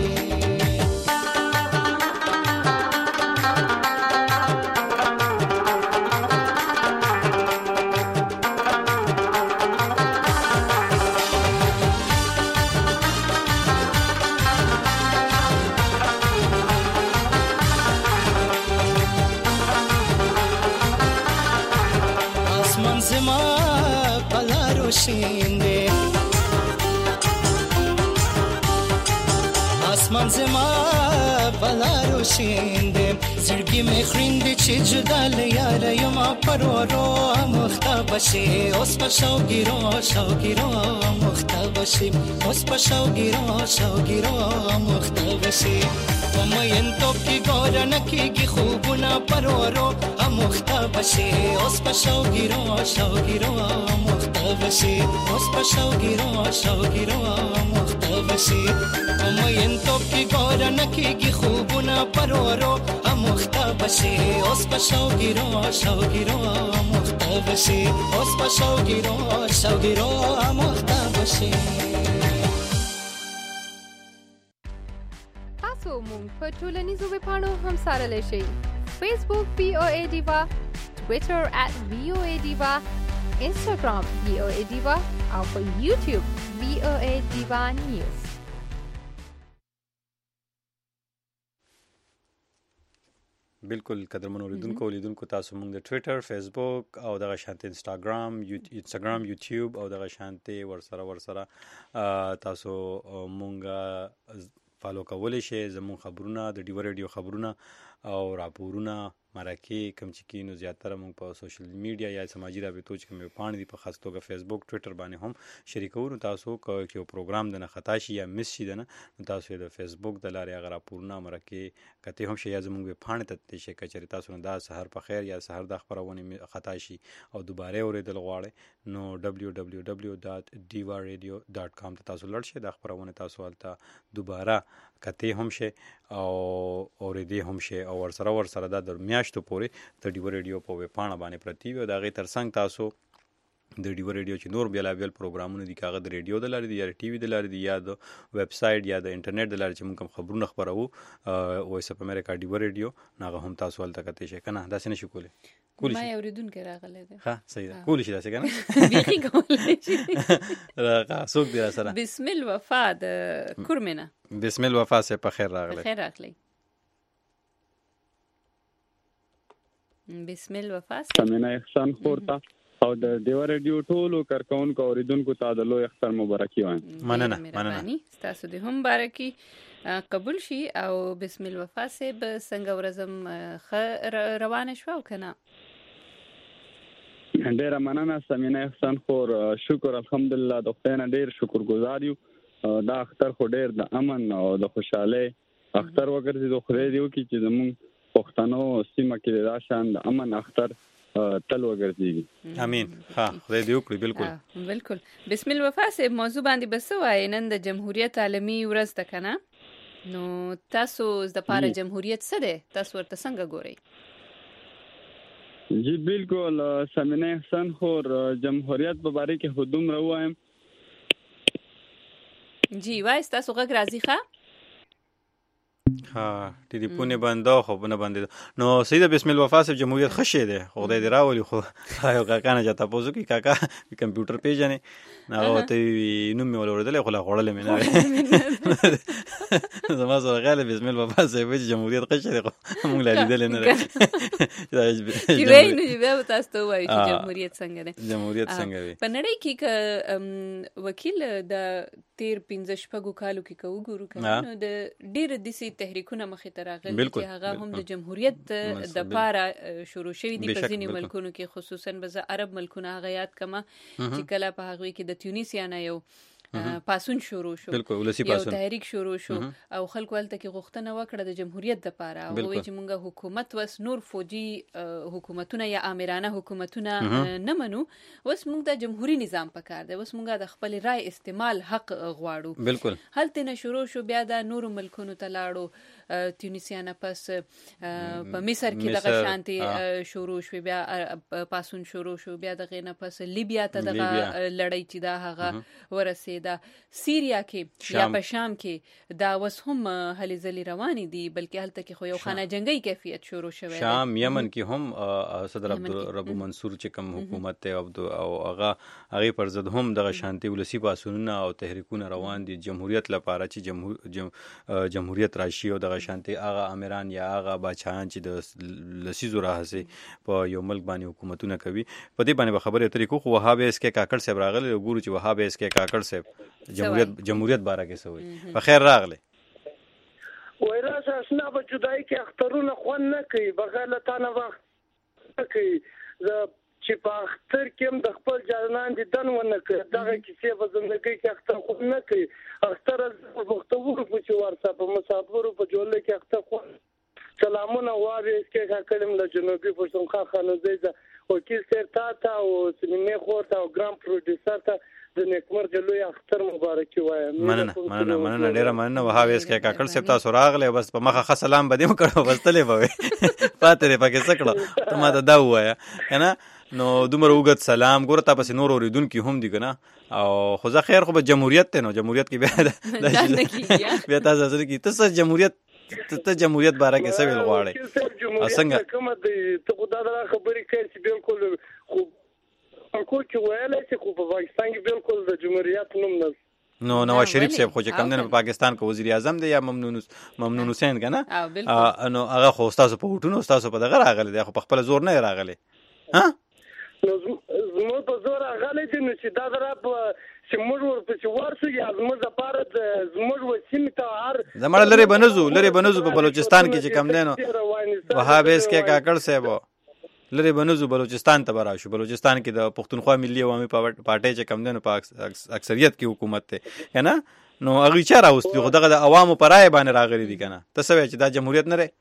آسمان زما بلارو شینده زړګي مې خریندې چې جدا لیار یم پرورو مختبشي اوس په شوګیرو شوګیرو مختبشي اوس په شوګیرو شوګیرو مختبشي ممین تو کی ګور نکیږي خوبونه پرورو مختبشي اوس په شوګیرو شوګیرو مختبشي اوس په شوګیرو شوګیرو مختبشي ممین تو کی ګور نکیږي خوبونه پرورو مختبشي اوس په شوګیرو شوګیرو مختبشي اوس په شوګیرو شوګیرو مختبشي. تاسو مونږ په ټولنیزو ویبپاڼو هم سره شئ. فیسبوک وی او ای ډیوا، ټویټر ات وی او ای ډیوا، انسټاګرام وی او ای ډیوا او په یوټیوب وی او ای ډیوا نیوز. بالکل قدرمن اوریدونکو اولیدونکو تاسو موږ د ټویټر، فیسبوک او دغه شانتي انستاګرام انستاګرام یوټیوب او دغه شانتي ورسره ورسره تاسو موږ فالو کولی شئ. زموږ خبرونه د ډیو ریډیو خبرونه او راپورونه مرکه کم چې کینو زیاتره موږ په سوشل میډیا یا سماجی رابطو چې کوم پاڼې دي په خاص توګه فیسبوک ټویټر باندې هم شریکو. نو تاسو کې یو پروګرام د نه خطا شي یا مس شي د نه تاسو د فیسبوک د لارې هغه راپورونه مرکه کته هم شي یا زموږ پاڼې ته تشي کچري تاسو نه دا سحر په خیر یا سحر د خبرونه خطا شي او دوباره اوریدل غواړي نو دبلیو دبلیو دبلیو ډاٹ ډیوا ریډیو ډاٹ کام ته تاسو لړ شئ. د خبرونه تاسو ولته دوباره کته هم شي او اوریدي هم شي او ورسره ورسره د میاشتو پورې د ډیو ریډیو په ویب پاڼه باندې پرتی وي. دا غي ترڅنګ تاسو د ډیو ریډیو چې نور بیا بیا پروګرامونه دي کاغه د ریډیو د لارې دي یا ټي وي د لارې دي یا د ویب سټ یا د انټرنیټ د لارې چې موږ خبرونه خبرو وایس اپ امریکا ډیو ریډیو ناغه هم تاسو ولته کته شي کنه دا څنګه شي کولی کولی ما اوریدونکو راغله ده. ها صحیح ده کولی شي دا څنګه نه بيخي کولی شي راغه سوق دی سره. بسم الوفا د کورمنه. بسم الوفا سه په خیر راغله. خیر راغلی. بسم الوفا سمینه احسان خورتا او د دیو ریډیو ټولو کارکونکو اوریدونکو ته د لوی اختر مبارکي وایم. مننه مننه تاسو دې هم مبارکي قبول شي او بسم الوفا سه به څنګه ورزم روانه شو او کنه. ډیر مننه سمینه احسان خور شکر الحمدلله د خدای نه ډیر شکر گزار یو. دا اختر خو ډیر د امن او د خوشاله اختر وګرځي د خدای دیو کی چې زمون پښتنو سیمه کې دا شان د امن اختر تل وګرځي. امين. ها خدای دې وکړي. بالکل بالکل. بسم الوفا سه موضوع باندې بس وای نن د جمهوریت عالمي ورځ ده کنه نو تاسو د پاره جمهوریت څه ده تاسو ورته څنګه ګورئ؟ جی بالکل سمینه احسان خور جمهوریت په باره کې خودم راوایم. جی وای تاسو غږ راځي ښا ها ټلیفون بنده خو نه بندې نو سید بسم الوفا صاحب جمهوریت خشه ده خدای دې راولي خو یو کاکا نه جاته پوزو کی کاکا کمپیوټر پیژنې نه وته نو مې ولوردل خو لا غړل مې نه زما سره غاله بسم الوفا صاحب جمهوریت خشه ده موږ لا لیدل نه چې وای نو به تاسو ته وایي چې جمهوریت څنګه ده. جمهوریت څنګه وي په نړۍ کې وکیل د تیر پنځه شپږو کالو کې کو ګورو کنه د ډیر دسي تحریکونه مخې ته راغلي چې هغه هم د جمهوریت د پاره شروع شوی دي په ځینې ملکونو کې خصوصا به عرب ملکونه هغه یاد کما چې کله په هغه کې د تونسیا نه یو پاسون شروع شو یو تحریک شروع شو او خلکو ولته کې غوښتنه وکړه د جمهوریت د پاره او وایي چې مونږه حکومت وس نور فوجي حکومتونه یا آمرانه حکومتونه نه منو وس مونږ د جمهوریت نظام پکار دی وس مونږه د خپل رائے استعمال حق غواړو. بالکل هلته نه شروع شو بیا د نور ملکونو ته لاړو تونسیا نه پس په مصر کې د شانتي شروع شو بیا پاسون شروع شو بیا د غینه پس لیبیا ته د لړۍ چې دا هغه ورسې دا سیریا کې یا په شام کې دا وس هم هلي ځلي رواني دي بلکې هلته کې خو یو خانه جنگي کیفیت شروع شوه. شام یمن کې هم صدر عبدالرب منصور چې کوم حکومت ته او هغه هغه پر ضد هم د شانتي ولسی پاسونه او تحریکونه روان دي جمهوریت لپاره چې جمهوریت راشي او د شانتي هغه امیران یا هغه بچان چې د لسیزو راځي په یو ملک باندې حکومتونه کوي په دې باندې خبرې طریقو خو وهابه اس کې کاکړ صاحب راغله ګورو چې وهابه اس کې کاکړ صاحب جمهوریت جمهوریت باره کې سوي په خیر راغله. وای راځه اسنه په جدای کې اخترونه خون نه کوي بغلطانه وخت کوي چې په اختر کې د خپل جانان دي دن ونه کوي دغه کیسه په زندګۍ کې اختر خون نه کوي اختر په وختورو په چورتا په مسافرو په جوړل کې اختر خون سلامونه واري کې کاکلم له جنوبي پښتونخوا خانوزه وکیل سرتا تا او سینمه خورتا او ګرام پروډوسر تا د نیکمرغ لوی اختر مبارکي وایم. مننه مننه مننه ډیره مننه وهاویس کې کاکړ صاحب تاسو راغله بس په مخه خ سلام بده مکړو بستلې به پاتره پکې سکړه ته ما ته دا وایا کنه نو دومره وګت سلام ګور ته پس نور اوریدونکو هم دي کنه او خو ځه خیر خو به جمهوریت ته نو جمهوریت کې بیا بیا تاسو سره کې تاسو جمهوریت ته جمهوریت باره کې څه ویل غواړي څنګه کوم د ته خدای دا خبرې کوي چې بالکل خو کو چې ویلای چې خو په پاکستان کې بالکل د جمهوریت نوم نه نو نواز شریف صاحب خو چې کوم نه په پاکستان کې وزیر اعظم دی یا ممنون ممنون حسین کنه نو هغه خو تاسو په وټونو تاسو په دغه راغلی دی خو په خپل زور نه راغلی ها نو زموږ په زور غلې دي نو چې دا درا په چې موږ ورپسې ورسو یا زموږ لپاره زموږ وسیمې ته هر زموږ لري بنزو لري بنزو په بلوچستان کې چې کم دینو وهابیس کې کاکړ صاحب لري بنزو بلوچستان ته براشو بلوچستان کې د پښتونخوا ملي عوامي پارټي چې کم دینو په اکثریت کې حکومت ته کنه نو هغه چا راوستي خو دغه د عوامو پر رائے باندې راغلي دي کنه ته څه چې دا جمهوریت نه لري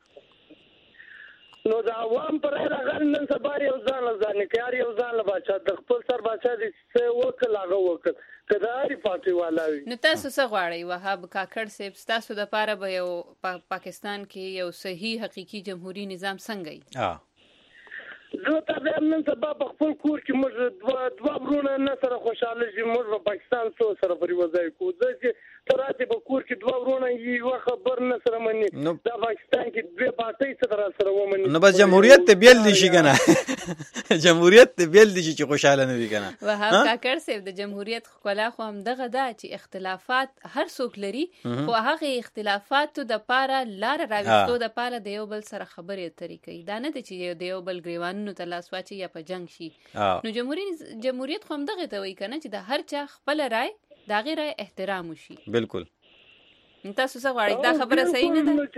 نو دا عوام پر راغلی نن سبا یو ځان ځان کار یو ځان بچا د خپل سر بچا دي څه وکړ هغه وکړ کدا اړ پاتې والاوي نو تاسو څه غواړئ وهاب کاکړ صاحب تاسو د پاره به یو پاکستان کې یو صحیح حقيقي جمهوریت نظام څنګه وي ها زه ته نن سبا په خپل کور کې موږ دوا دوا ورونه نه سره خوشاله شي موږ په پاکستان سره سره پریوځي کو ځکه تراته په کور کې دوا ورونه یو خبر نه سره مني دا پاکستان کې دوه پارټي سره سره ومني نو بس جمهوریت ته بیل دي شي کنه جمهوریت ته بیل دي چې خوشاله نه دي کنه وهاب کاکړ صاحب د جمهوریت خلا خو هم دغه دا چې اختلافات هر څوک لري خو هغه اختلافات د پاره لار راوستو د پاره د یو بل سره خبرې طریقې دا نه چې د یو بل ګریوان نو تلاس واچي یا په جنگ شي نو جمهوریت جمهوریت خو هم دغه ته وایي کنه چې د هر چا خپل رائے دا غیر احترام وشي بالکل تاسو څه غواړئ دا خبره صحیح نه ده نو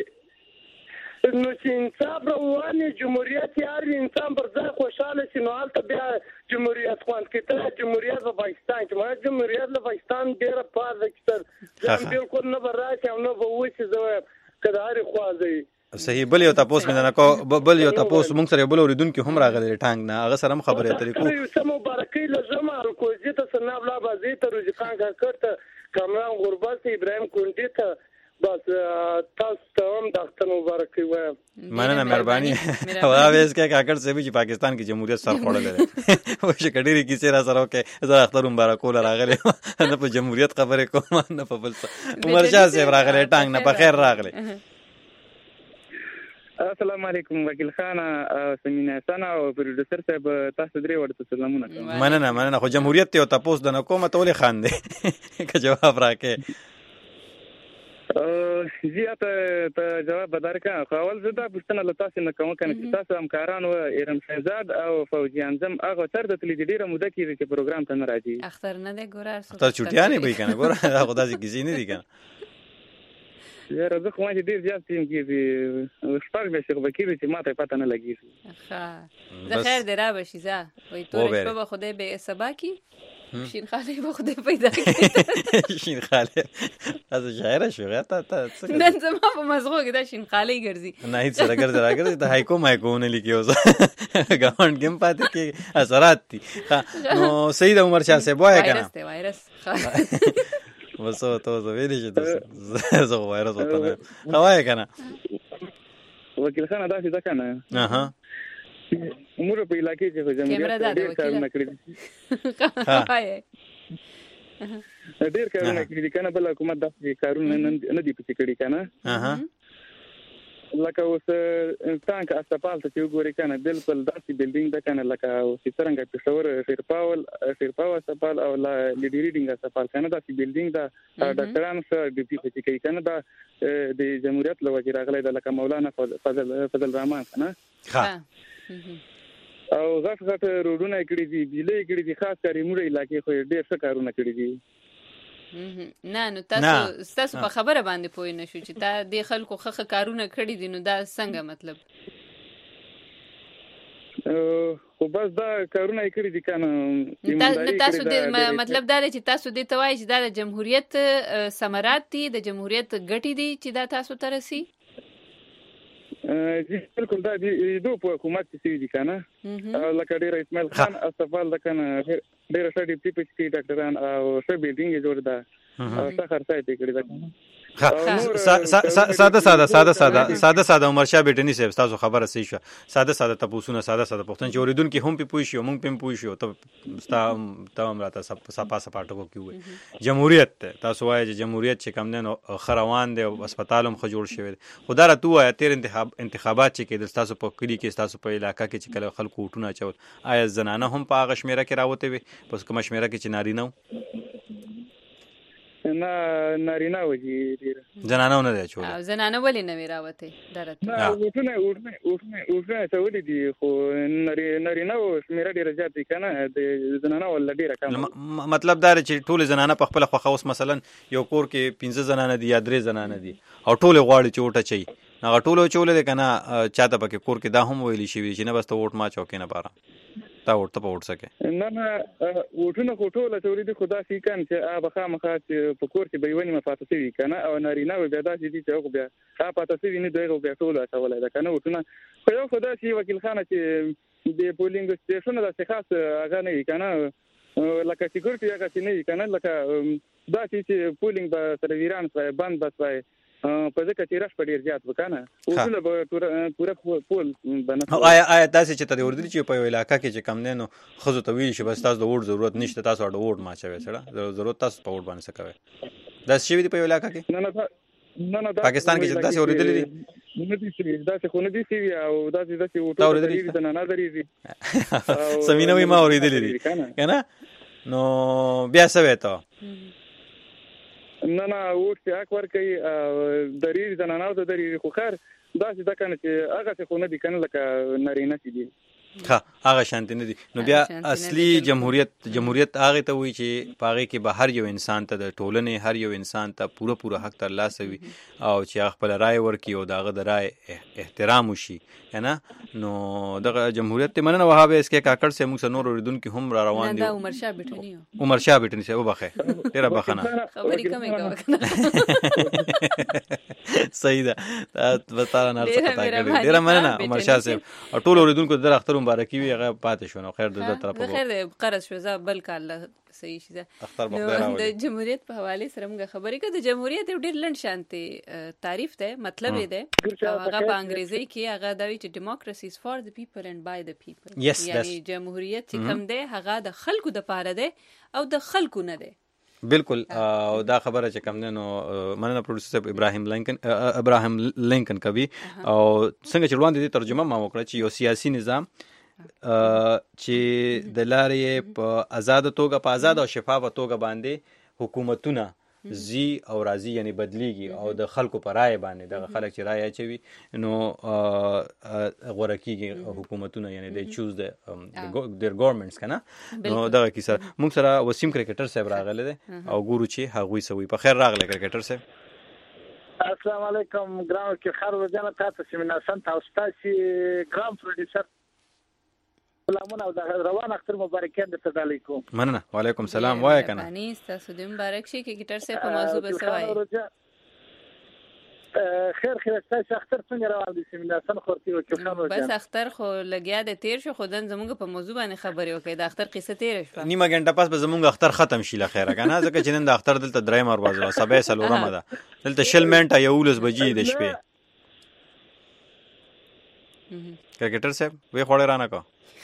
چې انصاف رواني جمهوریت یار انسان پر ځای خوشاله شي نو حالت بیا جمهوریت خوان کته جمهوریت په پاکستان کې ما جمهوریت د پاکستان ډیره پاره کتر ځم بالکل نه براشي او نه ووسی زه کدا هر خوازي صحیح بل یو تاسو مې نه کو بل یو تاسو مونږ سره بل اوریدونکو هم راغلي ټانګ نه هغه سره هم خبرې اترې کو سم مبارکي لزما کوزي ته سناب لا بازي ته روزي خان کا کړه کامران غربت ابراهيم کونډي ته بس تاسو ته هم د اختر مبارکي وایم مننه مهرباني وهابیس کې کاکړ سے به پاکستان کی جمهوریت سر خوړل لري و چې کډيري کیسه را سره وکي زه اختر مبارک ول راغلي نه په جمهوریت خبره کوم نه په بل څه عمر شاه سے راغلي ټانګ نه په خیر راغلي السلام علیکم وکیل خان سمینه سنا او پروډوسر صاحب تاسو درې ورته سلامونه مننه مننه خو جمهوریت ته تاسو د نکومه تولې خان دی که جواب راکې زیاته ته جواب بدرکا اول زه دا پښتنه لته نه کوم کنه چې تاسو همکاران و ارم شهزاد او فوجي انزم هغه تر د تلې ډیره موده کې چې پروګرام ته نه راځي اختر نه دی ګورار ته چټیانه به کنه ګور خدا دې کیږي نه دی کنه یاره زه خو ما چې ډېر زیات ټیم کېږي شپږ میاشتې خو به کېږي چې ما ته پته نه لګېږي ښه زه خیر دې را به شي زه وایي توره شپه به خدای به سبا کي شین خالی به خدای پیدا کړي شین خالی تاسو شاعره شو تا ته نن زما په مزغو کې دا شین خالی ګرځي نه هیڅ سره ګرځي راګرځي د هایکو مایکو نه لیکي اوس ګاوند ګم پاتې کې اثرات دي نو سید عمر شاه صاحب وایي کنه وایرس دی وایرس وسو تو زه ویلې چې زه وایرس وته نه خوای کنه وکیل خان دا څه کنه اها موږ په علاقې کې خو جمهوریت ډېر کارونه کړی ډېر کارونه کړی کنه بل حکومت داسې کارونه نه دی پېښ کړی کنه اها لکه اوس څنګه اسپال ته وګورئ کنه بالکل داسې بلډینګ ده کنه لکه اوس څنګه پېښور شیرپاول شیرپاو اسپال او لیډی ریډینګ اسپال کنه داسې بلډینګ ده ډاکټران سره ډیوټي پېښ کوي کنه دا د جمهوریت له وجې راغلی ده لکه مولانا فضل فضل الرحمن کنه ها او غټ غټ روډونه کړی دي بیلې کړی دي خاص کاری موږ علاقې خو ډېر څه کارونه کړی دي نه نو تاسو تاسو په خبره باندې پوه نه شو چې دا د خلکو خخه کارونه کړی دي نو دا څنګه مطلب خو بس دا کارونه کړی دي کنه تاسو د مطلب دا چې تاسو د توای چې دا د جمهوریت ثمرات دي د جمهوریت ګټي دي چې دا تاسو ترسي جی بالکل دا دی دوه په حکومت کې دي کنه لکه ډیر اسماعیل خان استفال لکنه ډیر شډي پی پی سی ډاکټران او څه بیلډینګ جوړ ده او څه خرڅه دې کړی ده ساده ساده ساده ساده ساده ساده عمر شاه بیٹنی صاحب تاسو خبره صحیح شو ساده ساده تاسو ساده ساده پښتون چې اوریدونکو هم په پوي شو مونږ په پوي شو ته تاسو تاسو راته صفا صفا ټکو کیوي جمهوریت تاسو وایي چې جمهوریت چې کم نه خروان دی او هسپتالم خو جوړ شوی خدا را تو آیا تیر انتخاب انتخابات چې کې تاسو په کلی کې تاسو په علاقہ کې چې کله خلکو وټونه چول آیا زنانه هم په هغه شمیره کې راوته وي پس کوم شمیره کې چې نارینه نه نارینه وږي ډېره زنانه نه دی اچولی او زنانه ولې نه وې راوتې درته نه اوټونه اوټونه اوټونه اوټونه اچولي دي خو نارینه و شمېره ډېره زیات دی که نه د زنانه ولا ډېره کمه مطلب دا دی چې ټولې زنانه په خپله خوښه اوس مثلا یو کور کې پنځه زنانه دي یا درې زنانه دي او ټولې غواړي چې اوټ اچوي هغه ټولو اچولی دی که نه چاته پکې کور کې دا هم ویلي شوي چې نه بس ته اوټ ما چوکې نه باره تا اوټ ته په اوټ سکې نه نه اوټونه خو ټول اچولي دي خو داسې کن چې هغه خامخا چې په کور کې به یې ونیمه پاته شوي که نه او نارینه وې بیا داسې دي چې هغه بیا هغه پاته شوي نه دي هغه بیا ټولو اچولی ده که نه اوټونه خو یو خو داسې وکیل خانه چې د پولینګ سټیشنونه داسې خاص هغه نه وي که نه لکه سیکورټي هغسې نه وي که نه لکه داسې چې پولینګ به سره ویران شوی بند به شوی په ځکه چې رش په ډېر زیات به که نه اوټونه به پوره پول به نه آیا آیا داسې چې ته دې اورېدلي چې په یو علاقه کې چې کم دی نو ښځو ته ویلي شي بس تاسو د اوټ ضرورت نشته تاسو اډه اوټ ما اچوئ سړه ضرورت تاسو په اوټ باندې څه کوئ داسې شوي دي په یو علاقه کې نه نه نه پاکستان کې چې داسې اورېدلي دي نه دي شوي داسې خو نه دي شوي او داسې داسې اوټونه درېږي زنانه درېږي سمینه وایي ما اورېدلي دي که نه نو بیا څه وایې ته نه نه اوټ چې حق ورکوي درېږي زنانو ته درېږي خو خیر داسې ده که نه چې هغسې خو نه دي که نه لکه نارینه چې دي ښه هغه شانتې نه دي نو بیا اصلي جمهوریت جمهوریت هغې ته وایي چې په هغې کې به هر یو انسان ته د ټولنې هر یو انسان ته پوره پوره حق ترلاسه وي او چې هغه خپله رایې ورکړي او د هغه د رایې احترام وشي که نه نو دغه جمهوریت ته مننه وهاب اس کې کاکړ صاحب موږ سره نور اورېدونکي هم را روان دي دا عمر شاه بیټوني و عمر شاه بیټوني صاحب وبخئ ډېره بخښنه خبرې کمې کوه صحیح ده به تا نه هر څه خطا کړې ډېره مننه عمر شاه صاحب او ټولو اورېدونکو د اختر مبارکي وي هغه پاتې شو نو خیر د ده طرفه خیر دی قرض شو زه بل کال صحیح شي د جمهوریت په حواله سره موږ خبرې کوو د جمهوریت یو ډېر لنډ شانتي تعریف دی مطلب یې دی هغه په انګریزي کې هغه دا وایي چې democracy is for the people and by the people یعنی جمهوریت چې کوم دی هغه د خلکو دپاره دی او د خلکو نه دی بالکل او دا خبره چې کوم دی نو مننه پروډوسر صاحب ابراهیم لینکن ابراهیم لینکن کوي او څنګه چې وړاندې دې ترجمه ما وکړه چې یو سیاسي نظام چې د لارې په آزاده توګه په آزاده او شفافه توګه باندې حکومتونه زی او راځي یعنی بدلیږي او د خلکو په رایې باندې دغه خلک چې رایې اچوي نو غوره کېږي حکومتونه یعنی دی چوز د دیر ګورمنټس که نه نو دغه کیسه موږ سره وسیم کرکټر صاحب راغلی دی او ګورو چې هغوی څه وایي په خیر راغلی کرکټر صاحب السلام علیکم ګران کې خیر ورځنه تاسو سیمینار سنت او ستاسو ګرام پروډوسر سلامونه او د روان اختر مبارکان درته علیکم مننه وعلیکم السلام وای کنه باندې تاسو دې مبارک شي کې ګټر سه په موضوع به سوای خیر خیر تاسو اختر څنګه روان دي سیمینار سن خورتي وکړو خانو بس اختر خو لګیا د تیر شو خودن زموږ په موضوع باندې خبرې وکړي د اختر قصه تیر شو نیمه غنټه پس به زموږ اختر ختم شي لخيره کنه ځکه چې نن د اختر دلته درې مر بازو سبا سلورم ده دلته شل منټه یولس بجې د شپې کرکټر صاحب وې خوړې رانه کو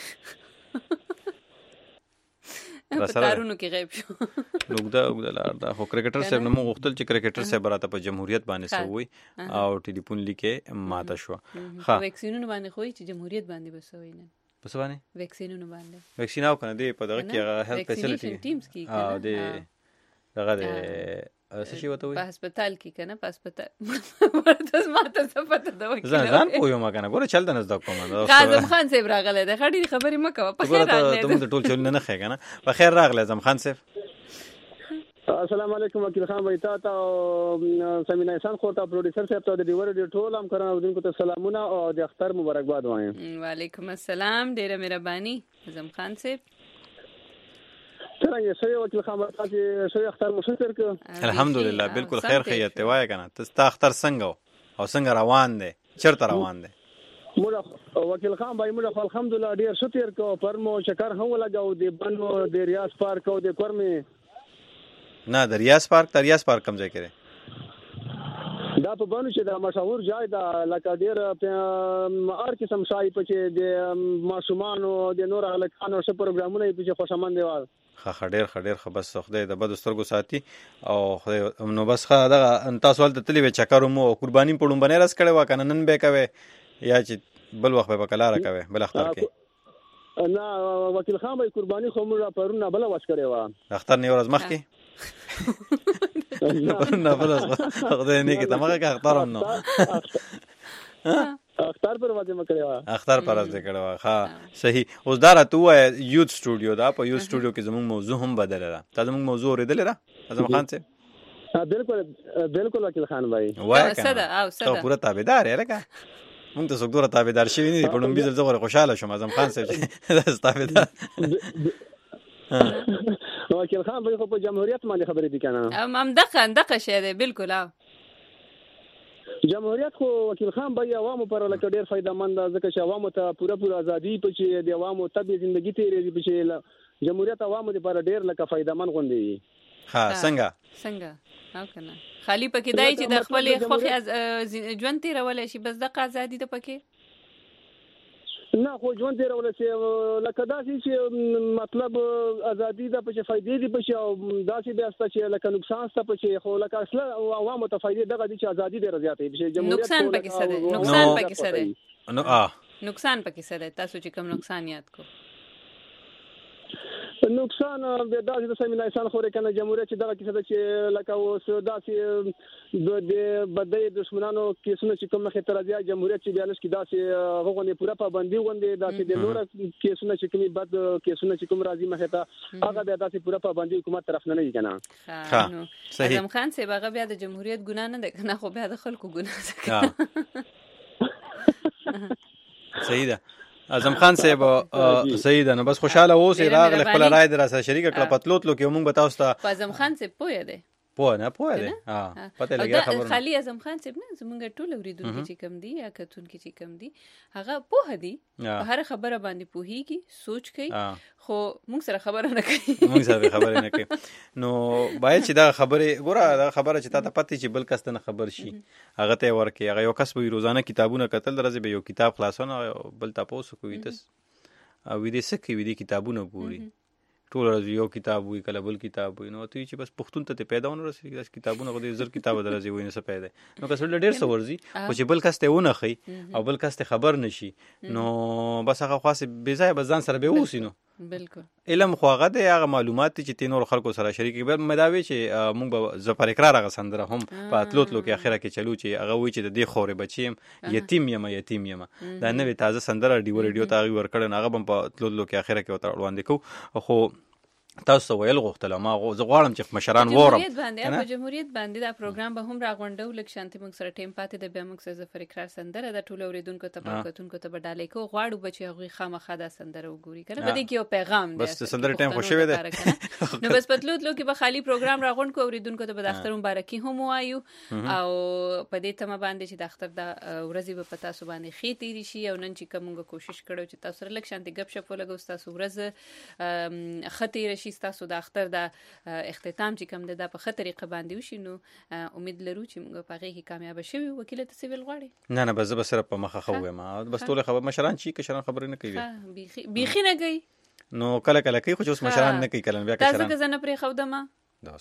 په تارونو کې غیب شو وګدا وګدا لار دا خو کرکټر صاحب نو غوښتل چې کرکټر صاحب راته په جمهوریت باندې سووي او ټلیفون لیکه ماته شو ها ویکسینونو باندې خو چې جمهوریت باندې بسوي نه پس باندې ویکسینونو باندې ویکسین او کنه دی په دغه کې هیلث فیسیلیټي ټیمز کې او دی دغه څه شي وته وي په هسپتال کې کنه په هسپتال ورته ماته څه پته دا وکړه ځان ځان پویو ما کنه ګوره چل د نس د کوم اعظم خان صاحب راغله د خړې خبرې مکه په خیر راغله ته ټول چل نه خې کنه په خیر راغله اعظم خان صاحب السلام علیکم وکیل خان وایتا تا سمینا احسان خورتا پروډوسر صاحب ته د ډیور ډیر ټول هم کړه او دونکو ته سلامونه او د اختر مبارکباد وایم وعلیکم السلام ډیره مهرباني اعظم خان صاحب څنګه سوي وکیل خان تاسو سوي اختر مو شکر کو الحمدلله بالکل خیر خیته وای کنه تاسو اختر څنګه او څنګه روان دي چرته روان دي موږ وکیل خان بای موږ الحمدلله ډیر شکر کو پر مو شکر هم لګاو دی بنو د ریاض پارک او د کورمه نه د ریاض پارک د ریاض پارک کم ځای کړي دا په باندې چې دا مشهور ځای دا لکه ډیر هر قسم شای په چې د ماشومان او د نور الکانو څخه پروګرامونه په خوشامند دیوال خا خډیر خډیر خو بس خدای د بد سترګو ساتي او خدای نو بس خا دغه تاسو ولته تللی و چکرو مو قرباني پړم باندې راس کړي وا کنه نن به کوي یا چې بل وخت به کلاره کوي بل اختر کې نه وکیل خان به قرباني خو موږ پرونه بل واس کړي وا اختر نه ورځ مخ کې نه بس خدای نه کې تمغه کا اختر نو اختر پر واځه مکړه اختر پر واځه کړه ها صحیح. اوس دا راته وای یوت سټوډیو دا په یوت سټوډیو کې زموږ موضوع هم بدل را تا زموږ موضوع اوریدل را اعظم خان سے بالکل بالکل وکیل خان بھائی وای صدا او صدا ته پورا تابعدار یې لکه مونږ ته څوک دوره تابعدار شوی نه په نوم بیزل زغره خوشاله شوم اعظم خان صاحب چې تابعدار وکیل خان بھائی خو په جمهوریت باندې خبرې دي کنه ام دغه دغه شه ده بالکل ها جمهوریت خو وکیل خان بھائی عوامو پر لکه ډیر فائدہ مند ځکه چې عوامو ته پوره پوره ازادي پچې دی عوامو ته به ژوندۍ تیرې پچې جمهوریت عوامو لپاره ډیر لکه فائدہ مند غوندي. ها څنګه څنګه او کنه خالی پکې دای چې د خپل خوخي ژوند تیرول شي بس دغه ازادي ته پکې نه خو ژوند تیرول شي لکه داسې چې مطلب ازادي د پچې فائدې دي پچې او داسې بیا ست چې لکه نقصان ست پچې خو لکه اصل عوامو ته فائدې دغه دي چې ازادي ډیره زیاتې دي جمهوریت نقصان پکې څه دی نقصان پکې څه دی نو اه نقصان پکې څه دی تاسو چې کوم نقصان یاد کو نقصان به داسې د سیمینار انسان خوري کنه جمهوریت چې دغه کیسه چې لکه اوس داسې د بدای دشمنانو کیسونه چې کوم مخې تر ځای جمهوریت چې بیانش کې داسې هغه پوره پابندي وندي داسې د نور کیسونه چې کومي بد کیسونه چې کوم راځي مخې ته هغه بیا داسې پوره پابندي حکومت طرف نه نه کنه. ها صحیح. اعظم خان صاحب هغه بیا د جمهوریت ګنا نه ده کنه خو بیا د خلکو ګنا ده. صحیح ده. اعظم خان صاحب صحیح ده. نو بس خوشاله اوسې راغله خپل رائے در سره شریک کړه پتلوت لو کې موږ بتاوسته اعظم خان صاحب پوهه ده پوه نه پوه ده ها پته لګیا خبر خالی اعظم خان صاحب نه زمونږ ټول اوریدونکو چې کم دي یا کتون کې چې کم دي هغه پوهه دي په هر خبره باندې پوهیږي سوچ کوي خو موږ سره خبره نه کوي موږ سره خبره نه کوي. نو باید چې دا خبره ګوره دا خبره چې تا ته پته چې بل کس نه خبر شي هغه ته ورکه هغه یو کس به روزانه کتابونه کتل درځي به یو کتاب خلاصونه بل تاسو کوی تاسو او دې سکه وی دي کتابونه ګوري ټول ورځ یو کتاب وی کله بل کتاب وی نو ته چې بس پښتون ته پیدا ونه رسېږي داس کتابونه غو دې زر کتاب درځي وای نه څه پیدا نو کله ډېر څه ورزي او چې بل کس ته ونه خي او بل کس ته خبر نشي نو بس هغه خاصه بې ځای بزان سره به وسی نو بالکل علم خو هغه د هغه معلومات چې تینور خلکو سره شریک به مداوي چې موږ به زفر اقرار هغه سندره هم په اتلوت لو کې اخره کې چلو چې هغه وی چې د دې خورې بچیم یتیم یم یتیم یم دا نوې تازه سندره ډیو ریډیو ته ور کړن هغه هم په اتلوت لو کې اخره کې وته وړاندې کو خو تاسو ویل غوښتل ما زه غواړم چې مشران وورم جمهوریت باندې په جمهوریت باندې دا پروګرام به هم راغونډو لکه شانتي موږ سره ټیم پاتې د بیا موږ سره ظفر اقرار سندره د ټولو اوریدونکو ته پاتونکو ته بدالې کو غواړو بچي هغه خامخا دا سندره وګوري کنه بده کې یو پیغام دی بس سندره ټیم خوشوي ده نو بس پتلوت لو کې به خالی پروګرام راغونډ کو اوریدونکو ته به اختر مبارکي هم وایو او په دې تمه باندې چې د اختر د ورځې په پتا سو باندې خې تیری شي او نن چې کومه کوشش کړو چې تاسو سره لکه شانتي غب شپ ولګو تاسو ورځ خطي رشي تاسو د اختر دا اختتام چې کوم د په خطرې قباندې وشي نو امید لرو چې موږ په هغه کې کامیاب شوي وکیل ته سیویل غواړي نه نه بس بس صرف په مخه خو ما بس ټول خبر مشران چی کشران خبرې نه کوي بيخي بيخي نه کوي نو کله کله کوي خو اوس مشران نه کوي کله بیا کشران تاسو ځنه پرې خو دما دا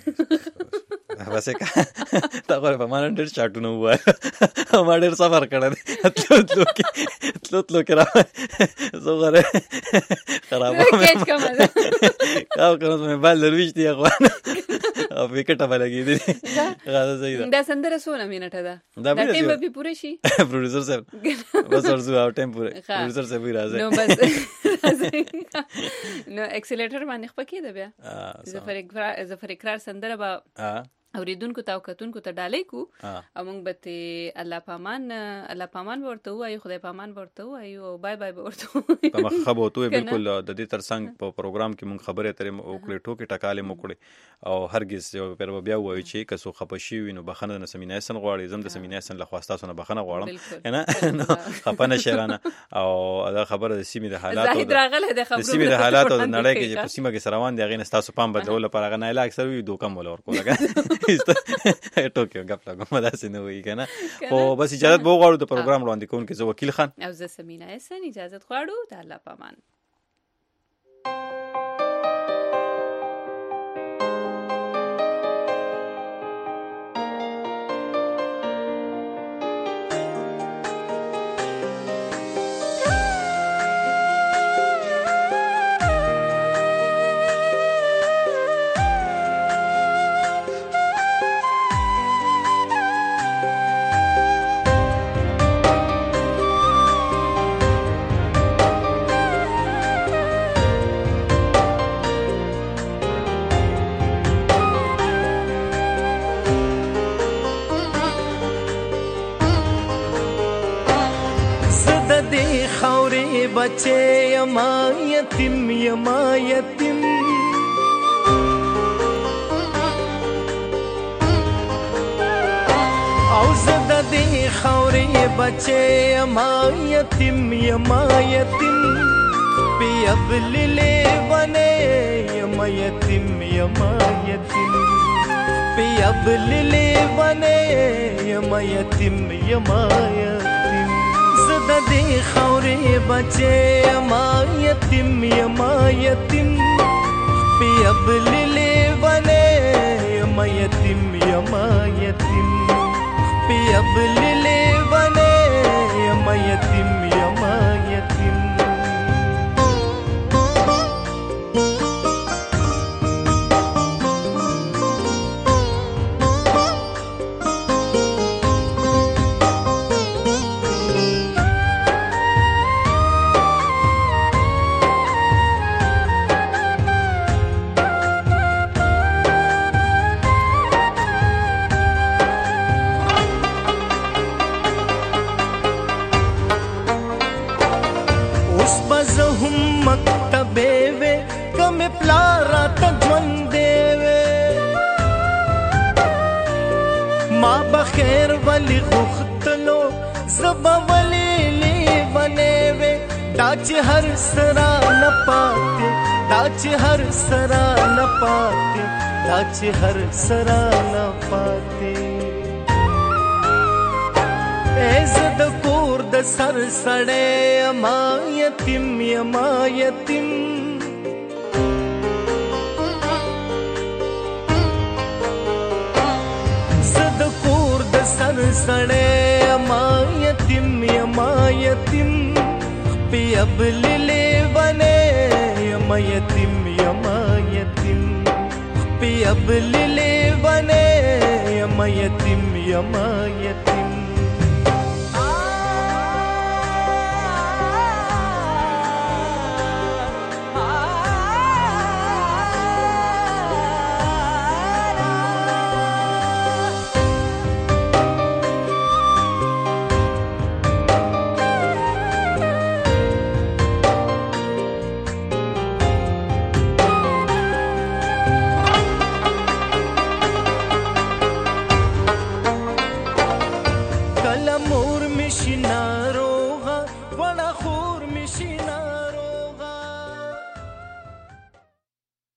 بس کا تا غره په مان ډېر چاټونه وای ما ډېر سفر کړل تلوت لو کې تلوت لو کې را زه غره خراب کېچ کوم دا کوم مې بل درويش دی اخوان او وکټه بلګی دي غاړه زید دا سندره سونه مینټه ده دا ټیم به پوره شي پروډوسر صاحب بس ورزو او ټیم پوره پروډوسر صاحب راځي نو بس نو اکسیلیټر باندې خپکې ده بیا ظفر اقرار ظفر اقرار سندره با اوریدونکو ته او کتونکو ته ډالې کو او موږ به ته الله پامان الله پامان ورته وایو خدای پامان ورته وایو او بای بای ورته په مخه به تو بالکل د دې ترڅنګ په پروګرام کې موږ خبره ترې وکړې ټوکې ټکالې موکړې او هرگز یو پر بیا وایو چې کسو خپشي وینو بخنه نه سمینای سن غواړي زم د سمینای سن له خواسته سن بخنه غواړم نه خپنه شهرانه او دا خبره د سیمې د حالاتو د سیمې د حالاتو د نړۍ کې چې په سیمه کې روان دي هغه نستاسو پام بدلول لپاره هغه نه اکثر وي دوکم ولا ورکو لګا ټوکیو غپ لګو مداسې نه وي کنه خو بس اجازه به غواړو د پروګرام وړاندې کوونکی زه وکیل خان او زه سمینا احسان اجازه غواړو د الله پامان بچے یما یتیم یما یتیم او زده دی خوری بچے یما یتیم یما یتیم پی ابلی لیوانے یما یتیم یما یتیم پی ابلی لیوانے یما یتیم یما یتیم زده دی خوری بچے یما یتیم یما یتیم پی ابلی لیوانے یما یتیم یما یتیم پی ابلی لیوانے یما یتیم یما یتیم خیر ولی غختلو زبا ولی لیوانے وے داچ ہر سرا نہ پاتے داچ ہر سرا نہ پاتے داچ ہر سرا نہ پاتے ایزد کور د سر سڑے اما یتیم اما یتیم سر سڑے اما یتیم اما یتیم پی ابلی لیوانے اما یتیم اما یتیم پی ابلی لیوانے اما یتیم اما یتیم